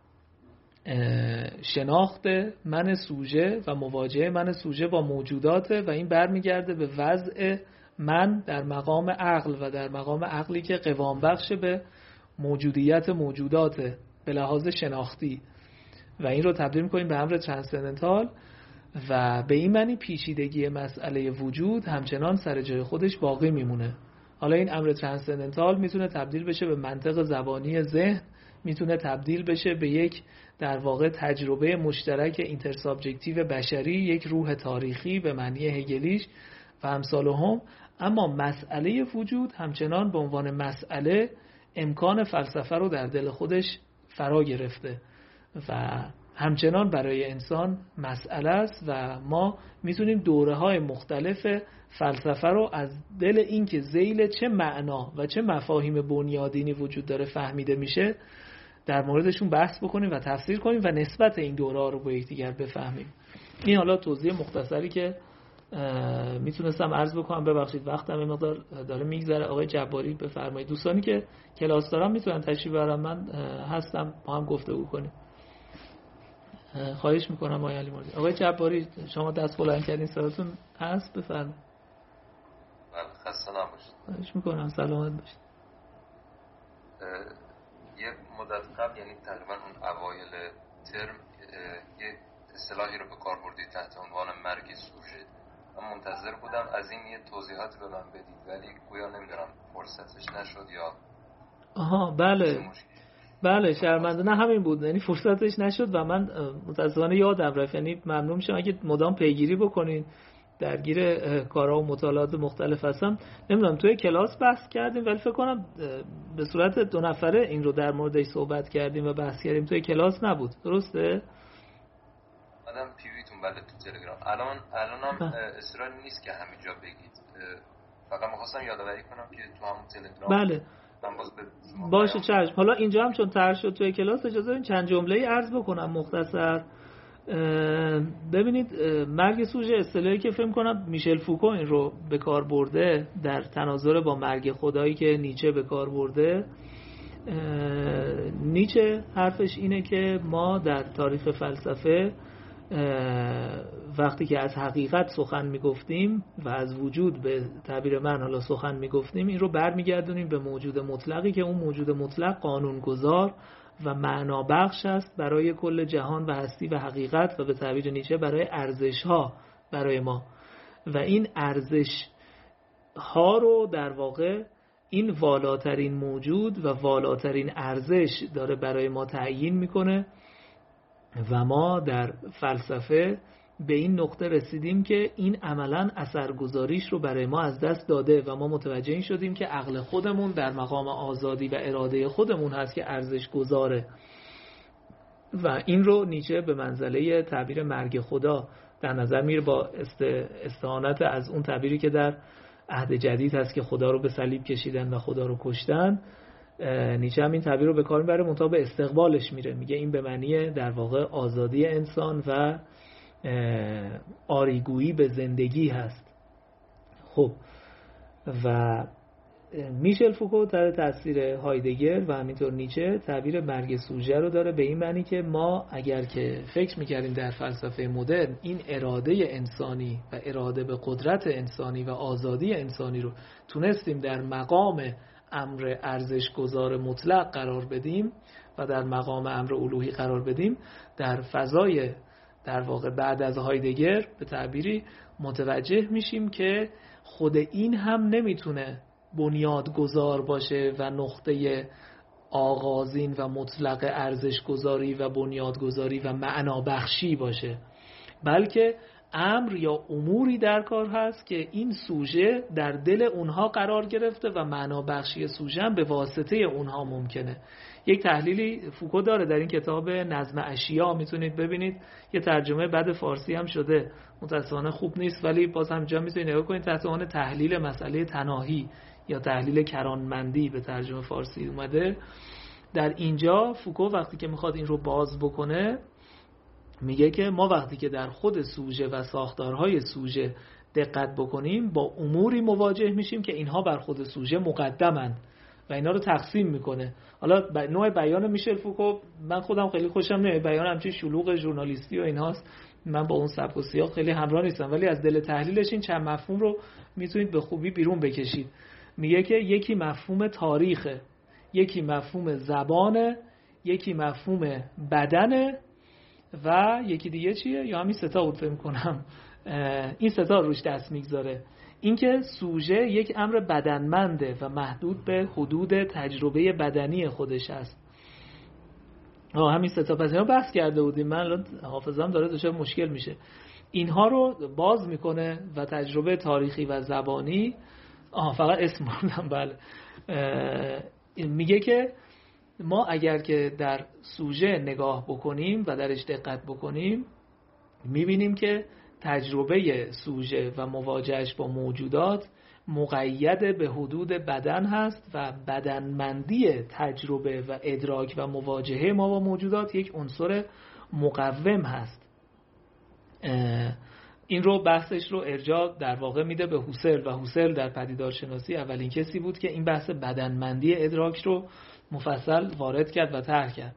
شناخت من سوژه و مواجهه من سوژه با موجوداته و این برمیگرده به وضع من در مقام عقل و در مقام عقلی که قوام بخش به موجودیت موجوداته به لحاظ شناختی و این رو تبدیل می‌کنیم به امر ترانسندنتال و به این معنی پیچیدگی مسئله وجود همچنان سر جای خودش باقی میمونه. حالا این امر ترانسندنتال میتونه تبدیل بشه به منطق زبانی ذهن، میتونه تبدیل بشه به یک در واقع تجربه مشترک اینترسابجکتیو بشری، یک روح تاریخی به معنی هگلیش و امثال هم. اما مسئله وجود همچنان به عنوان مسئله امکان فلسفه رو در دل خودش فرا گرفته و همچنان برای انسان مسئله است و ما میتونیم دوره‌های مختلف فلسفه رو از دل این که ذیل چه معنا و چه مفاهیم بنیادینی وجود داره فهمیده میشه در موردشون بحث بکنیم و تفسیر کنیم و نسبت این دوره‌ها رو با یکدیگر بفهمیم. این حالا توضیح مختصری که میتونستم عرض بکنم، ببخشید وقتم این مقدار داره میگذره. آقای جباری بفرمایید. دوستانی که کلاس دارن میتونن تشریف بیارن، من هستم با هم گفتگو کنیم. خواهش میکنم آقای علی مردی. آقای جباری شما دست بلند کردین، صداتون هست، بفرمایید. من خسته نباشید. خواهش میکنم، سلامت باشید. یه مدت قبل، یعنی تقریبا اون اوایل ترم، یه اصطلاحی رو به کار بردید تحت عنوان مرگ سوژه. من منتظر بودم از این یه توضیحاتی به من بدید ولی گویا نمیدونم فرصتش نشد یا آها بله بله شرمنده. نه همین بود، یعنی فرصتش نشد و من متاسفانه یادم رفت. یعنی ممنون میشم اگه مدام پیگیری بکنین، درگیر کارها و مطالعات مختلف هستم. نمیدونم توی کلاس بحث کردیم ولی فکر کنم به صورت دو نفره این رو در موردش صحبت کردیم و بحث کردیم، توی کلاس نبود، درسته؟ آدم پیویتون بله تو تلگرام. الان الانم اصراری نیست که همینجا بگید، فقط می‌خواستم یادآوری کنم که تو همون تلگرام بله باشه چشم. حالا اینجا هم چون طرح شد توی کلاس اجازه بدین چند جمله‌ای عرض بکنم مختصر. ببینید مرگ سوژه اصطلاحی که فکر کنم میشل فوکو این رو به کار برده در تناظر با مرگ خدایی که نیچه به کار برده. نیچه حرفش اینه که ما در تاریخ فلسفه وقتی که از حقیقت سخن میگفتیم و از وجود به تعبیر من حالا سخن میگفتیم، این رو برمیگردونیم به موجود مطلقی که اون موجود مطلق قانونگذار و معنا بخش است برای کل جهان و هستی و حقیقت و به تعبیر نیچه برای ارزش ها برای ما. و این ارزش ها رو در واقع این والاترین موجود و والاترین ارزش داره برای ما تعیین میکنه و ما در فلسفه به این نقطه رسیدیم که این عملاً اثرگذاریش رو برای ما از دست داده و ما متوجه این شدیم که عقل خودمون در مقام آزادی و اراده خودمون هست که ارزش گذاره و این رو نیچه به منزله تعبیر مرگ خدا در نظر میره با استعانت از اون تعبیری که در عهد جدید هست که خدا رو به صلیب کشیدن و خدا رو کشتن. نیچه هم این تعبیر رو به کار میبره منتها به استقبالش میره، میگه این به معنی در واقع آزادی انسان و آریگویی به زندگی هست. خب و میشل فوکو در تاثیر هایدگر و همینطور نیچه تعبیر مرگ سوژه رو داره به این معنی که ما اگر که فکر میکردیم در فلسفه مدرن این اراده انسانی و اراده به قدرت انسانی و آزادی انسانی رو تونستیم در مقام امر ارزش گذار مطلق قرار بدیم و در مقام امر الوهی قرار بدیم، در فضای در واقع بعد از هایدگر به تعبیری متوجه میشیم که خود این هم نمیتونه بنیادگذار باشه و نقطه آغازین و مطلق ارزش گذاری و بنیادگذاری و معنا بخشی باشه، بلکه امر یا اموری در کار هست که این سوژه در دل اونها قرار گرفته و معنا بخشی سوژه هم به واسطه اونها ممکنه. یک تحلیلی فوکو داره در این کتاب نظم اشیا، میتونید ببینید، یه ترجمه بعد فارسی هم شده، متاسفانه خوب نیست ولی باز هم جا میتونید نگاه کنید، تحت عنوان تحلیل مسئله تناهی یا تحلیل کرانمندی به ترجمه فارسی اومده. در اینجا فوکو وقتی که میخواد این رو باز بکنه میگه که ما وقتی که در خود سوژه و ساختارهای سوژه دقت بکنیم با اموری مواجه میشیم که اینها بر خود سوژه مقدمند و اینا رو تقسیم میکنه. حالا ب... نوع بیان میشل فوکو من خودم خیلی خوشم نمیاد، بیان همچین شلوغ ژورنالیستی و اینهاست، من با اون سبک و سیاق خیلی همراه نیستم، ولی از دل تحلیلش این چند مفهوم رو میتونید به خوبی بیرون بکشید. میگه که یکی مفهوم تاریخه، یکی مفهوم زبانه، یکی مفهوم بدنه و یکی دیگه چیه؟ یا همین ستا بود فکر کنم، این ستا روش دست میگذاره. اینکه سوژه یک امر بدنمنده و محدود به حدود تجربه بدنی خودش است. آه همین ستا. پس اینا بحث کرده بودیم، من الان حافظم داره دچار مشکل میشه. اینها رو باز میکنه و تجربه تاریخی و زبانی، آها فقط اسم بردم بله، میگه که ما اگر که در سوژه نگاه بکنیم و درش دقت بکنیم میبینیم که تجربه سوژه و مواجهش با موجودات مقید به حدود بدن هست و بدنمندی تجربه و ادراک و مواجهه ما با موجودات یک عنصر مقوم هست. این رو بحثش رو ارجاع در واقع میده به هوسل و هوسل در پدیدارشناسی اولین کسی بود که این بحث بدنمندی ادراک رو مفصل وارد کرد و طرح کرد.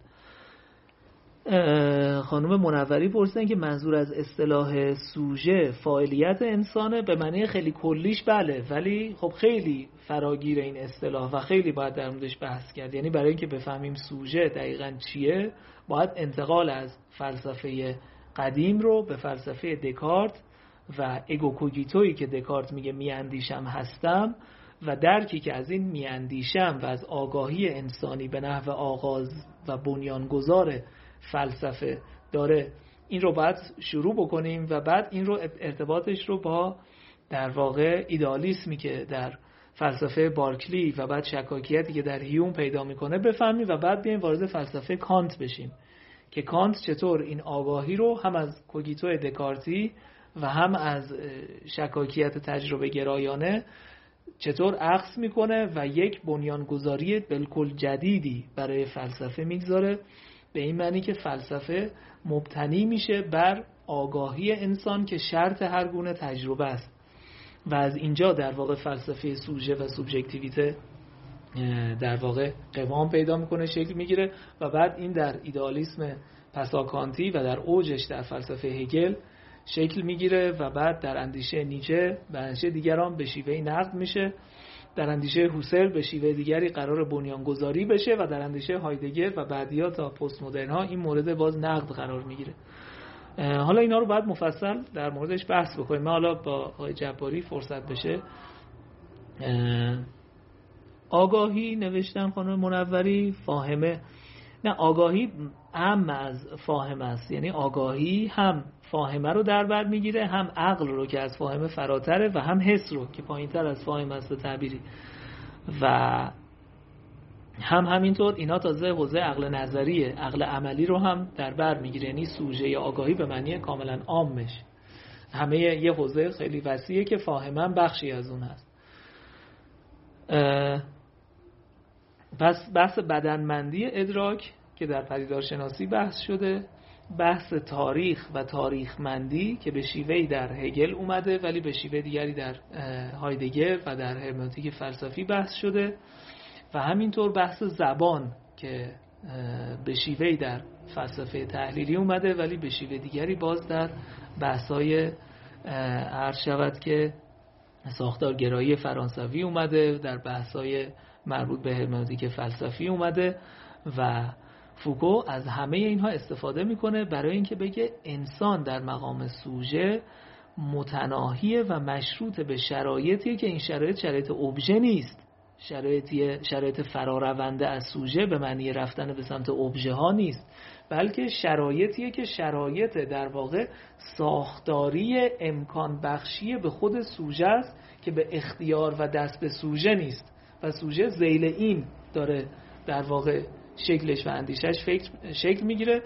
خانم منوری پرسیدن که منظور از اصطلاح سوژه فاعلیت انسانه. به معنی خیلی کلیش بله، ولی خب خیلی فراگیر این اصطلاح و خیلی باید در موردش بحث کرد. یعنی برای اینکه بفهمیم سوژه دقیقاً چیه باید انتقال از فلسفه قدیم رو به فلسفه دکارت و ایگو کوگیتویی که دکارت میگه میاندیشم هستم و درکی که از این میاندیشم و از آگاهی انسانی به نحو آغاز و بنیانگذار فلسفه داره، این رو باید شروع بکنیم و بعد این رو ارتباطش رو با در واقع ایدئالیسمی که در فلسفه بارکلی و بعد شکاکیتی که در هیوم پیدا میکنه بفهمیم و بعد بیایم وارد فلسفه کانت بشیم که کانت چطور این آگاهی رو هم از کوگیتو دکارتی و هم از شکاکیت تجربه گرایانه چطور اخذ میکنه و یک بنیانگذاری بالکل جدیدی برای فلسفه میگذاره، به این معنی که فلسفه مبتنی میشه بر آگاهی انسان که شرط هر گونه تجربه است و از اینجا در واقع فلسفه سوژه و سوبژکتیویته در واقع قوام پیدا میکنه، شکل میگیره و بعد این در ایدئالیسم پساکانتی و در اوجش در فلسفه هگل شکل میگیره و بعد در اندیشه نیچه و اندیشه دیگران به شیوه نقد میشه، در اندیشه هوسل به شیوه دیگری قرار بنیانگذاری بشه و در اندیشه هایدگر و بعدیا تا پست مدرن ها این مورد باز نقد قرار میگیره. حالا اینا رو باید مفصل در موردش بحث بکنیم. من حالا با آقای جباری فرصت بشه. آگاهی نوشتن خانم منوری فاهمه، نه آگاهی هم از فاهمه است، یعنی آگاهی هم فاهمه رو در بر میگیره، هم عقل رو که از فاهمه فراتره و هم حس رو که پایینتر از فاهمه است تعبیری، و هم همینطور اینا تازه حوزه عقل نظریه، عقل عملی رو هم در بر میگیره، یعنی سوژه یا آگاهی به معنی کاملا عامش همه یه حوزه خیلی وسیعه که فاهمه هم بخشی از اون هست. پس بحث بدنمندی ادراک که در پدیدارشناسی بحث شده، بحث تاریخ و تاریخمندی که به شیوهی در هگل اومده ولی به شیوه دیگری در هایدگر و در هرمنوتیک فلسفی بحث شده، و همینطور بحث زبان که به شیوهی در فلسفه تحلیلی اومده ولی به شیوه دیگری باز در بحث‌های عرض شود که ساختارگرایی فرانسوی اومده، در بحث‌های مربوط به هرمنوتیک فلسفی اومده و فوکو از همه اینها استفاده میکنه برای اینکه بگه انسان در مقام سوژه متناهی و مشروط به شرایطی که این شرایط شرایط ابژه نیست، شرایطی شرایط فرارونده از سوژه به معنی رفتن به سمت ابژه ها نیست، بلکه شرایطیه که شرایط در واقع ساختاری امکان بخشی به خود سوژه است که به اختیار و دست به سوژه نیست و سوژه ذیل این داره در واقع شکلش و اندیشش شکل میگیره.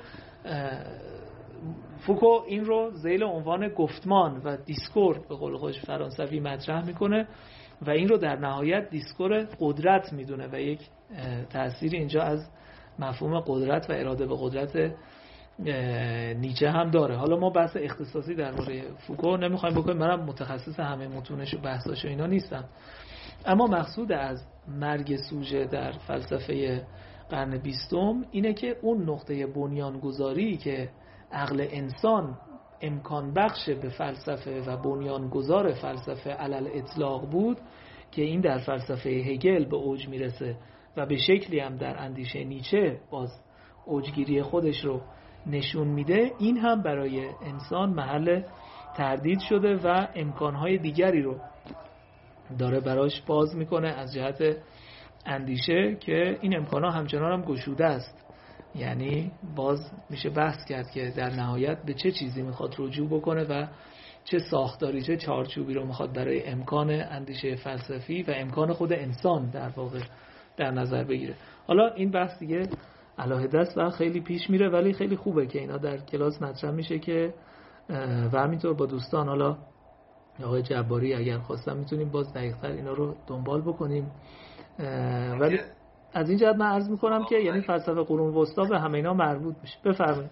فوکو این رو ذیل عنوان گفتمان و دیسکور به قول خودش فرانسوی مطرح میکنه و این رو در نهایت دیسکور قدرت میدونه و یک تأثیر اینجا از مفهوم قدرت و اراده به قدرت نیچه هم داره. حالا ما بحث اختصاصی درباره فوکو نمیخوایم بکنیم، منم متخصص همه متونش و بحثاش و اینا نیستم، اما مقصود از مرگ سوژه در فلسفه قرن بیستم اینه که اون نقطه بنیانگذاری که عقل انسان امکان بخش به فلسفه و بنیانگذار فلسفه علل اطلاق بود که این در فلسفه هگل به اوج میرسه و به شکلی هم در اندیشه نیچه باز اوجگیری خودش رو نشون میده، این هم برای انسان محل تردید شده و امکانهای دیگری رو داره براش باز میکنه از جهت اندیشه که این امکانها همچنان هم گشوده است. یعنی باز میشه بحث کرد که در نهایت به چه چیزی میخواد رجوع بکنه و چه ساختاری، چه چارچوبی رو میخواد برای امکان اندیشه فلسفی و امکان خود انسان در واقع در نظر بگیره. حالا این بحث دیگه علاهده است و خیلی پیش میره، ولی خیلی خوبه که اینا در کلاس مطرح میشه که و همینطور با دوستان، حالا آقای جباری اگر خواستم میتونیم باز دقیق‌تر اینا رو دنبال بکنیم. ولی از این جهت من عرض میکنم که یعنی فلسفه قرون وسطا به همه اینا مربوط میشه. بفرمایید.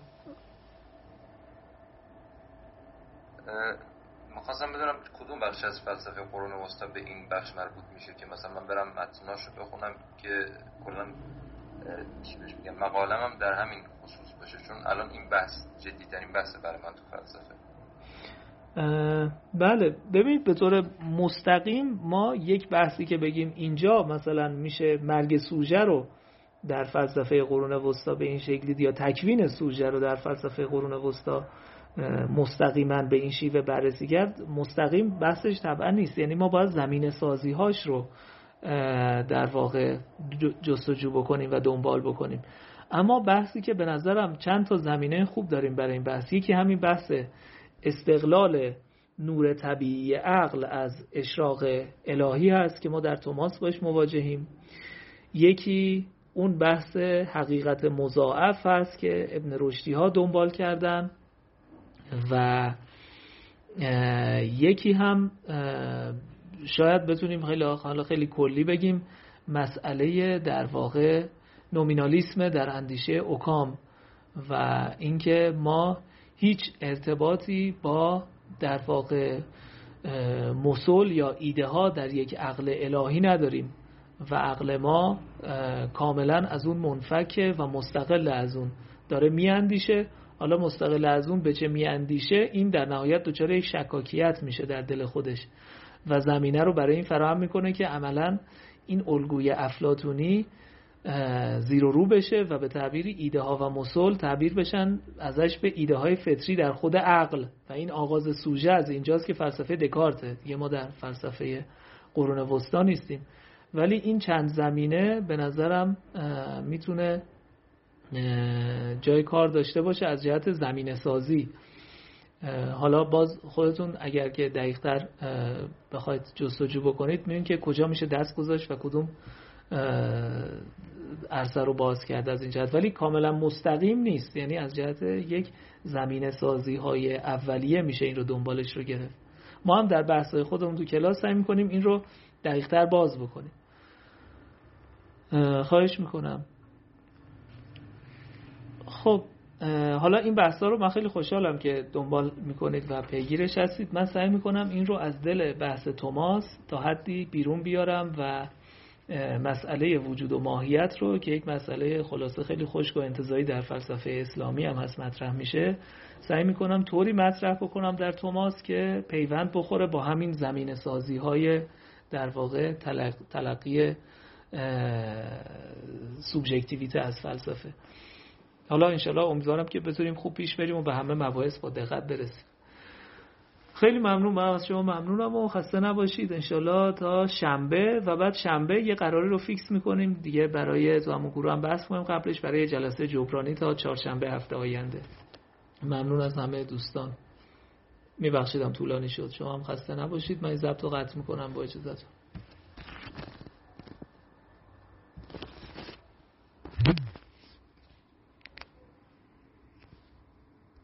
می‌خواستم بدونم کدوم بخش از فلسفه قرون وسطا به این بخش مربوط میشه که مثلا من برم متناشو بخونم که کلا چی بهش میگم مقاله‌م هم در همین خصوص باشه، چون الان این بحث جدی‌ترین بحثه برای من تو فلسفه. بله ببینید به طور مستقیم ما یک بحثی که بگیم اینجا مثلا میشه مرگ سوژه رو در فلسفه قرون وسطا به این شکلی یا تکوین سوژه رو در فلسفه قرون وسطا مستقیما به این شیوه بررسی کرد، مستقیم بحثش طبعا نیست. یعنی ما باید زمینه سازی هاش رو در واقع جستجو بکنیم و دنبال بکنیم. اما بحثی که به نظرم چند تا زمینه خوب داریم برای این بحث، یکی همین بحث استقلال نور طبیعی عقل از اشراق الهی هست که ما در توماس باش مواجهیم. یکی اون بحث حقیقت مضاعف هست که ابن رشدی ها دنبال کردن و یکی هم شاید بتونیم خیلی حالا خیلی کلی بگیم مسئله در واقع نومینالیسم در اندیشه اوکام و اینکه ما هیچ ارتباطی با در واقع مسل یا ایده ها در یک عقل الهی نداریم و عقل ما کاملا از اون منفکه و مستقل از اون داره میاندیشه. حالا مستقل از اون به چه میاندیشه، این در نهایت دچار یک شکاکیت میشه در دل خودش و زمینه رو برای این فراهم میکنه که عملا این الگوی افلاطونی زیر و رو بشه و به تعبیری ایده ها و مسل تعبیر بشن ازش به ایده های فطری در خود عقل و این آغاز سوژه از اینجاست که فلسفه دکارته دیگه. ما در فلسفه قرون وسطا نیستیم، ولی این چند زمینه به نظرم میتونه جای کار داشته باشه از جهت زمینه سازی. حالا باز خودتون اگر که دقیق‌تر بخواید جستجو بکنید میبینید که کجا میشه دست گذاشت و کدوم عرصه رو باز کرد از این جهت، ولی کاملا مستقیم نیست. یعنی از جهت یک زمینه سازی های اولیه میشه این رو دنبالش رو گرفت. ما هم در بحث‌های خودمون تو کلاس سعی می‌کنیم این رو دقیق‌تر باز بکنیم. خواهش میکنم. خب حالا این بحثا رو من خیلی خوشحالم که دنبال میکنید و پیگیرش هستید. من سعی میکنم این رو از دل بحث توماس تا حدی بیرون بیارم و مسئله وجود و ماهیت رو که یک مسئله خلاصه خیلی خشک و انتزاعی در فلسفه اسلامی هم هست مطرح میشه، سعی میکنم طوری مطرح بکنم در توماس که پیوند بخوره با همین زمینه سازی های در واقع تلق... تلقی سوبژکتیویته از فلسفه. حالا انشالله امیدوارم که بتونیم خوب پیش بریم و به همه مباحث با دقت برسیم. خیلی ممنون، من از شما ممنونم و خسته نباشید. انشالله تا شنبه و بعد شنبه یه قراری رو فیکس میکنیم دیگه برای تو همون گروه هم بحث کنیم قبلش برای جلسه جبرانی تا چهارشنبه هفته آینده. ممنون از همه دوستان. میبخشیدم طولانی شد، شما هم خسته نباشید. من این ضبط رو قطع میکنم با اجازهتون.